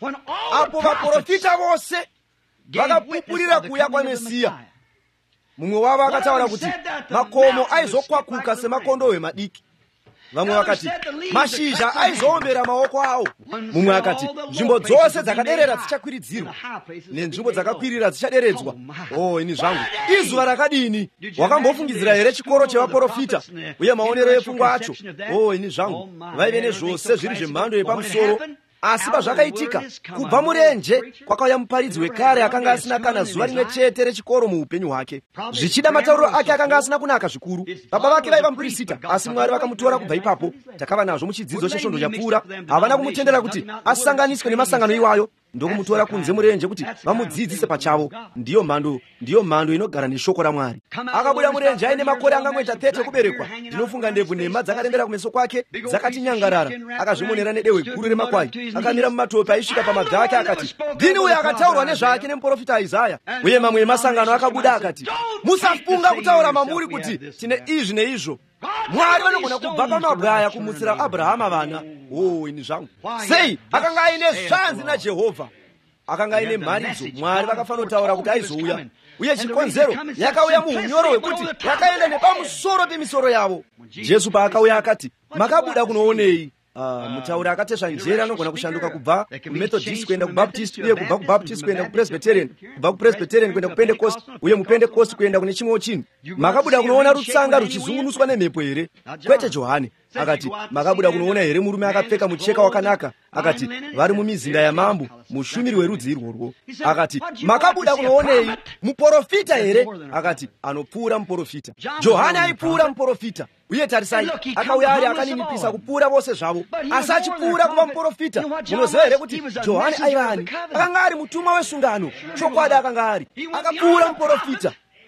apo vaprofita vose vakapupurira kuuya kwaMesiya, mumwe wavo akataura kuti makomo aizokwakuka semakondobwe madiki. Vamwe vakati mashizha aizoombera maoko awo. Mumwe akati nzvimbo dzose dzakaderera dzichakwiridzirwa nenzvimbo dzakakwirira dzichaderedzwa. Ini zvangu, izuva rakadini! Wakambofungidzira here chikoro chevaprofita uye maonero epfungwa acho? Ini zvangu, vaive nezvose zviri zvemhando yepamusoro. Asi pazvakaitika, kubva murenje kwakauya muparidzi wekare akanga asina kana zuva rimwe chete rechikoro muupenyu hwake. Zvichida matauriro ake akanga asina kunaka zvikuru. Baba vake vaiva muprista, asi Mwari vakamutora kubva ipapo. Takava nazvo muchidzidzo chesvondo chapfuura. Havana kumutendera kuti asanganiswe nemasangano iwayo, ndokumutora kunze murenje kuti vamudzidzise pachavo. Ndiyo mhando inogara neshoko raMwari. Akabuda murenje aine makore angamweta 30 kuberekwa. Ndinofunga ndebvu nhema dzakarembera kumeso kwake dzakati nyangarara. Akazvimonera nedehwe guru remakwai. Akamira mumatope aisvika pamabvi ake akati, ndini uyo akataurwa nezvake nemuprofita Isaya. Uye mamwe emasangano akabuda akati, musafunga kutaura mamuri kuti tine izvi neizvo. Mwari vanogona kubva pamabwe aya kumutsira Abhurahama vana. Ini zvangu, sei akanga aine zvanzi naJehovha, akanga aine mharidzo. Mwari vakafanira kutaura kuti aizouya, uye chikonzero yakauya muunyoro hwekuti yakaenda nepamusoro pemisoro yavo. Jesu paakauya akati, makabuda kunoonei? Mutauri akatesva njere anogona kushanduka kubva kuMethodist kuenda kuBaptist, uye kubva kuBaptist kuenda kuPresbyterian, kubva kuPresbyterian kuenda kuPentecost, uye muPentecost kuenda kune chimwewo chinhu. Makabuda kunoona rutsanga ruchizungunuswa nemhepo here? Kwete Johani. Akati, makabuda kunoona here murume akapfeka mucheka wakanaka? Akati, vari mumizinda yamambo, mushumiri werudzi irworwo. Akati, makabuda kunoonei? Muprofita here? Akati, anopfuura muprofita. Johani aipfuura muprofita. Uye tarisai, akauya ari akaninipisa kupfuura vose zvavo, asi achipfuura kuva muprofita. Munoziva here kuti Johani aivani? Akanga ari mutumwa wesungano, chokwadi akanga ari. Akapfuura muprofita.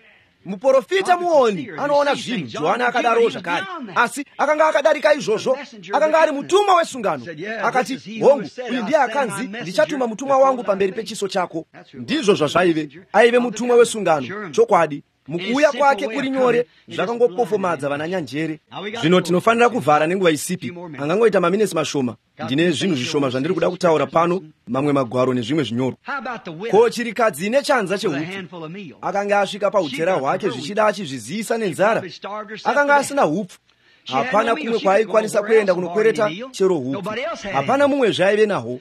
muprofita muoni anoona zvinhu. Johana akadaro zvakare, asi akanga akadarika izvozvo. Akanga ari mutumwa wesungano. Akati, hongu, uyu ndiye akanzi ndichatuma mutumwa wangu pamberi pechiso chako. Ndizvo zvazvaive. Aive mutumwa wesungano. Chokwadi. Mukuuya kwake kuri nyore zvakangopofomadza vananyanjere. Zvino tinofanira kuvhara nenguva isipi. Angangoita maminesi mashoma. Ndine zvinhu zvishoma zvandiri kuda kutaura pano, mamwe magwaro nezvimwe zvinyoro. Ko chirikadzi nechanza chehupfu akanga asvika pautera hwake zvichida achizviziyisa nenzara. Akanga asina hupfu. Hapana kumwe kwaaikwanisa kuenda kunokwereta chero hupfu. Hapana mumwe zvaive naho.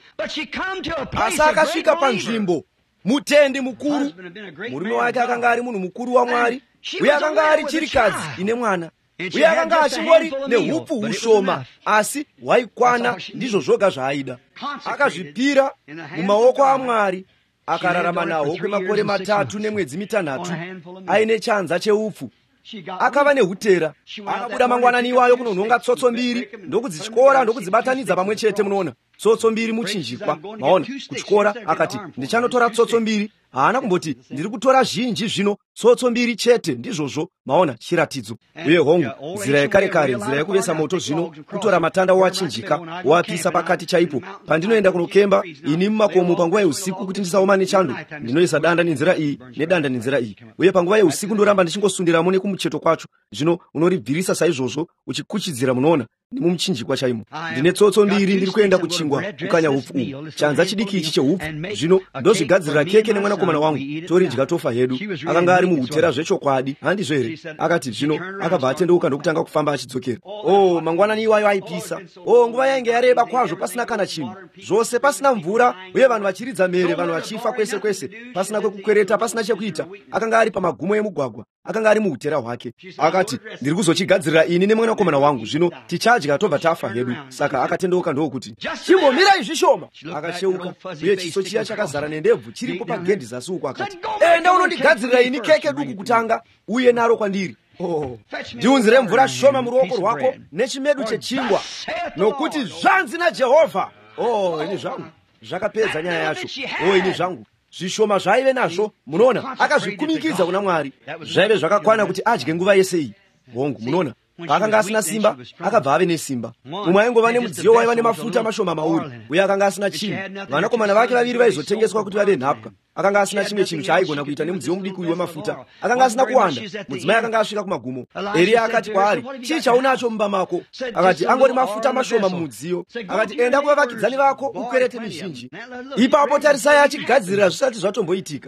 Asi akasvika panzvimbo, mutendi mukuru. Murume wake akanga ari munhu mukuru waMwari. Uye akanga ari chirikadzi ine mwana. Uye akanga achingori nehupfu hushoma, asi hwaikwana ndizvo zvoga zvaaida. Akazvipira mumaoko aMwari, akararama nahwo kwemakore 3 nemwedzi 6, aine chanza cheupfu. Akava nehutera. Akabuda mangwanani iwayo kunonhonga tsotso mbiri, ndokudzityora ndokudzibatanidza pamwe chete. Munoona tsotso mbiri muchinjikwa, maona kutyora. Akati ndichanotora tsotso mbiri. Haana kumboti ndiri kutora zhinji zvino, tsotso mbiri chete, ndizvozvo. Maona chiratidzo. Uye hongu, nzira yekare kare, nzira yekuvesa moto zvino, kutora matanda wachinjika wapisa pakati chaipo. Pandinoenda kunokemba ini mumakomo panguva yeusiku kuti ndisaoma nechando, ndinoisa danda nenzira iyi nedanda nenzira iyi. Uye panguva yeusiku ndoramba ndichingosundiramo nekumucheto kwacho. Zvino unoribvirisa saizvozvo uchikuchidzira. Munoona nemumuchinjikwa chaimo. Ndine tsotso mbiri ndiri kuenda kuchingwa kukanya hupfu uhu. Chanza chidiki ichi chehupfu zvino ndozvigadzirira keke nemwanakomana wangu, toridya tofa hedu. Akanga ari muhutera zvechokwadi, handizvo here? Akati zvino akabva atendeuka ndokutanga kufamba achidzokera. Mangwanani iwayo aipisa. Nguva yainge yareba kwazvo, pasina kana chinhu, zvose pasina mvura, uye vanhu vachiridza mere, vanhu vachifa kwese kwese, pasina kwekukwereta, pasina chekuita. Akanga ari pamagumo emugwagwa. Akanga ari muhutera hwake. Akati ndiri kuzochigadzirira ini nemwanakomana wangu, zvino tichadya tobva tafa hedu. Saka akatendeuka ndokuti chimbomirai zvishoma. Akacheuka, uye chiso chiya chakazara nendebvu chiripo pagendi zasi uko. Akati enda unondigadzirira ini keke duku kutanga, uye naro kwandiri. Ndiunzire mvura shoma muruoko rwako nechimedu chechingwa, nokuti zvanzi naJehovha. Ini zvangu zvakapedza nyaya yacho. Ini zvangu zvishoma zvaive nazvo. Munoona akazvikumikidza kuna Mwari. Zvaive zvakakwana kuti adye nguva yese iyi. Hongu, munoona paakanga asina simba, akabva ave nesimba. Mumwe aingova nemudziyo waiva nemafuta mashoma mauri, uye akanga asina chinhu. Vanakomana vake vaviri vaizotengeswa kuti vave nhapwa. Akanga asina chimwe chinhu chaaigona kuita nemudziyo mudiki uyu wemafuta. Akanga asina kuwanda. Mudzimai akanga asvika kumagumo. Eria akati kwaari, chii chaunacho mumba mako? Akati angori mafuta mashoma mumudziyo. Akati enda kuvavakidzani vako ukwerete mizhinji. Ipapo tarisai achigadzirira zvisati zvatomboitika.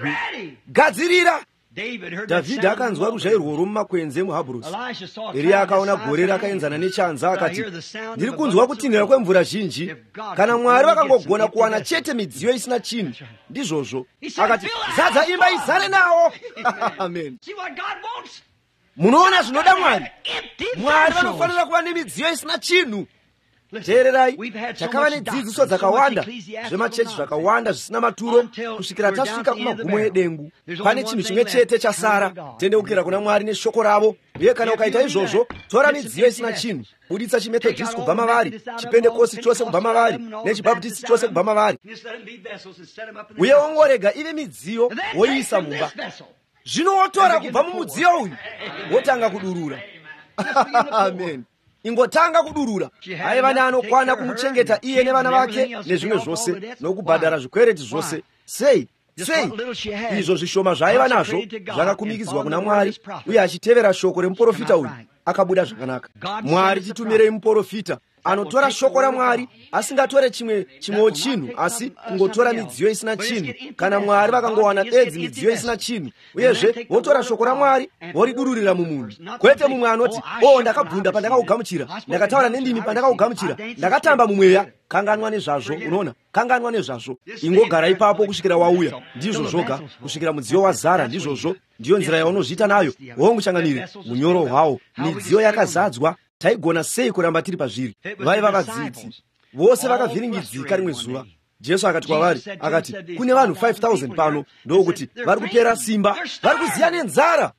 Gadzirira. Dhavhidhi akanzwa ruzhairwo romumakwenzi emuHabhurosi. Eria akaona gore rakaenzana nechanza. Akati ndiri kunzwa kutinhira kwemvura zhinji. Kana Mwari vakangogona kuwana chete midziyo isina chinhu, ndizvozvo. Akati zadza imba izare nawo. Amen. Munoona zvinoda Mwari? Mwari vanofanira kuva nemidziyo isina chinhu. Teererai, takava nedzidziso dzakawanda zvemachechi zvakawanda zvisina maturo kusvikira tasvika kumagumo edengu. Pane chinhu chimwe chete chasara, tendeukira kuna Mwari neshoko ravo. Uye kana ukaita izvozvo, tora midziyo isina chinhu, buditsa chimethodhisti kubva mavari, chipendekosti chose kubva mavari, nechibhabhutisti chose kubva mavari, uye wongorega ive midziyo woiisa mumba. Zvino wotora kubva mumudziyo uyu wotanga kudurura. Amen. Ingotanga kudurura. Aiva neanokwana kumuchengeta iye nevana vake nezvimwe zvose, nokubhadhara zvikwereti zvose. Sei izvo zvishoma zvaiva nazvo zvakakumikidzwa kuna Mwari, uye achitevera shoko remuprofita uyu akabuda zvakanaka. Mwari chitumirei muprofita anotora shoko raMwari, asingatore chimwewo chinhu, asi kungotora midziyo isina chinhu. Kana Mwari vakangowana bedzi midziyo isina chinhu, uyezve votora shoko raMwari voridururira mumunhu. Kwete mumwe anoti ndakabvunda pandakaugamuchira, ndakataura nendimi pandakaugamuchira, ndakatamba mumweya. Kanganwa nezvazvo. Unoona, kanganwa nezvazvo. Ingogara ipapo kusvikira wauya. Ndizvo zvoga, kusvikira mudziyo wazara. Ndizvozvo, ndiyo nzira yaunozviita nayo. Hongu changanire munyoro hwawo, midziyo yakazadzwa. Taigona sei kuramba tiri pazviri? Vaiva vadzidzi vose vakavhiringidzika rimwe zuva. Jesu akati kwavari, akati kune vanhu 5,000 pano, ndokuti vari kupera simba, vari kuziya nenzara.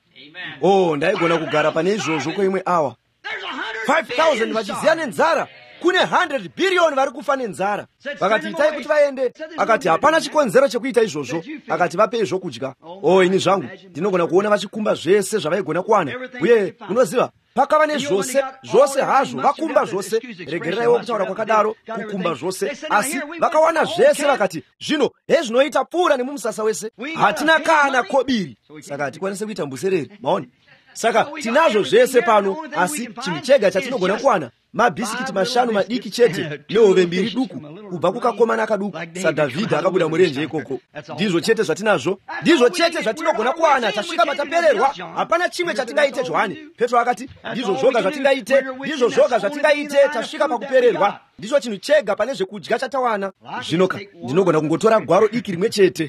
Ndaigona kugara pane izvozvo kweimwe awa. 5,000 vachiziya nenzara. kune 100 biliyoni vari kufa nenzara. Vakati itai kuti vaende. Akati hapana chikonzero chekuita izvozvo. Akati vapei zvokudya. Ini zvangu ndinogona kuona vachikumba zvese zvavaigona kuwana. Uye unoziva pakava nezvose hazvo vakumba zvose. Regereraiwo kutaura kwakadaro, kukumba zvose. Asi vakawana zvese vakati zvino hezvinoita pfuura nemumusasa wese. Hatina kana kobiri. Saka hatikwanise kuita mbusereri. Maona? Saka tinazvo zvese pano, asi chinhu chega chatinogona kuwana mabhisikiti 5 madiki chete nehove 2 duku kubva kukakomana kaduku saDhavhidhi akabuda murenje ikoko. Ndizvo chete zvatinazvo, ndizvo chete zvatinogona kuwana. Tasvika patapererwa, hapana chimwe chatingaite. Johani Petro akati ndizvo zvoga zvatingaite, ndizvo zvoga zvatingaite. Tasvika pakupererwa, ndicho chinhu chega pane zvekudya chatawana. Zvinoka ndinogona kungotora gwaro diki rimwe chete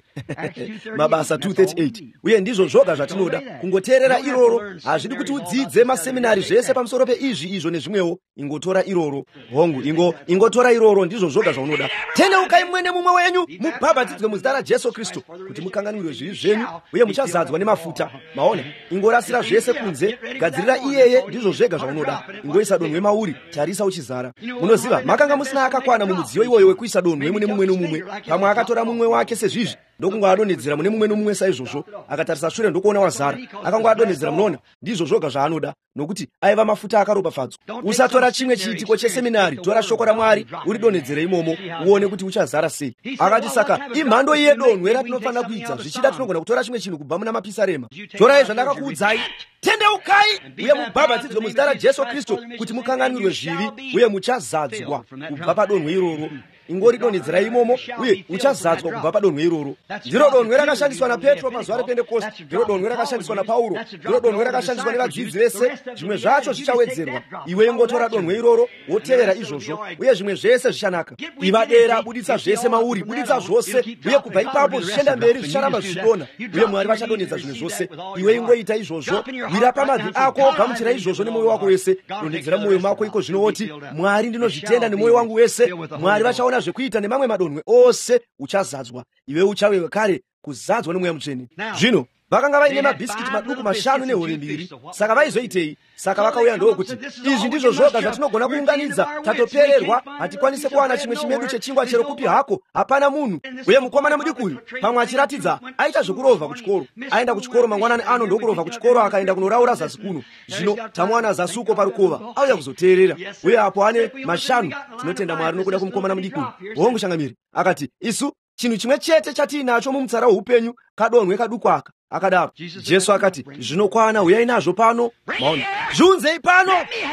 Mabasa 2:38, uye ndizvo zvoga zvatinoda kungoteerera iroro. Hazvidi kuti udzidze maseminari zvese pamusoro peizvi izvo nezvimwewo. Ingotora iroro hongu, ingotora iroro, ndizvo zvoga zvaunoda. Tendeukai mumwe nemumwe wenyu mubhabhatidzwe muzita raJesu Kristu kuti mukanganwirwe zvivi zvenyu, uye muchazadzwa nemafuta. Maona, ingorasira zvese kunze, gadzirira iyeye, ndizvo zvega zvaunoda. Ingoisa donhwe mauri, tarisa uchizara. Munoziva makanga musina akakwana mumudziyo iwoyo wekuisa donhwe mune mumwe nomumwe. Pamwe akatora mumwe wake sezvizvi ndokungoadonhedzera mune mumwe nomumwe saizvozvo, akatarisa shure ndokuona wazara, akangoadonhedzera. Munoona, ndizvo zvoga zvaanoda, nokuti aiva mafuta akaropafadzwa. Usatora chimwe chiitiko cheseminari, tora shoko raMwari uridonhedzere imomo, uone kuti uchazara sei. Akati saka imhando yedonhwe ratinofanira kuita. Zvichida tinogona kutora chimwe chinhu kubva muna Mapisarema. Torai zvandakakuudzai, tendeukai uye mubhabhatidzwe muzita raJesu Kristu kuti mukanganwirwe zvivi, uye muchazadzwa kubva padonhwe iroro. Ingoridonhedzera imomo, uye uchazadzwa kubva padonhwe iroro. Ndiro donhwe rakashandiswa naPetro pazuva rePendekosti, ndiro donhwe rakashandiswa naPauro, ndiro donhwe rakashandiswa nevadzidzi vese. Zvimwe zvacho zvichawedzerwa. Iwe ingotora donhwe iroro wotevera izvozvo, uye zvimwe zvese zvichanaka. Iva dera, buditsa zvese mauri, buditsa zvose, uye kubva ipapo zvichenda mberi zvicharamba zvichidonha, uye Mwari vachadonhedza zvimwe zvose. Iwe ingoita izvozvo, wira pamabvi ako, gamuchira izvozvo nemwoyo wako wese. Donhedzera mwoyo mako iko zvino woti, Mwari ndinozvitenda nemwoyo wangu wese. Mwari vachaona zvekuita nemamwe madonhwe ose, uchazadzwa. Iwe uchawewe kare kuzadzwa nemweya mutsvene. Zvino vakanga vaine mabhisikiti maduku 5 nehove 2. Saka vaizoitei? Saka vakauya ndokuti izvi ndizvo zvoga zvatinogona kuunganidza. Tatopererwa, hatikwanise kuwana chimwe chimedu chechingwa chero kupi hako. Hapana munhu. Uye mukomana mudiki uyu pamwe achiratidza aita zvekurovha kuchikoro. Aenda kuchikoro mangwanani ano ndokurovha kuchikoro, akaenda kunoraura zasi kuno. Zvino tamwana zasi uko parukova, auya kuzoteerera. Uye apo ane 5. Tinotenda Mwari nokuda kumukomana mudiki uyu. Hongu shangamiri akati, isu chinhu chimwe chete chatiinacho mumutsara weupenyu kadonhwe kaduku aka. Akadaro Jesu akati, zvinokwana, uyai nazvo pano. Maona, zviunzei pano,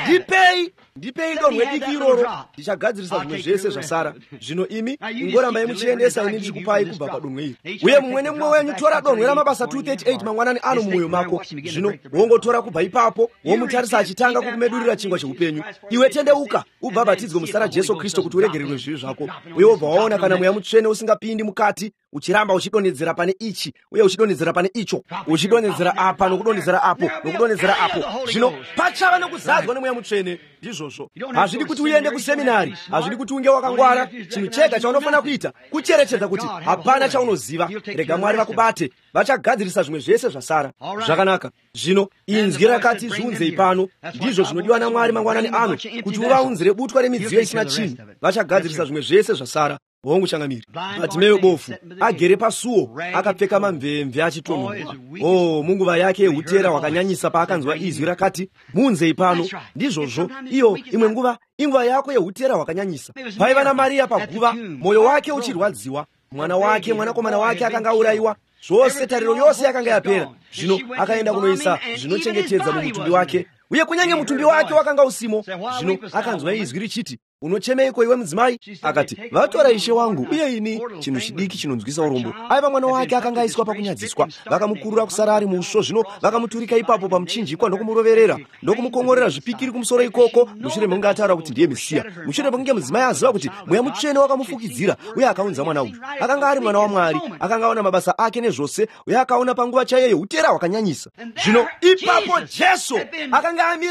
ndipei donhwe diki iroro, ndichagadzirisa zvimwe zvese zvasara. Zvino imi ingorambai muchiendesa ini ndichikupai kubva padonhwe iri. Uye mumwe nemumwe wenyu tora donhwe raMabasa 2:38 mangwanani ano mumwoyo mako. Zvino wongotora kubva ipapo, womutarisa achitanga kukumedurira chingwa cheupenyu. Iwe tendeuka, ubhabhatidzwe muzita raJesu Kristu kuti uregererwe zvivi zvako. Uye wobva waona kana mweya mutsvene usingapindi mukati, uchiramba uchidonhedzera pane ichi, uye uchidonhedzera pane icho, uchidonhedzera apa nokudonhedzera apo nokudonhedzera apo. Zvino pachava nokuzadzwa nemweya mutsvene. Ndizvozvo. Hazvidi kuti uende kuseminari, hazvidi kuti unge wakangwara. Chinhu chega chaunofanira kuita kucherechedza kuti hapana chaunoziva. Rega Mwari vakubate, vachagadzirisa zvimwe zvese zvasara. Zvakanaka. Zvino inzwi rakati zviunzei pano, ndizvo zvinodiwa naMwari mangwanani ano, kuti uvaunzire butwa remidziyo isina chinhu. Vachagadzirisa zvimwe zvese zvasara. Hongu shangamiri, Bhatimeyo bofu agere pasuo, akapfeka mamvemve achitonhorwa. Munguva yake yeutera hwakanyanyisa paakanzwa izwi rakati, muunzei pano. Ndizvozvo, iyo imwe nguva inguva yako yeutera hwakanyanyisa. Paiva naMaria paguva, mwoyo wake uchirwadziwa. Mwanakomana wake akanga aurayiwa. Zvose tariro yose yakanga yapera. Zvino akaenda kunoisa zvinochengetedza mumutumbi wake, uye kunyange mutumbi wake wakanga usimo. Zvino akanzwa izwi richiti, unochemeiko iwe mudzimai? Akati, vatora ishe wangu, uye ini chinhu chidiki chinonzwisa urombo. Aiva mwana wake akanga aiswa pakunyadziswa, vakamukurura kusara ari muusvo. Zvino vakamuturika ipapo pamuchinjikwa ndokumuroverera, ndokumukongorera zvipikiri kumusoro ikoko. Mushure mekunge ataura kuti ndiye Mesiya, mushure mekunge mudzimai aziva kuti mweya mutsvene wakamufukidzira, uye akaunza mwana uyu. Akanga ari mwana waMwari, akanga aona mabasa ake nezvose, uye akaona panguva chaiyo utera hwakanyanyisa. Zvino ipapo Jesu akanga amira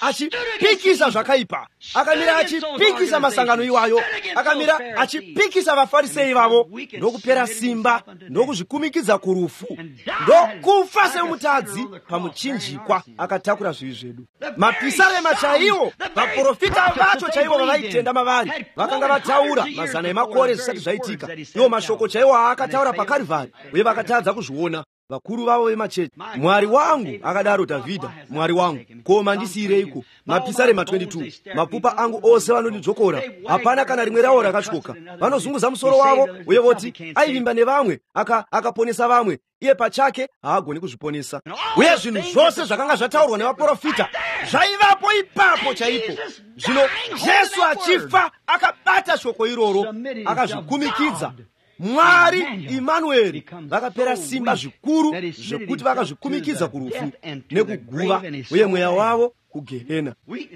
achipikisa zvakaipa, akamira achipikisa masangano iwayo, akamira achipikisa vafarisei vavo, ndokupera simba, ndokuzvikumikidza kurufu, ndokufa semutadzi pamuchinjikwa, akatakura zvivi zvedu. Mapisarema chaiwo, vaprofita vacho chaivo vavaitenda mavari, vakanga vataura mazana emakore zvisati zvaitika, iwo mashoko chaiwo aakataura paKarivhari, uye vakatadza kuzviona vakuru vavo vemachechi. Mwari wangu, akadaro Dhavhidha, Mwari wangu, ko mandisiyireiko? Mapisarema 22. Mapfupa angu ose vanondidzokora, hapana kana rimwe rawo rakatyoka. Vanozunguza musoro wavo uye voti aivimba nevamwe, akaponesa vamwe, iye pachake haagoni kuzviponesa. Uye zvinhu zvose zvakanga zvataurwa nevaprofita zvaivapo ipapo chaipo. Zvino Jesu achifa akabata shoko iroro, akazvikumikidza. Mwari Imanueri vakapera simba zvikuru zvekuti vakazvikumikidza kurufu nekuguva, uye mweya wavo kugehena.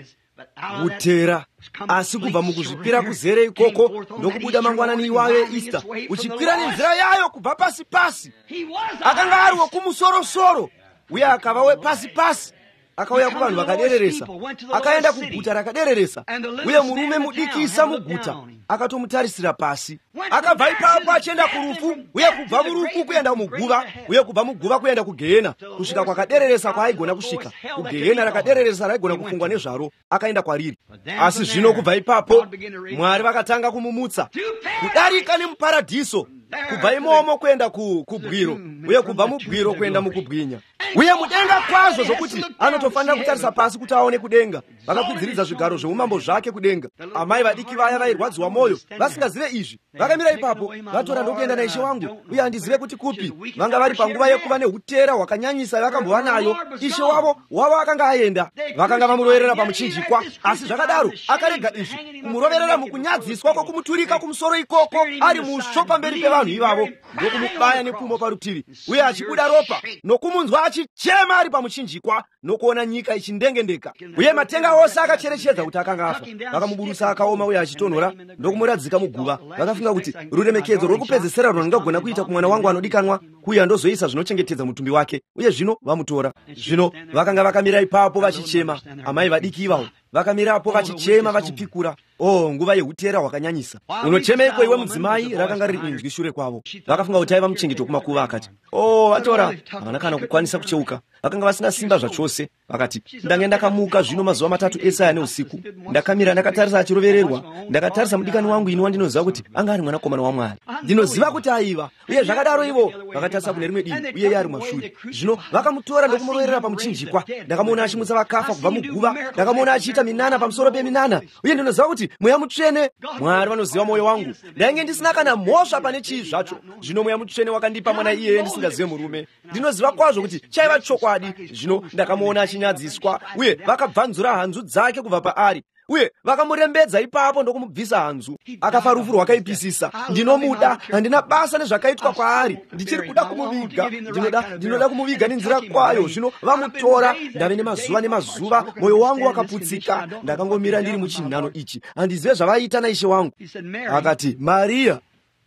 Kutera, asi kubva mukuzvipira kuzere ikoko ndokubuda mangwanani iwayo eIsta, uchikwira nenzira yayo kubva pasi pasi. Akanga ari wokumusorosoro uye akava wepasi pasi. Akauya kuvanhu vakadereresa, akaenda kuguta rakadereresa, uye murume mudikisa muguta akatomutarisira pasi. Akabva ipapo achienda kurufu, uye kubva murufu kuenda muguva, uye kubva muguva kuenda kugehena, kusvika kwakadereresa kwaaigona kusvika. Kugehena rakadereresa raigona kufungwa nezvaro, akaenda kwariri. Asi zvino kubva ipapo Mwari vakatanga kumumutsa, kudarika nemuparadhiso, kubva imomo kuenda kubwiro, uye kubva mubwiro kuenda mukubwinya, uye mudenga kwazvo zvokuti anotofanira kutarisa pasi kuti aone kudenga. Vakakwidziridza zvigaro zveumambo zvake kudenga. Amai vadiki vaya vairwadziwa mwoyo vasingazive izvi vakamira ipapo, vatora ndokuenda naishe wangu, uye handizive kuti kupi. Vanga vari panguva yekuva nehutera hwakanyanyisa vakambova nayo. Ishe wavo akanga aenda, vakanga vamuroverera pamuchinjikwa, asi zvakadaro akarega izvi, kumuroverera mukunyadziswa kwokumuturika kumusoro ikoko ari musho pamberi pevanhu ivavo, ndokumubaya nepfumo parutivi, uye achibuda ropa, nokumunzwa achichema ari pamuchinjikwa, nokuona nyika ichindengendeka, uye matenga ose akacherechedza kuti akanga afa. Vakamuburusa akaoma uye achitonhora, ndokumuradzika muguva. Vakafunga kuti ruremekedzo rwokupedzisira rwandingagona kuita kumwana wangu anodikanwa kuuya ndozoisa zvinochengetedza mutumbi wake, uye zvino vamutora. Zvino vakanga vakamira ipapo vachichema, amai vadiki ivavo vakamirapo vachichema vachipikura. Nguva yehutera hwakanyanyisa. Unochemeiko iwe mudzimai? Rakanga riri inzwi shure kwavo. Vakafunga kuti aiva muchengeti wokumakuva, akati vatora, havana kana kukwanisa kucheuka, vakanga vasina simba zvachose. Vakati ndange ndakamuka zvino mazuva 3 ese aya neusiku, ndakamira ndakatarisa achirovererwa, ndakatarisa mudikani wangu ini wandinoziva kuti anga ari mwanakomana waMwari. Ndinoziva kuti aiva, uye zvakadaro ivo vakatarisa kune rimwe divi, uye iye ari mashure. Zvino vakamutora ndokumuroverera pamuchinjikwa. Ndakamuona achimutsa vakafa kubva muguva, ndakamuona achiita minana pamusoro peminana, uye ndinoziva kuti mweya mutsvene, Mwari vanoziva mwoyo wangu. Ndainge ndisina kana mhosva pane chii zvacho, zvino mweya mutsvene wakandipa mwana iyeye ndisingazive murume. Ndinoziva kwazvo kuti chaiva chokwadi. Zvino ndakamuona achinyadziswa, uye vakabvanzura hanzu dzake kubva paari, uye vakamurembedza ipapo ndokumubvisa hanzu. Akafa rufu rwakaipisisa. Ndinomuda, handina basa nezvakaitwa kwaari, ndichiri kuda kumuviga, ndinoda kumuviga nenzira kwayo. Zvino vamutora, ndave nemazuva, mwoyo wangu wakaputsika. Ndakangomira ndiri muchinhano ichi, handizive zvavaita naishe wangu. Akati Mariya,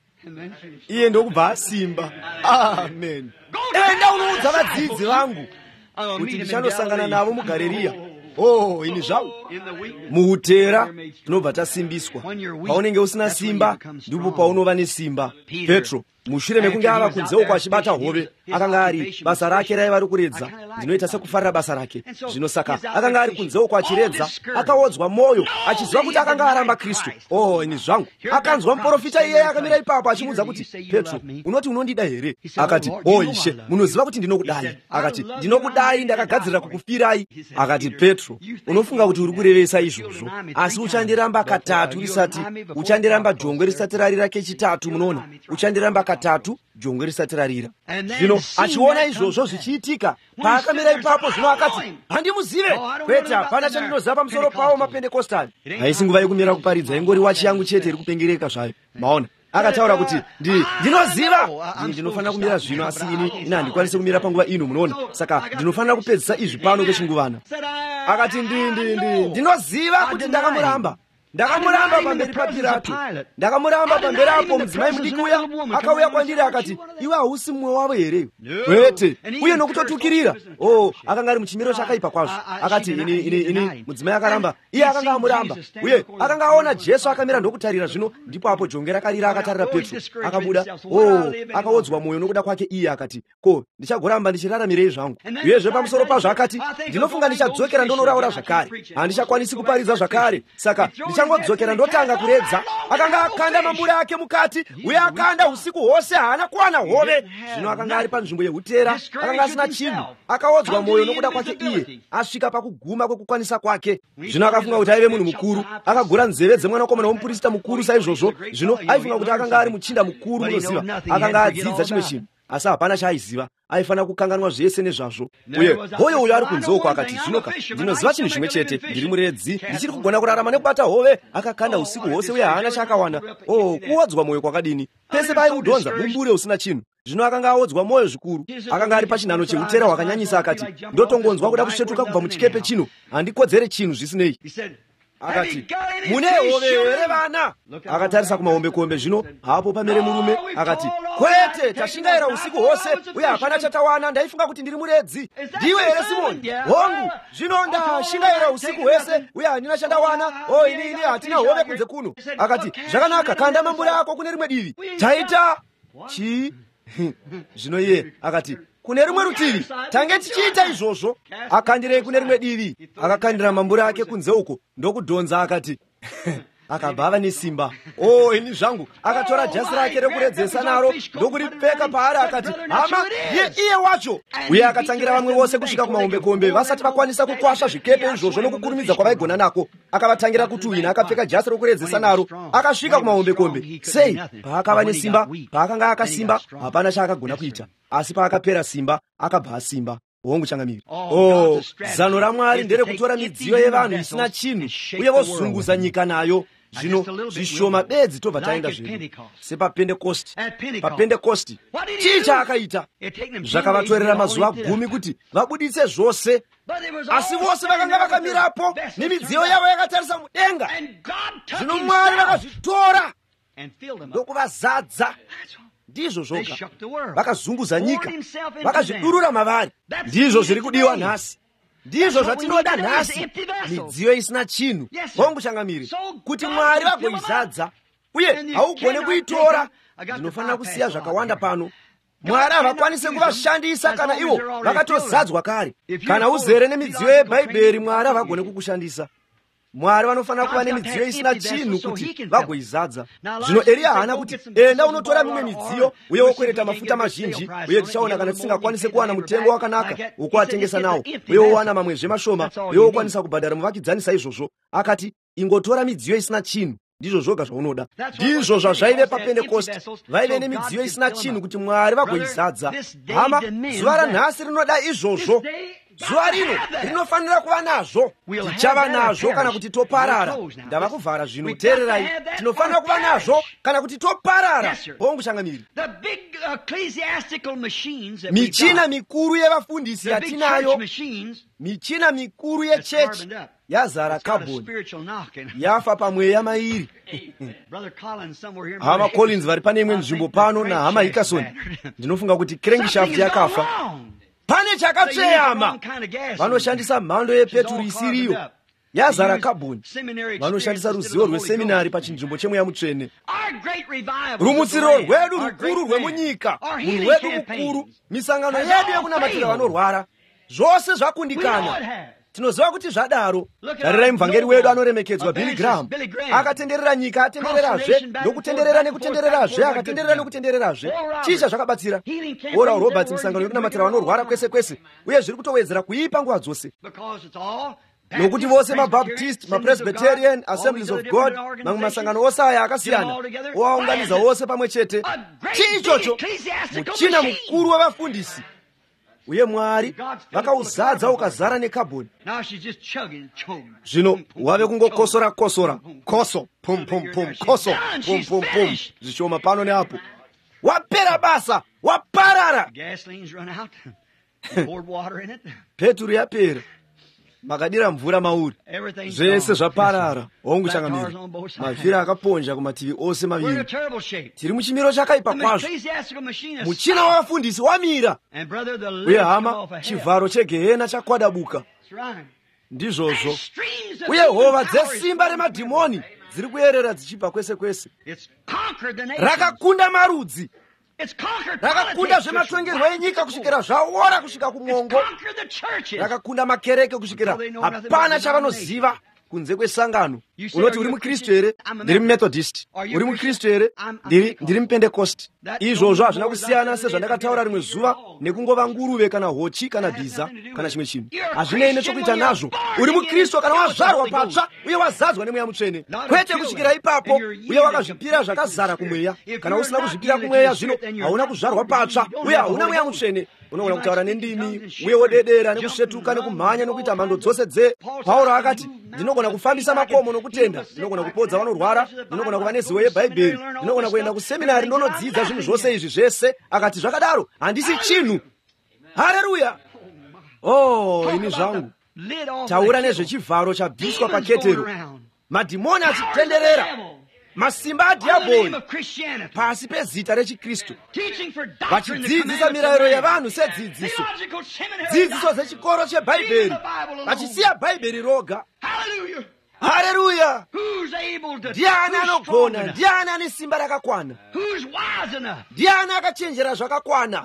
iye ndokubva asimba. Amen. Enda unoudza vadzidzi vangu kuti ndichanosangana navo muGarirea. Ini zvangu muhutera tinobva tasimbiswa. Paunenge usina simba ndipo paunova nesimba. Petro mushure mekunge ava kunzeuko achibata hove, akanga ari basa rake raiva rikuredza. Ndinoita sekufarira basa rake. Zvino saka akanga ari kunzeuko achiredza, akaodzwa mwoyo achiziva kuti akanga aramba Kristu. Ini zvangu akanzwa muprofita iye akamira ipapo achimuudza kuti Petro, unoti unondida here? Akati Ishe, munoziva kuti ndinokudai. Akati ndinokudai, ndakagadzirira kukufirai. Akati Petro, unofunga kuti uri kurevesa izvozvo, asi uchandiramba katatu risati, uchandiramba jongwe risati rarira kechitatu. Munoona, uchandiramba katatu jongwe risati rarira. Zvino achiona izvozvo zvichiitika, paakamira ipapo, zvino akati handimuzive. Kwete, hapana chandinoziva pamusoro pawo maPendekostari. Haisi nguva yekumira kuparidza, ingori wachi yangu chete iri kupengereka zvayo. Maona, akataura kuti ndinoziva, ndinofanira kumira zvino, asi ini handikwanisi kumira panguva ino. Munoona, saka ndinofanira kupedzisa izvi pano kwechinguvana. Akati ndinoziva kuti ndakamuramba. ndakamuramba pamberi pa Pilato, ndakamuramba pamberi apo mudzimai mudikuya akauya kwandiri akati, iwe hausi mumwe wavo here? Kwete, uye nokutotukirira. Akanga ari muchimiro chakaipa kwazvo. Akati ini mudzimai akaramba, iye akanga amuramba, uye akanga aona Jesu akamira ndokutarira. Zvino ndipo apo jonge rakarira akatarira Petro, akabuda. Akaodzwa mwoyo nokuda kwake. Iye akati, ko ndichagoramba ndichiraramirei zvangu? Uyezve pamusoro pazvo akati, ndinofunga ndichadzokera ndonoraura zvakare, handichakwanisi kuparidza zvakare, saka ndichangodzokera ndotanga kuredza. Akanga akanda mambure ake mukati, uye akanda usiku hwose, haana kuwana hove. Zvino akanga ari panzvimbo yehutera, akanga asina chinhu. Akaodzwa mwoyo nokuda kwake iye, asvika pakuguma kwekukwanisa kwake. Zvino akafunga kuti aive munhu mukuru, akagura nzeve dzemwanakomana womuprista mukuru saizvozvo. Zvino aifunga kuti akanga ari muchinda mukuru munoziva, akanga adzidza chimwe chinhu, asi hapana chaaiziva. Aifanira kukanganwa zvese nezvazvo. Uye hoyo uyo ari kunze uko akati, zvinoka ndinoziva chinhu chimwe chete, ndiri muredzi, ndichiri kugona kurarama nekubata hove. Akakanda usiku hwose uye haana chaakawana. Kuodzwa mwoyo kwakadini! Pese paiudhonza mumbure usina chinhu. Zvino akanga aodzwa mwoyo zvikuru. Akanga ari pachinhano cheutera hwakanyanyisa akati, ndotongonzwa kuda kusvetuka kubva muchikepe chino, handikodzere chinhu zvisinei. Akati, mune hove here vana? Akatarisa kumahombekombe. Zvino hapo pamere murume akati, kwete, tashingaira usiku hwose uye hapana chatawana. Ndaifunga kuti ndiri muredzi. Ndiwe here Simoni? Hongu, zvino ndashingaira usiku hwese uye handina chandawana. Ini hatina hove kunze kuno. Akati, zvakanaka, kanda mambure ako kune rimwe divi. Taita chii? Zvino iye akati, kune rimwe rutivi, tange tichiita izvozvo. Akandirei kune rimwe divi. Akakandira mambure ake kunze uko ndokudhonza. Akati akabva ava nesimba. Ini zvangu. Akatora jasi rake rekuredzesa naro ndokuripfeka paari. Akati, hama, iye wacho. Uye akatangira vamwe vose kusvika kumahombekombe vasati vakwanisa kukwasva zvikepe izvozvo nokukurumidza kwavaigona nako. Akavatangira kutuhwina, akapfeka jasi rokuredzesa naro, akasvika kumahombekombe. Sei? Paakava nesimba, paakanga akasimba, hapana chaakagona kuita. Asi paakapera simba, akabva asimba. Hongu changamiri. Zano raMwari nderekutora midziyo yevanhu isina chinhu uye vozunguza nyika nayo. Zvino zvishoma bedzi tobva taenda zvedu sepaPentekosti. PaPentekosti chii chaakaita? Zvakavatorera mazuva 10 kuti vabuditse zvose, asi vose vakanga vakamirapo nemidziyo yavo yakatarisa mudenga. Zvino Mwari vakazvitora ndokuvazadza. Ndizvo zvoga vakazunguza nyika, vakazvidurura mavari. Ndizvo zviri kudiwa nhasi, ndizvo zvatinoda nhasi, midziyo isina chinhu. Hongu changamiri, kuti Mwari vagoizadza uye haugone kuitora. Ndinofanira kusiya zvakawanda pano. Mwari havakwanise kuvashandisa kana ivo vakatozadzwa kare. Kana uzere nemidziyo yeBhaibheri, Mwari havagone kukushandisa. Mwari vanofanira kuva nemidziyo isina chinhu kuti vagoizadza. Zvino Eria haana kuti, enda unotora mimwe midziyo uye wokwereta mafuta mazhinji, uye tichaona kana tisingakwanise kuwana mutengo wakanaka wokuatengesa nawo, uye wowana mamwezve mashoma, uye wokwanisa kubhadhara muvakidzani saizvozvo. Akati, ingotora midziyo isina chinhu, ndizvo zvoga zvaunoda. Ndizvo zvazvaive paPentekosti. Vaive nemidziyo isina chinhu kuti Mwari vagoizadza. Hama, zuva ranhasi rinoda izvozvo. Zuva rino rinofanira kuva nazvo. Tichava nazvo kana kuti toparara. Ndava kuvhara zvino, teererai. Tinofanira kuva nazvo kana kuti toparara. Hongu changamiri. Michina mikuru yevafundisi yatinayo, michina mikuru yechechi yazara kabhoni, yafa pamweya mairi. Hama Collins vari pane imwe nzvimbo pano naHama Hickerson. Ndinofunga kuti crankshaft yakafa. Pane chakatsveyama. Vanoshandisa mhando yepeturu isiriyo yazara kabhoni. Vanoshandisa ruzivo rweseminari pachinzvimbo chemweya mutsvene. Rumutsiro rwedu rukuru rwemunyika, munhu wedu mukuru, misangano yedu yekunamatira vanorwara, zvose zvakundikana. Tinoziva kuti zvadaro. Tarirai muvhangeri wedu anoremekedzwa Billy Graham. Akatenderera nyika, atendererazve ndokutenderera nekutendererazve, akatenderera nekutendererazve. Chii zvakabatsira? Oral Roberts, misangano yekunamatira vanorwara kwese kwese, uye zviri kutowedzera kuipa nguva dzose. Nokuti vose maBaptist, maPresbyterian, Assemblies of God, mamwe masangano ose aya akasiyana, oaunganidza vose pamwe chete. Chii ichocho? Muchina mukuru wevafundisi. Uye Mwari vakauzadza ukazara nekabhoni. Zvino wave kungokosora kosora, koso pum pum pum, koso pum pum pum, zvishoma pano neapo. Wapera basa, waparara. Peturu yapera. makadira mvura mauri zvese zvaparara hongu changamira mavhiri akaponja kumativi ose maviri. Tiri muchimiro chakaipa kwazvo. Muchina wavafundisi wamira, uye hama chivharo chegehena chakwadabuka. Ndizvozvo, uye hova dzesimba remadhimoni dziri kuyerera dzichibva kwese kwese. Rakakunda marudzi, rakakunda zvematongerwo enyika kusvikira zvaora kusvika kumwongo, rakakunda makereke kusvikira hapana chavanoziva kunze kwesangano. Unoti uri mukristu here? Ndiri mumethodist. Uri mukristu here? Ndiri mupentekosti. Izvozvo hazvina kusiyana sezvandakataura rimwe zuva nekungova nguruve kana hochi kana bhiza kana chimwe chinhu. Hazvinei nechekuita nazvo. Uri mukristu kana wazvarwa patsva uye wazadzwa nemweya mutsvene, kwete kusvikira ipapo uye wakazvipira zvakazara kumweya. Kana usina kuzvipira kumweya, zvino hauna kuzvarwa patsva uye hauna mweya mutsvene. Unogona kutaura nendimi uye wodedera nekusvetuka nekumhanya nekuita mhando dzose dze. Pauro akati, ndinogona kufambisa makomo nokutenda, ndinogona kupodza vanorwara, ndinogona kuva nezivo yebhaibheri, ndinogona kuenda kuseminari ndonodzidza zvinhu zvose izvi zvese. Akati zvakadaro handisi chinhu. Haleluya! Oh, ini zvangu, taura nezvechivharo chabviswa paketero, madhimoni achitenderera, masimba adhiabhori pasi pezita rechikristu, vachidzidzisa mirayiro yavanhu sedzidziso, dzidziso dzechikoro chebhaibheri, vachisiya bhaibheri roga. Haleluya! Ndiani anogona? Ndiani ane simba rakakwana? Ndiani akachenjera zvakakwana?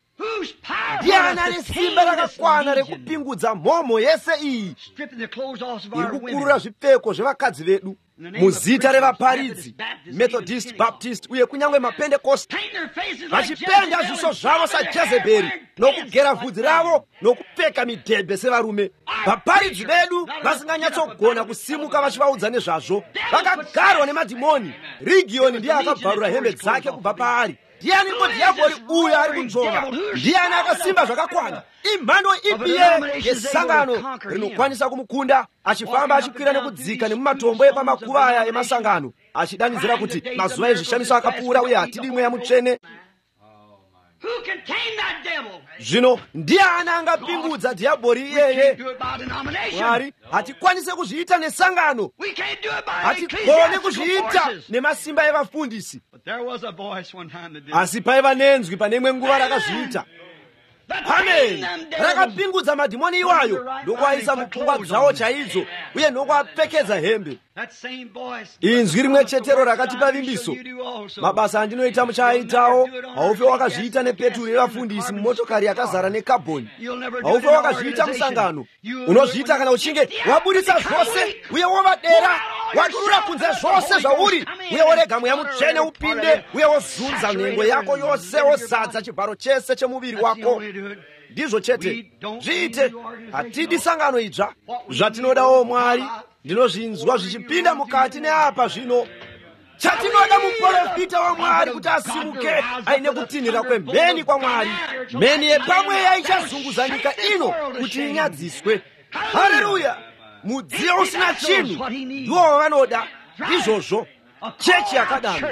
Ndiani ane simba rakakwana rekupingudza mhomho yese iyi iri kukurura zvipfeko zvevakadzi vedu muzita revaparidzi, Methodist, Baptist uye kunyange mapentekosti, vachipenda zviso zvavo saJezebheri nokugera bvudzi ravo nokupfeka midhebhe sevarume. Vaparidzi vedu vasinganyatsogona kusimuka vachivaudza nezvazvo, vakagarwa nemadhimoni. Rigioni ndiye akabvarura hembe dzake kubva paari. Ndiani dhiabhori uyo ari kunzvova? Ndiani akasimba zvakakwana? Imhando ipi yesangano rinokwanisa kumukunda, achifamba achikwira nekudzika nemumatombo epamakuva aya emasangano, achidanidzira kuti mazuva ezvishamiso akapfuura uye hatidi mweya mutsvene? Zvino ndiani angapingudza dhiabhori iyeye? Mwari, hatikwanise kuzviita nesangano, hatigone kuzviita nemasimba evafundisi. Asi paiva nenzwi pane imwe nguva rakazviita. Amen. Rakapingudza madhimoni iwayo ndokuaisa mupfungwa dzawo chaidzo uye ndokuapfekedza hembe. Inzwi rimwe chetero rakati pavimbiso, mabasa andinoita muchaaitawo. Haufe wakazviita nepeturu yevafundisi mumotokari yakazara nekabhoni. Haufe wakazviita musangano. Unozviita kana uchinge wabudisa zvose uye wovadera, wadurura kunze zvose zvauri uye worega mweya mutsvene upinde uye wozunza nhengo yako yose, wozadza chivharo chese chemuviri wako. Ndizvo chete zviite. Hatidi sangano idzva. Zvatinodawo Mwari ndinozvinzwa zvichipinda mukati neapa zvino. Chatinoda muprofita wa Mwari kuti asimuke aine kutinhira kwemheni kwa Mwari. Mheni yepamweya ichazunguza nyika ino kuti inyadziswe. Haleluya! Mudziyo usina chinhu ndiwo wavanoda. Izvozvo chechi yakadaro,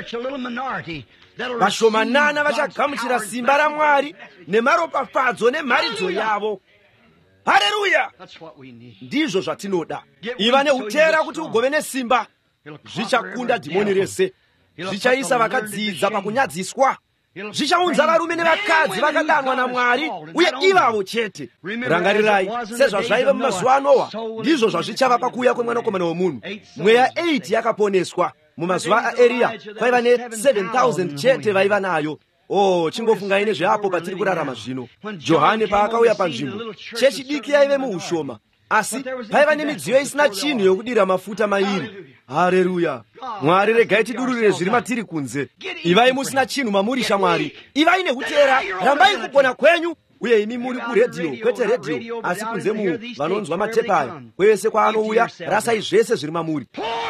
vashomanana vachagamuchira simba raMwari nemaropafadzo nemharidzo yavo. Haleluya! Ndizvo zvatinoda. Iva neutera kuti ugove nesimba. Zvichakunda dhimoni rese, zvichaisa vakadzidza pakunyadziswa, zvichaunza varume nevakadzi vakadanwa naMwari uye ivavo chete. Rangarirai sezvazvaiva mumazuva aNoa, ndizvo zvazvichava pakuuya kwemwanakomana womunhu. Mweya 8 yakaponeswa. Mumazuva aEria kwaiva ne7,000 chete vaiva nayo. Oh, chingofungai nezveapo patiri kurarama zvino. Johani paakauya panzvimbo, chechi diki yaive muushoma, asi paiva nemidziyo isina chinhu yokudira mafuta mairi. Haleluya! Mwari, regai tidururire zviri matiri kunze. Ivai musina chinhu mamuri shamwari. Ivai neutera, rambai kugona kwenyu. Uye imi muri kuredhiyo, kwete redhiyo asi kunze mu vanonzwa matepa aya. Kwese kwaanouya, rasai zvese zviri mamuri.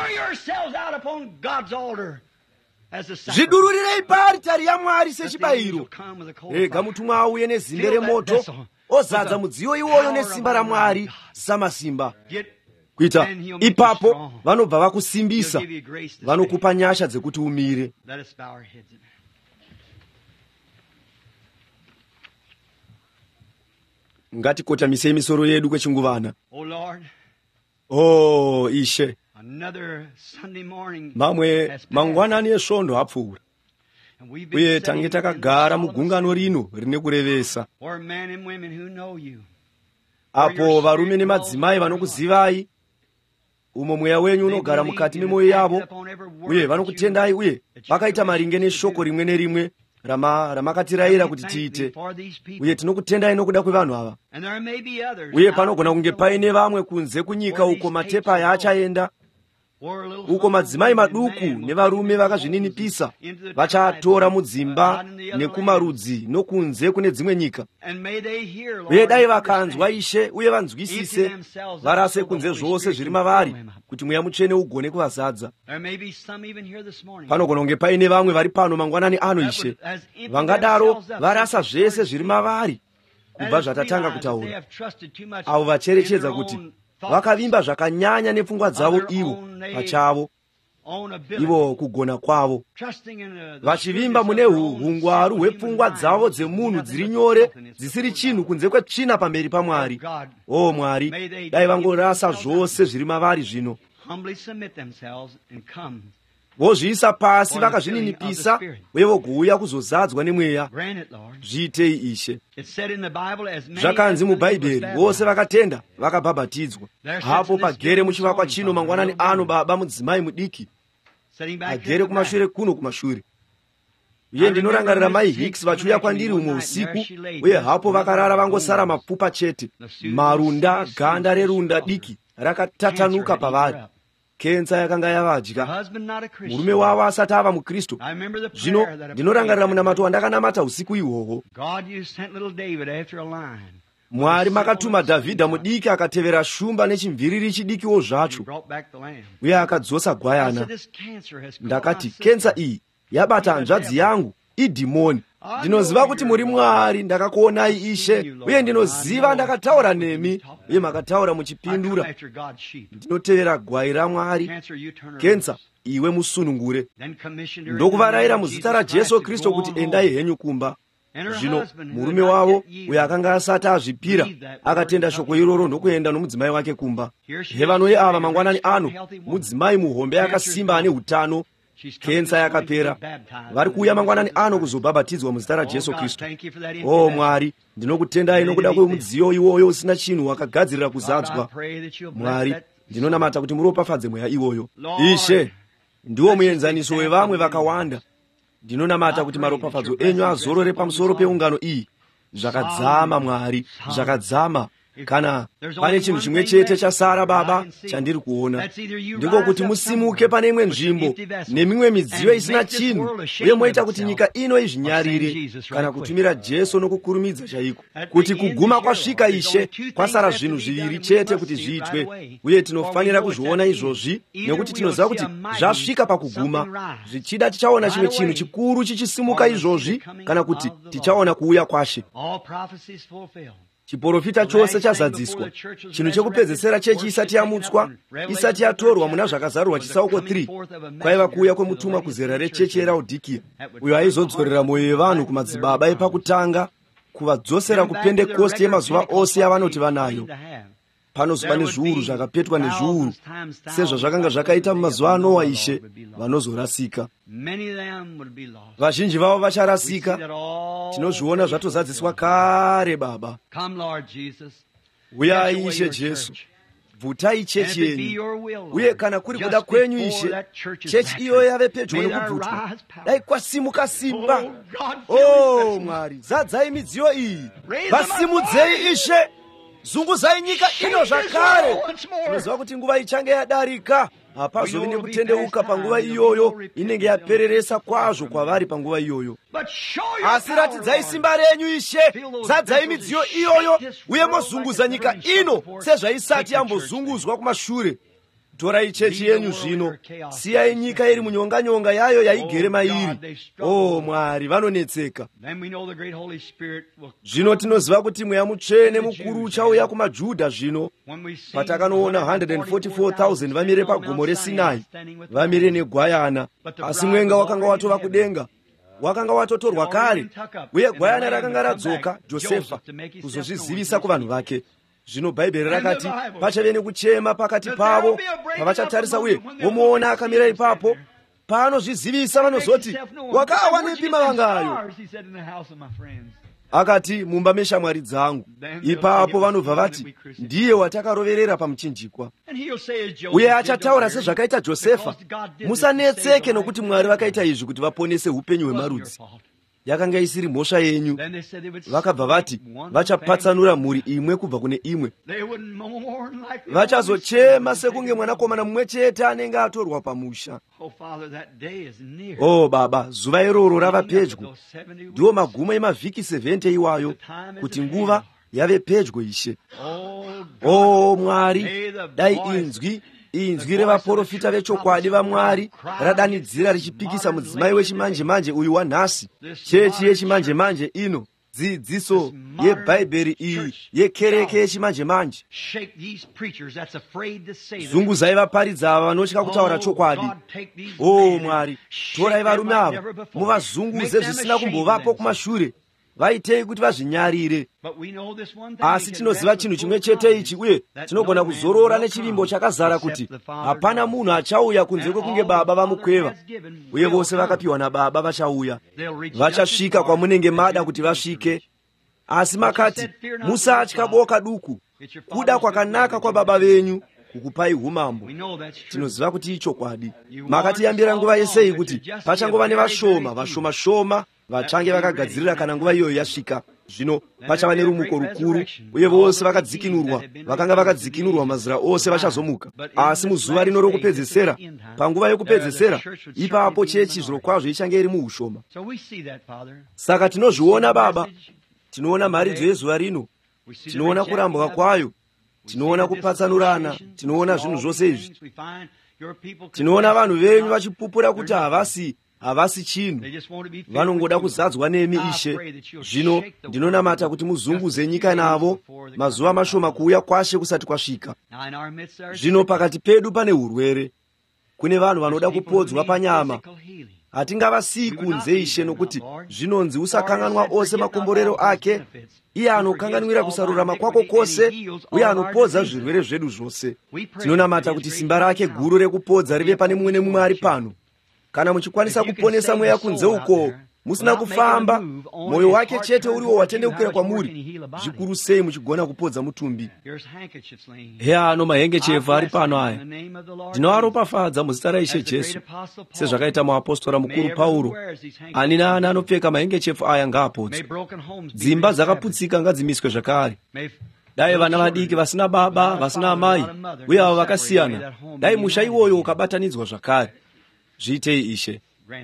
Zvidururirei paaritari yaMwari sechibayiro. Rega mutumwa auye nezimbe remoto, ozadza mudziyo iwoyo nesimba raMwari samasimba. Kuita ipapo vanobva vakusimbisa, vanokupa nyasha dzekuti umire. ngati kotamise misoro yedu kwechinguvana. Oh Lord, Oh Ishe, another Sunday morning mamwe has mangwanani esvondo apfuura, and we've been uye sitting tange in takagara the mugungano rino rine kurevesa, or men and women who know you. apo varume nemadzimai vanokuzivai, umo mweya wenyu unogara mukati memwoyo yavo, uye vanokutendai, uye vakaita maringe neshoko rimwe nerimwe ramakatirayira kuti tiite, uye tinokutendai nokuda kwevanhu ava. And there may be others Uye panogona kunge paine vamwe kunze kunyika uko matepa aya achaenda, uko madzimai maduku nevarume vakazvininipisa vachatora mudzimba nekumarudzi nokunze kune dzimwe nyika. Uye dai vakanzwa Ishe uye vanzwisise, varase kunze zvose zviri mavari, kuti mweya mutsvene ugone kuvazadza. Panogona kunge paine vamwe vari pano mangwanani ano Ishe, vangadaro varasa zvese zviri mavari kubva zvatatanga kutaura, avo vacherechedza kuti vakavimba zvakanyanya nepfungwa dzavo ivo pachavo, ivo kugona kwavo, vachivimba mune hungwaru hwepfungwa dzavo dzemunhu dziri nyore, dzisiri chinhu kunze kwetsvina pamberi paMwari. O Mwari, dai vangorasa zvose zviri mavari zvino, vozviisa pasi vakazvininipisa, uye vogouya kuzozadzwa nemweya. Zviitei Ishe. Zvakanzi mubhaibheri, vose vakatenda vakabhabhatidzwa. Hapo pagere muchivakwa chino mangwanani ano baba mudzimai mudiki, agere kumashure kuno kumashure. Uye ndinorangarira mai Hicks vachiuya kwandiri umwe usiku, uye hapo vakarara vangosara mapfupa chete, marunda, ganda rerunda diki rakatatanuka pavari. Kenza yakanga yavadya, murume wavo asati ava muKristu. Zvino ndinorangarira munamato wandakanamata usiku ihwohwo. Mwari makatuma Dhavhidha mudiki akatevera shumba nechimviriri chidikiwo zvacho, uye akadzosa gwayana. Ndakati, kenza iyi yabata hanzvadzi yangu, idhimoni. Ndinoziva kuti muri Mwari, ndakakuonai Ishe, uye ndinoziva ndakataura nemi, uye makataura muchipindura. Ndinotevera gwai raMwari. Kenza, iwe musunungure. Ndokuvarayira muzita raJesu Kristu kuti endai henyu kumba. Zvino murume wavo, uyo akanga asati azvipira, akatenda shoko iroro ndokuenda nomudzimai wake kumba. Hevanoye ava mangwanani ano, mudzimai muhombe akasimba ane hutano, kensa yakapera. Vari kuuya mangwanani ano kuzobhabhatidzwa muzita raJesu Kristu. O Mwari, ndinokutendai nokuda kwemudziyo iwoyo usina chinhu wakagadzirira kuzadzwa. Mwari, ndinonamata kuti muropafadze mweya iwoyo. Ishe, ndiwo muenzaniso wevamwe vakawanda. Ndinonamata kuti maropafadzo enyu azorore pamusoro peungano iyi. Zvakadzama Mwari, zvakadzama. Kana pane chinhu chimwe chete chasara Baba chandiri kuona, ndiko kuti musimuke pane imwe nzvimbo nemimwe midziyo isina chinhu, uye moita kuti nyika ino izvinyarire, kana kutumira Jesu nokukurumidza chaiko. Kuti kuguma kwasvika Ishe, kwasara zvinhu zviviri chete kuti zviitwe, uye tinofanira kuzviona izvozvi, nekuti tinoziva kuti zvasvika pakuguma. Zvichida tichaona chimwe chinhu chikuru chichisimuka izvozvi, kana kuti tichaona kuuya kwashe. Chiprofita chose chazadziswa. Chinhu chekupedzesera chechi isati yamutswa, isati yatorwa muna zvakazarurwa chisauko 3, kwaiva kuuya kwemutumwa kuzera rechechi yeRaodhikea, uyo aizodzorera mwoyo yevanhu kumadzibaba epakutanga, kuvadzosera kuPendekosti yemazuva ose yavanoti vanayo. Panozoba nezviuru zvakapetwa nezviuru, sezvazvakanga zvakaita mumazuva aNoa Ishe, vanozorasika. Vazhinji vavo vacharasika. Tinozviona zvatozadziswa kare Baba. Uyai Ishe Jesu, bvutai chechi yenyu, uye kana kuri kuda kwenyu Ishe, chechi iyo yave pedyo nekubvutwa, dai kwasimuka simba. O Mwari, zadzai midziyo iyi, vasimudzei Ishe, zunguzai nyika ino zvakare. Tinoziva kuti nguva ichange yadarika, hapazovi nekutendeuka panguva iyoyo, inenge yapereresa kwazvo kwavari panguva iyoyo. Asi ratidzai simba renyu Ishe, zadzai midziyo iyoyo, uye mozunguza nyika ino sezvaisati yambozunguzwa kumashure. Torai chechi yenyu zvino, siyai nyika iri munyonganyonga yayo yaigere mairi. O Mwari, vanonetseka. Zvino tinoziva kuti mweya mutsvene mukuru uchauya kumaJudha zvino, patakanoona 144,000 vamire pagomo reSinai, vamire negwayana, asi mwenga wakanga watova kudenga, wakanga watotorwa kale, uye gwayana rakanga radzoka Josefa kuzozvizivisa kuvanhu vake. Zvino Bhaibheri rakati pachave nekuchema pakati pavo pavachatarisa, uye vomuona akamira ipapo. Paanozvizivisa vanozoti, wakawa nepi mavangayo? Akati, mumba meshamwari dzangu. Ipapo vanobva vati, ndiye watakaroverera pamuchinjikwa. Uye achataura sezvakaita Josefa, musanetseke nokuti Mwari vakaita izvi kuti vaponese upenyu hwemarudzi. Yakanga isiri mhosva yenyu. Vakabva vati vachapatsanura mhuri imwe kubva kune imwe. Vachazochema sekunge mwanakomana mumwe chete anenge atorwa pamusha. Oh Baba, zuva iroro rava pedyo. Ndiwo magumo emavhiki 70 iwayo, kuti nguva yave pedyo Ishe. Oh Mwari, dai inzwi revaprofita vechokwadi vaMwari radanidzira richipikisa mudzimai wechimanje-manje uyu wanhasi, chechi yechimanje-manje ino, dzidziso yeBhaibheri iyi yekereke yechimanje-manje. Zunguzai vaparidza ava vanotya kutaura chokwadi. Oh Mwari, torai varume ava muvazunguze zvisina kumbovapo kumashure. Vaitei kuti vazvinyarire. Asi tinoziva chinhu chimwe chete ichi, uye tinogona kuzorora nechivimbo chakazara kuti hapana munhu achauya kunze kwekunge Baba vamukweva, uye vose vakapiwa naBaba vachauya. Vachasvika kwamunenge mada kuti vasvike. Asi makati, musatya boka duku. Kuda kwakanaka kwa Baba venyu kukupai umambo. Tinoziva kuti ichokwadi. Makatiyambira nguva yesei kuti pachangova nevashoma vachange vakagadzirira kana nguva iyoyo yasvika. Zvino pachava nerumuko rukuru, uye vose vakadzikinurwa, vakanga vakadzikinurwa mazira ose vachazomuka. Asi muzuva rino rokupedzesera, panguva yokupedzesera, ipapo chechi zvirokwazvo ichange iri muushoma. Saka tinozviona Baba, tinoona mharidzo yezuva rino, tinoona kurambwa kwayo, tinoona kupatsanurana, tinoona zvinhu zvose izvi. Tinoona vanhu venyu vachipupura kuti havasi chinhu, vanongoda kuzadzwa nemi Ishe. Zvino ndinonamata kuti muzunguze nyika navo mazuva mashoma kuuya kwashe kusati kwasvika. Zvino pakati pedu pane urwere, kune vanhu vanoda kupodzwa panyama. Hatingavasiyi kunze Ishe, nokuti zvinonzi usakanganwa ose makomborero ake. Iye anokanganwira kusarurama kwako kwose, uye anopodza zvirwere zvedu zvose. Tinonamata kuti simba rake guru rekupodza rive pane mumwe nemumwe ari pano. Kana muchikwanisa kuponesa mweya kunze uko, musina kufamba, moyo wake chete uriwo watendeukira kwamuri, zvikuru sei muchigona kupodza mutumbi. Heya ano mahengechefu ari pano aya. Ndinoaropafadza muzita raIshe Jesu, sezvakaita muapostora mukuru Pauro. Ani naani anopfeka mahengechefu aya ngaapodzwe. Dzimba dzakaputsika ngadzimiswe zvakare. Dai vana vadiki vasina baba, vasina amai, uye avo vakasiyana, dai musha iwoyo ukabatanidzwa zvakare. Zviitei Ishe.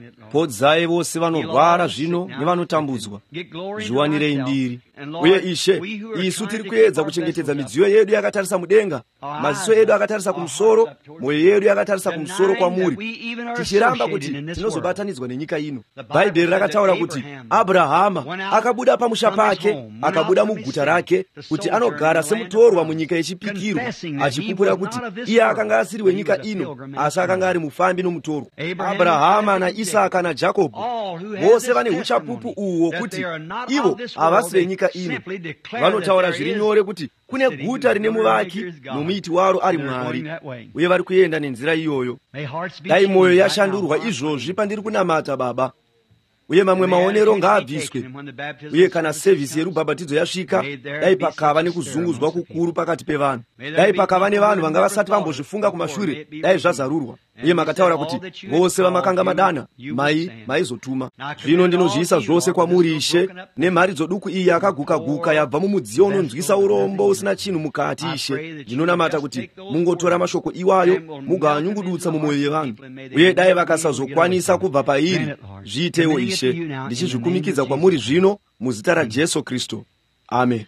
Podzai vose vanorwara zvino nevanotambudzwa. Zviwanirei ndiri. Uye Ishe, isu tiri kuedza kuchengetedza midziyo yedu yakatarisa mudenga, maziso edu akatarisa kumusoro, mwoyo yedu yakatarisa kumusoro kwamuri, tichiramba kuti tinozobatanidzwa nenyika ino. Bhaibheri rakataura kuti Abrahama akabuda pamusha pake, akabuda muguta rake, kuti anogara semutorwa munyika yechipikirwa, achipupura kuti iye akanga asiri wenyika ino, asi akanga ari mufambi nomutorwa. Abrahama naIsaka naJakobho vose vane uchapupu uwo kuti ivo havasi venyika ino. Vanotaura zviri nyore kuti kune guta rine muvaki nomuiti waro ari Mwari, uye vari kuenda nenzira iyoyo. Dai mwoyo yashandurwa izvozvi pandiri kunamata Baba, uye mamwe maonero ngaabviswe. Uye kana sevhisi yerubhabhatidzo yasvika, dai pakava nekuzungudzwa kukuru pakati pevanhu, dai pakava nevanhu vanga vasati vambozvifunga kumashure, dai zvazarurwa. Uye makataura kuti vose vamakanga madana maizotuma. Zvino ndinozviisa zvose kwamuri Ishe, nemharidzo duku iyi yakaguka-guka yabva mumudziyo unonzwisa urombo usina chinhu mukati Ishe. Ndinonamata kuti mungotora mashoko iwayo mugaanyungudutsa mumwoyo yevanhu, uye dai vakasazokwanisa kubva pairi, zviitewo Ishe. Ndichizvikumikidza kwamuri zvino muzita raJesu Kristu. Amen.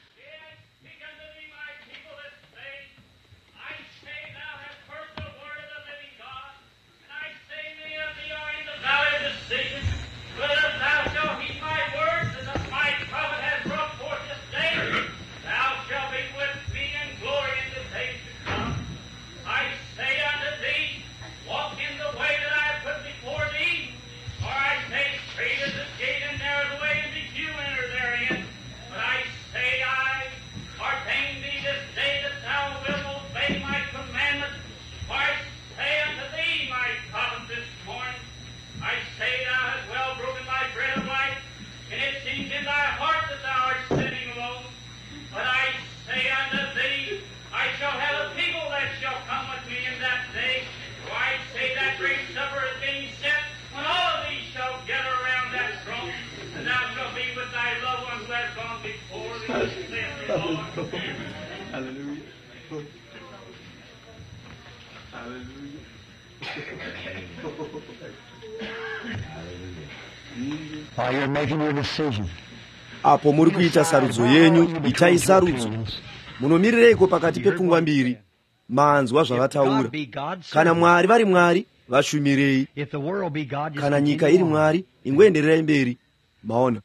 Walk in the way that I have put before thee, for I say, straight is the gate. While you're making your decision, apo muri kuita sarudzo yenyu, itai sarudzo. Munomirireko pakati pepfungwa mbiri, manzwa zvavataura. Kana Mwari vari Mwari, vashumirei. Kana nyika iri Mwari, ingoendererai mberi. Maona.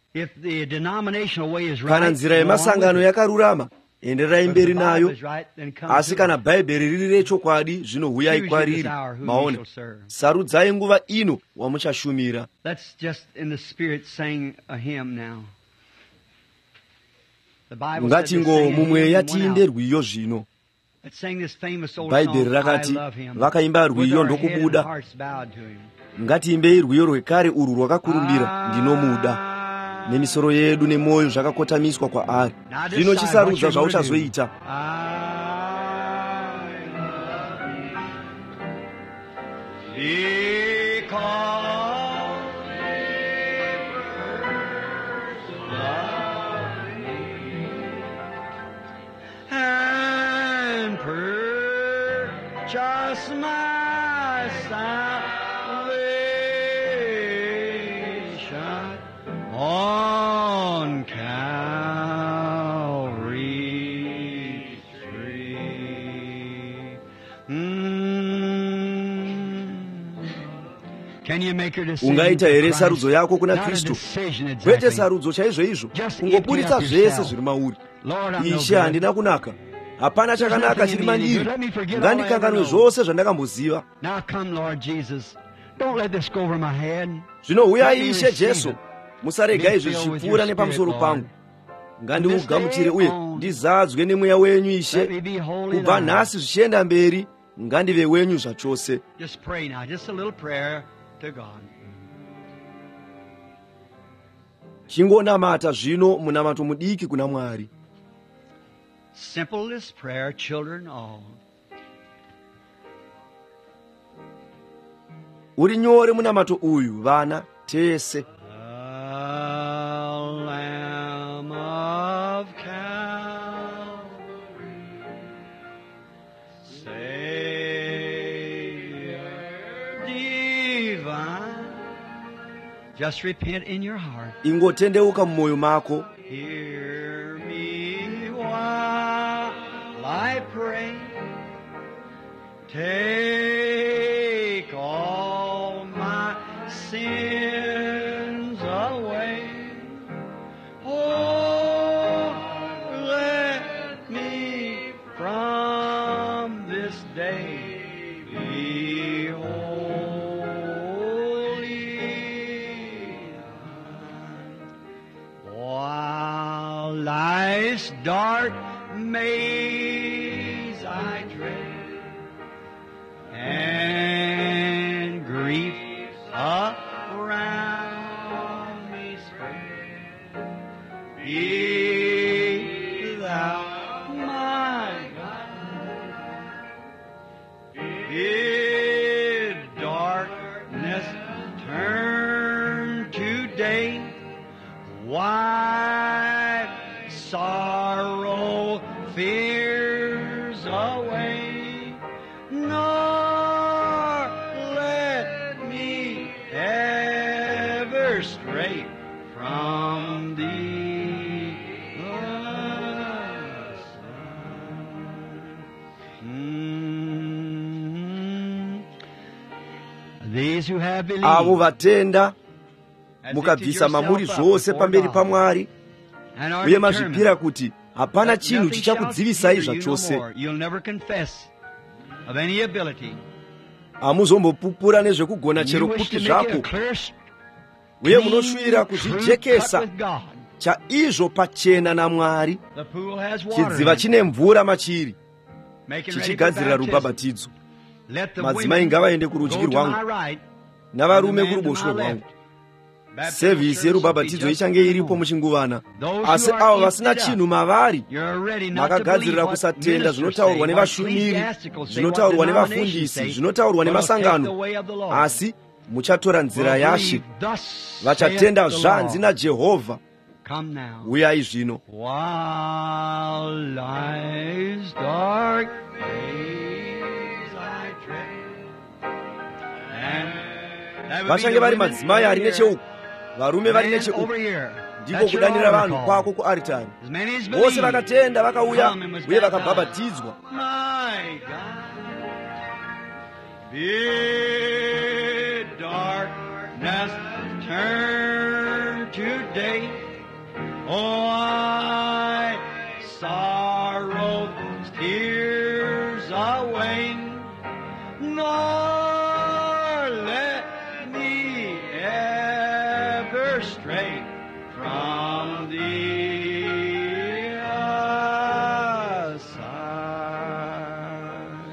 Kana nzira yemasangano yakarurama, endererai mberi nayo. Asi kana Bhaibheri riri rechokwadi, zvino huyai kwariri. Maona. Sarudzai nguva ino wamuchashumira. Let's just in the spirit sing a hymn now. Ngatingo mumweya tiinde rwiyo zvino. Bhaibheri rakati vakaimba rwiyo ndokubuda. Ngatiimbei rwiyo rwekare urwu rwakakurumbira, ndinomuda. Nemisoro yedu nemwoyo zvakakotamiswa kwaari. Zvino chisarudza zvauchazoita. Just my salvation on Calvary tree. Can you make your decision? Ungaita here sarudzo yako kuna Kristu. Kwete sarudzo chaizvo, kungoburitsa zvese zviri mauri. Ishe handina kunaka. Hapana chakanaka chiri mandiri. Ngandikanganwe zvose zvandakamboziva. Zvino uyai Ishe Jesu. Musarega izvi zvipfuura nepamusoro pangu. Ngandiugamuchire uye ndizadzwe nemweya wenyu Ishe. Kubva nhasi zvichienda mberi, ngandive wenyu zvachose. Chingonamata zvino munamato mudiki kuna Mwari. Simplest prayer, children all. Uri nyore munamato uyu, vana tese. Lamb of Calvary, Savior divine. Just repent in your heart. Ingotendeuka mmoyo mako. Hear me while I pray. Take all my sins away. Oh, let me from this day be holy. While life's dark maze I tread, and grief around me spread, be thou my guide. Bid darkness turn to day, wipe sorrow, fears away, nor let me ever stray from thee. These who have believed, avo vatenda mukabvisa mamuri zvose pamberi paMwari uye mazvipira kuti hapana chinhu chichakudzivisai zvachose. Hamuzombopupura nezvekugona chero kupi zvapo, uye munoshuvira kuzvijekesa chaizvo pachena naMwari. Chidziva chine mvura machiri, chichigadzirira rubhabhatidzo. Madzimai ngavaende kurudyi rwangu navarume kuruboshwe rwangu. Sevhisi yerubhabhatidzo ichange iripo muchinguvana. Asi avo vasina chinhu mavari, makagadzirira kusatenda zvinotaurwa nevashumiri, zvinotaurwa nevafundisi, zvinotaurwa nemasangano. Asi muchatora nzira yaShe, vachatenda zvanzi naJehovha. Uyai zvino. While life's dark days I tread, vachange vari madzimai ari necheuku, varume vari necheuku, ndiko kudanira vanhu kwako kuaritari. Vose vakatenda vakauya uye vakabhabhatidzwa. Bid darkness turn to day. Oh, I sorrow tears away, nor let me ever stray from thee aside.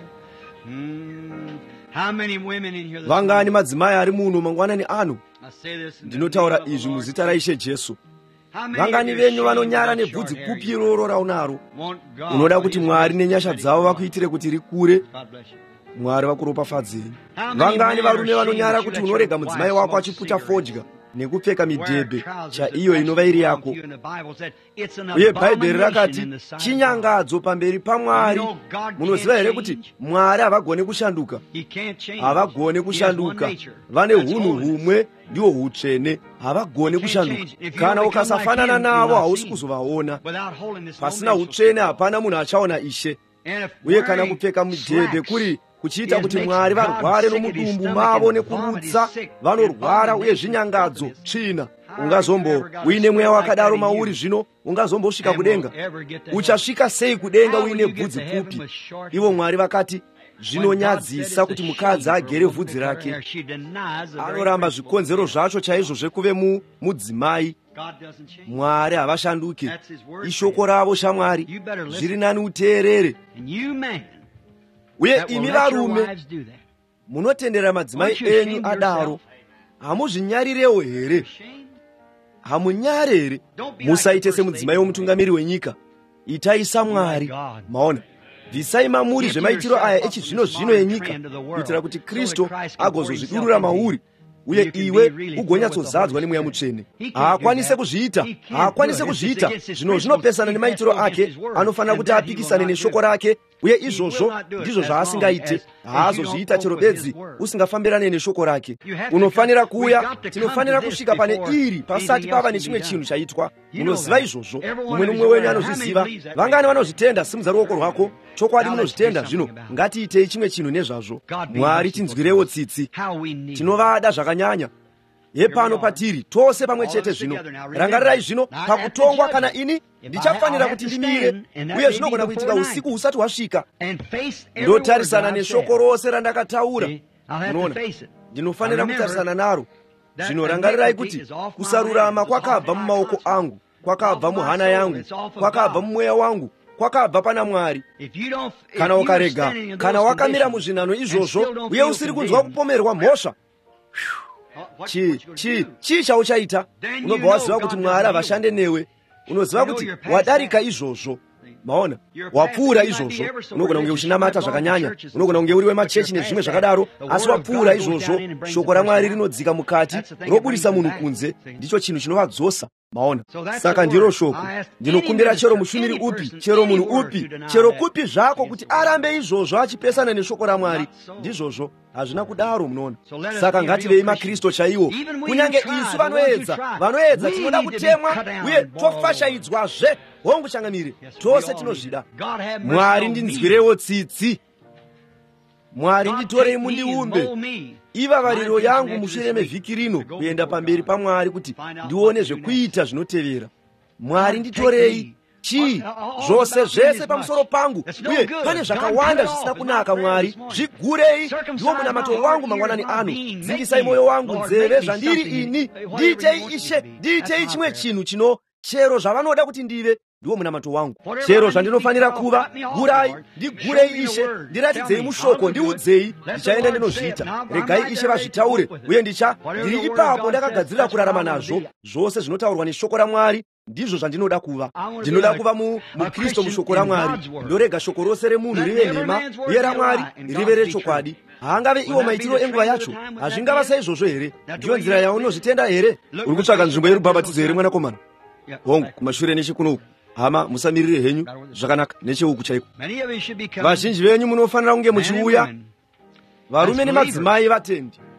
How many women in here? Vangani madzimai ari muno mangwanani ano? I say this in the Ndinotaura name of the izvi Lord. muzita raIshe Jesu. How many Vangani of you venyu vanonyara shave nebvudzi that short kupi hair? iroro raunaro. Want God Unoda to kuti use Mwari this nenyasha to dzavo God. vakuitire kuti rikure. God bless you. Mwari vakuropafadzei. How many Vangani men are varume vanonyara ashamed kuti that unorega your mudzimai wife wako smokes achiputa cigarettes? fodya nekupfeka Wear midhebhe trousers chaiyo that inova iri belong yako. to you, and the Bible said it's an Uye Bhaibheri abomination rakati in the sight of God. chinyangadzo pamberi paMwari. You know God Munoziva here can't kuti change. Mwari havagoni kushanduka. He can't change. Havagoni He has one kushanduka. nature. Vane That's hunhu holiness. humwe ndihwo hutsvene. Havagoni Can't kushanduka. change. If you Kana don't become ukasafanana like him, navo you'll not hausi see. kuzovaona. Without holiness, no Pasina man shall utsvene see God. hapana munhu achaona Ishe. And if Uye kana wearing kupfeka midhebhe slacks kuri kuchiita is kuti makes Mwari God varware sick at his nomudumbu stomach mavo and vomit, nekurutsa, he's sick. vanorwara uye And zvinyangadzo, vomit. tsvina. How Ungazombo have you ever got a uine mweya spirit like wakadaro that in mauri you? zvino ungazombosvika And will kudenga. ever get to Uchasvika sei kudenga How will uine you get bvudzi to heaven pfupi? with short Ivo hair? Mwari vakati zvinonyadzisa kuti mukadzi agere bvudzi rake. Anoramba zvikonzero zvacho chaizvo zvekuve mudzimai. Mwari havashanduke. Ishoko ravo shamwari. Zviri nani uteerere. Uye imi varume munotendera madzimai enyu adaro. Hamuzvinyarirewo here? Hamunyare here? Musaite semudzimai womutungamiri wenyika. Itai saMwari. Maona, bvisai mamuri zvemaitiro aya echizvino-zvino enyika, kuitira kuti Kristu agozozvidurura mauri, uye iwe ugonyatsozadzwa nemweya mutsvene. Haakwanise kuzviita. Haakwanise kuzviita. Zvino zvinopesana nemaitiro ake. Anofanira kuti apikisane neshoko rake, uye izvozvo ndizvo zvaasingaite. Haazozviita chero bedzi usingafambirane neshoko rake. Unofanira kuuya. Tinofanira kusvika pane iri pasati pava nechimwe chinhu chaitwa. Unoziva izvozvo. Mumwe nomumwe wenyu anozviziva. Vangani vanozvitenda simudza ruoko rwako. Chokwadi munozvitenda. Zvino ngatiitei chimwe chinhu nezvazvo. Mwari tinzwirewo tsitsi. Tinovada zvakanyanya. Yepano patiri tose pamwe chete zvino. Rangarirai zvino pakutongwa kana ini ndichafanira kuti ndimire, uye zvinogona kuitika usiku husati hwasvika. Ndotarisana neshoko rose randakataura. Unoona, ndinofanira kutarisana naro. Zvino rangarirai kuti kusarurama kwakabva mumaoko angu, kwakabva muhana yangu, kwakabva mumweya wangu, kwakabva pana Mwari. Kana ukarega, kana wakamira muzvinano izvozvo uye usiri kunzwa kupomerwa mhosva, chii chauchaita? Unobva waziva kuti Mwari havashande newe. Unoziva kuti wadarika izvozvo. Maona, wapfuura izvozvo. Unogona kunge uchinamata zvakanyanya, unogona kunge uri wemachechi nezvimwe zvakadaro, asi wapfuura izvozvo. Shoko raMwari rinodzika mukati, robudisa munhu kunze. Ndicho chinhu chinovadzosa. Maona, saka ndiro shoko. Ndinokumbira chero mushumiri upi, chero munhu upi, chero kupi zvako kuti arambe izvozvo achipesana neshoko raMwari. Ndizvozvo hazvina kudaro, munoona. Saka ngativei maKristu chaiwo. Kunyange isu vanoedza tinoda kutemwa uye tofashaidzwazve. Hongu changamire, tose tinozvida. Mwari ndinzwirewo tsitsi. Mwari nditorei mundiumbe. Ivavariro yangu mushure mevhiki rino kuenda pamberi paMwari kuti ndione zvekuita zvinotevera. Mwari nditorei. Chii? Zvose pamusoro pangu. Uye pane zvakawanda zvisina kunaka. Mwari zvigurei. Ndiwo munamato wangu mangwanani ano. Dzingisai mwoyo wangu nzeve zvandiri ini. Ndiitei Ishe. Ndiitei chimwe chinhu chero zvavanoda kuti ndive. Ndiwo munamato wangu. Chero zvandinofanira kuva, gurai, ndigurei Ishe. Ndiratidzei mushoko, ndiudzei. Ndichaenda ndinozviita. Regai Ishe vazvitaure. Uye ndiri ipapo ndakagadzirira kurarama nazvo. Zvose zvinotaurwa neshoko raMwari ndizvo zvandinoda kuva. Ndinoda kuva muKristu mushoko raMwari. Ndorega shoko rose remunhu rive nhema, uye raMwari rive rechokwadi. Haangave iwo maitiro enguva yacho. Hazvingava saizvozvo here? Ndiyo nzira yaunozvitenda here? Uri kutsvaka nzvimbo yerubhabhatidzo here, mwanakomana? Hongu, kumashure nechekunoku. Hama, musamirire henyu zvakanaka necheuku chaiko. Vazhinji venyu munofanira kunge muchiuya, varume nemadzimai vatendi,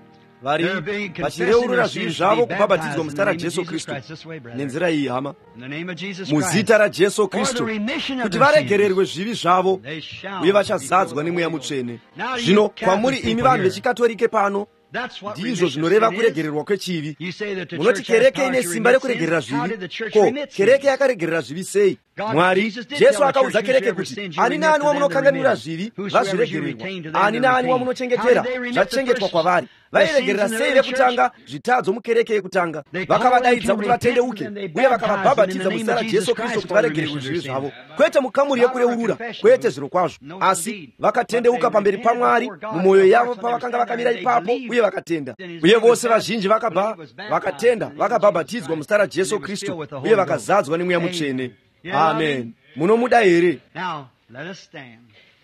vari vachireurura zvivi zvavo kubhabhatidzwa muzita rajesu kristu nenzira iyi hama, muzita rajesu kristu, kuti varegererwe zvivi zvavo uye vachazadzwa nemweya mutsvene. Zvino kwamuri imi vanhu vechikatolike pano, ndizvo zvinoreva kuregererwa kwechivi. Munoti kereke ine simba rekuregerera zvivi. Ko, kereke yakaregerera zvivi sei? Mwari Jesu akaudza kereke kuti ani naani wamunokanganwira zvivi vazviregererwa, ani naani wamunochengetera zvachengetwa kwavari. Vairegerera sei vekutanga zvitadzo mukereke yekutanga? Vakavadaidza kuti vatendeuke uye vakavabhabhatidza muzita raJesu Kristu kuti varegererwe zvivi zvavo, kwete mukamuri yekureurura, kwete zviro kwazvo, asi vakatendeuka pamberi paMwari mumwoyo yavo pavakanga vakamira ipapo uye vakatenda. Uye vose vazhinji vakabva vakatenda, vakabhabhatidzwa muzita raJesu Kristu uye vakazadzwa nemweya mutsvene. Amen. Munomuda here? Now, let us stand.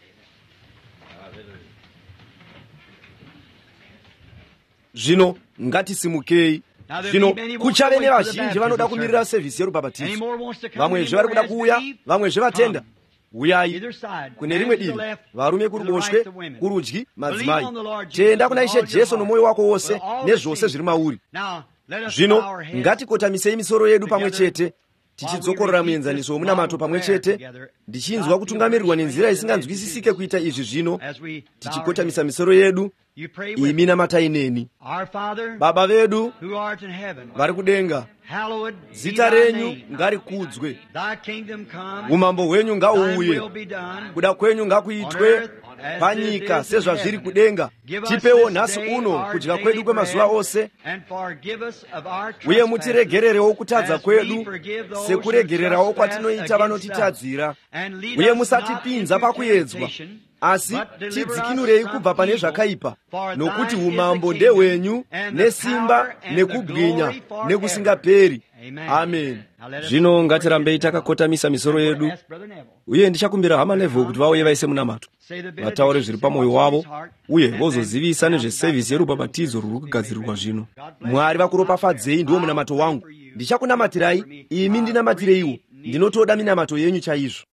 Zvino ngatisimukei. Zvino kuchave nevazhinji vanoda kumirira sevhisi yerubhabhatidzo. Vamwezve vari kuda kuuya, vamwezve vatenda. Uyai kune rimwe divi, varume kuruboshwe, kurudyi madzimai. Tenda kuna Ishe Jesu nomwoyo wako wose nezvose zviri mauri. Zvino ngatikotamisei misoro yedu pamwe chete, tichidzokorora muenzaniso womunamato pamwe chete, ndichinzwa kutungamirirwa nenzira isinganzwisisike kuita izvi. Zvino tichikotamisa misoro yedu, imi namatai neni. Baba vedu vari kudenga, zita renyu ngarikudzwe, umambo hwenyu ngauye, kuda kwenyu ngakuitwe panyika sezvazviri kudenga. Tipewo nhasi uno kudya kwedu kwemazuva ose, uye mutiregererewo kutadza kwedu sekuregererawo kwatinoita vanotitadzira, uye musatipinza pakuedzwa, asi tidzikinurei kubva pane zvakaipa, nokuti umambo ndehwenyu, nesimba, nekubwinya, nekusingaperi. Amen. Zvino ngatirambei takakotamisa misoro yedu, uye ndichakumbira hama Neville kuti vauye vaise munamato, vataure zviri pamwoyo wavo, uye vozozivisa nezvesevhisi yerubhabhatidzo ruri kugadzirirwa zvino. Mwari vakuropafadzei, ndiwo munamato wangu. Ndichakunamatirai, imi ndinamatireiwo. Ndinotoda minamato yenyu chaizvo.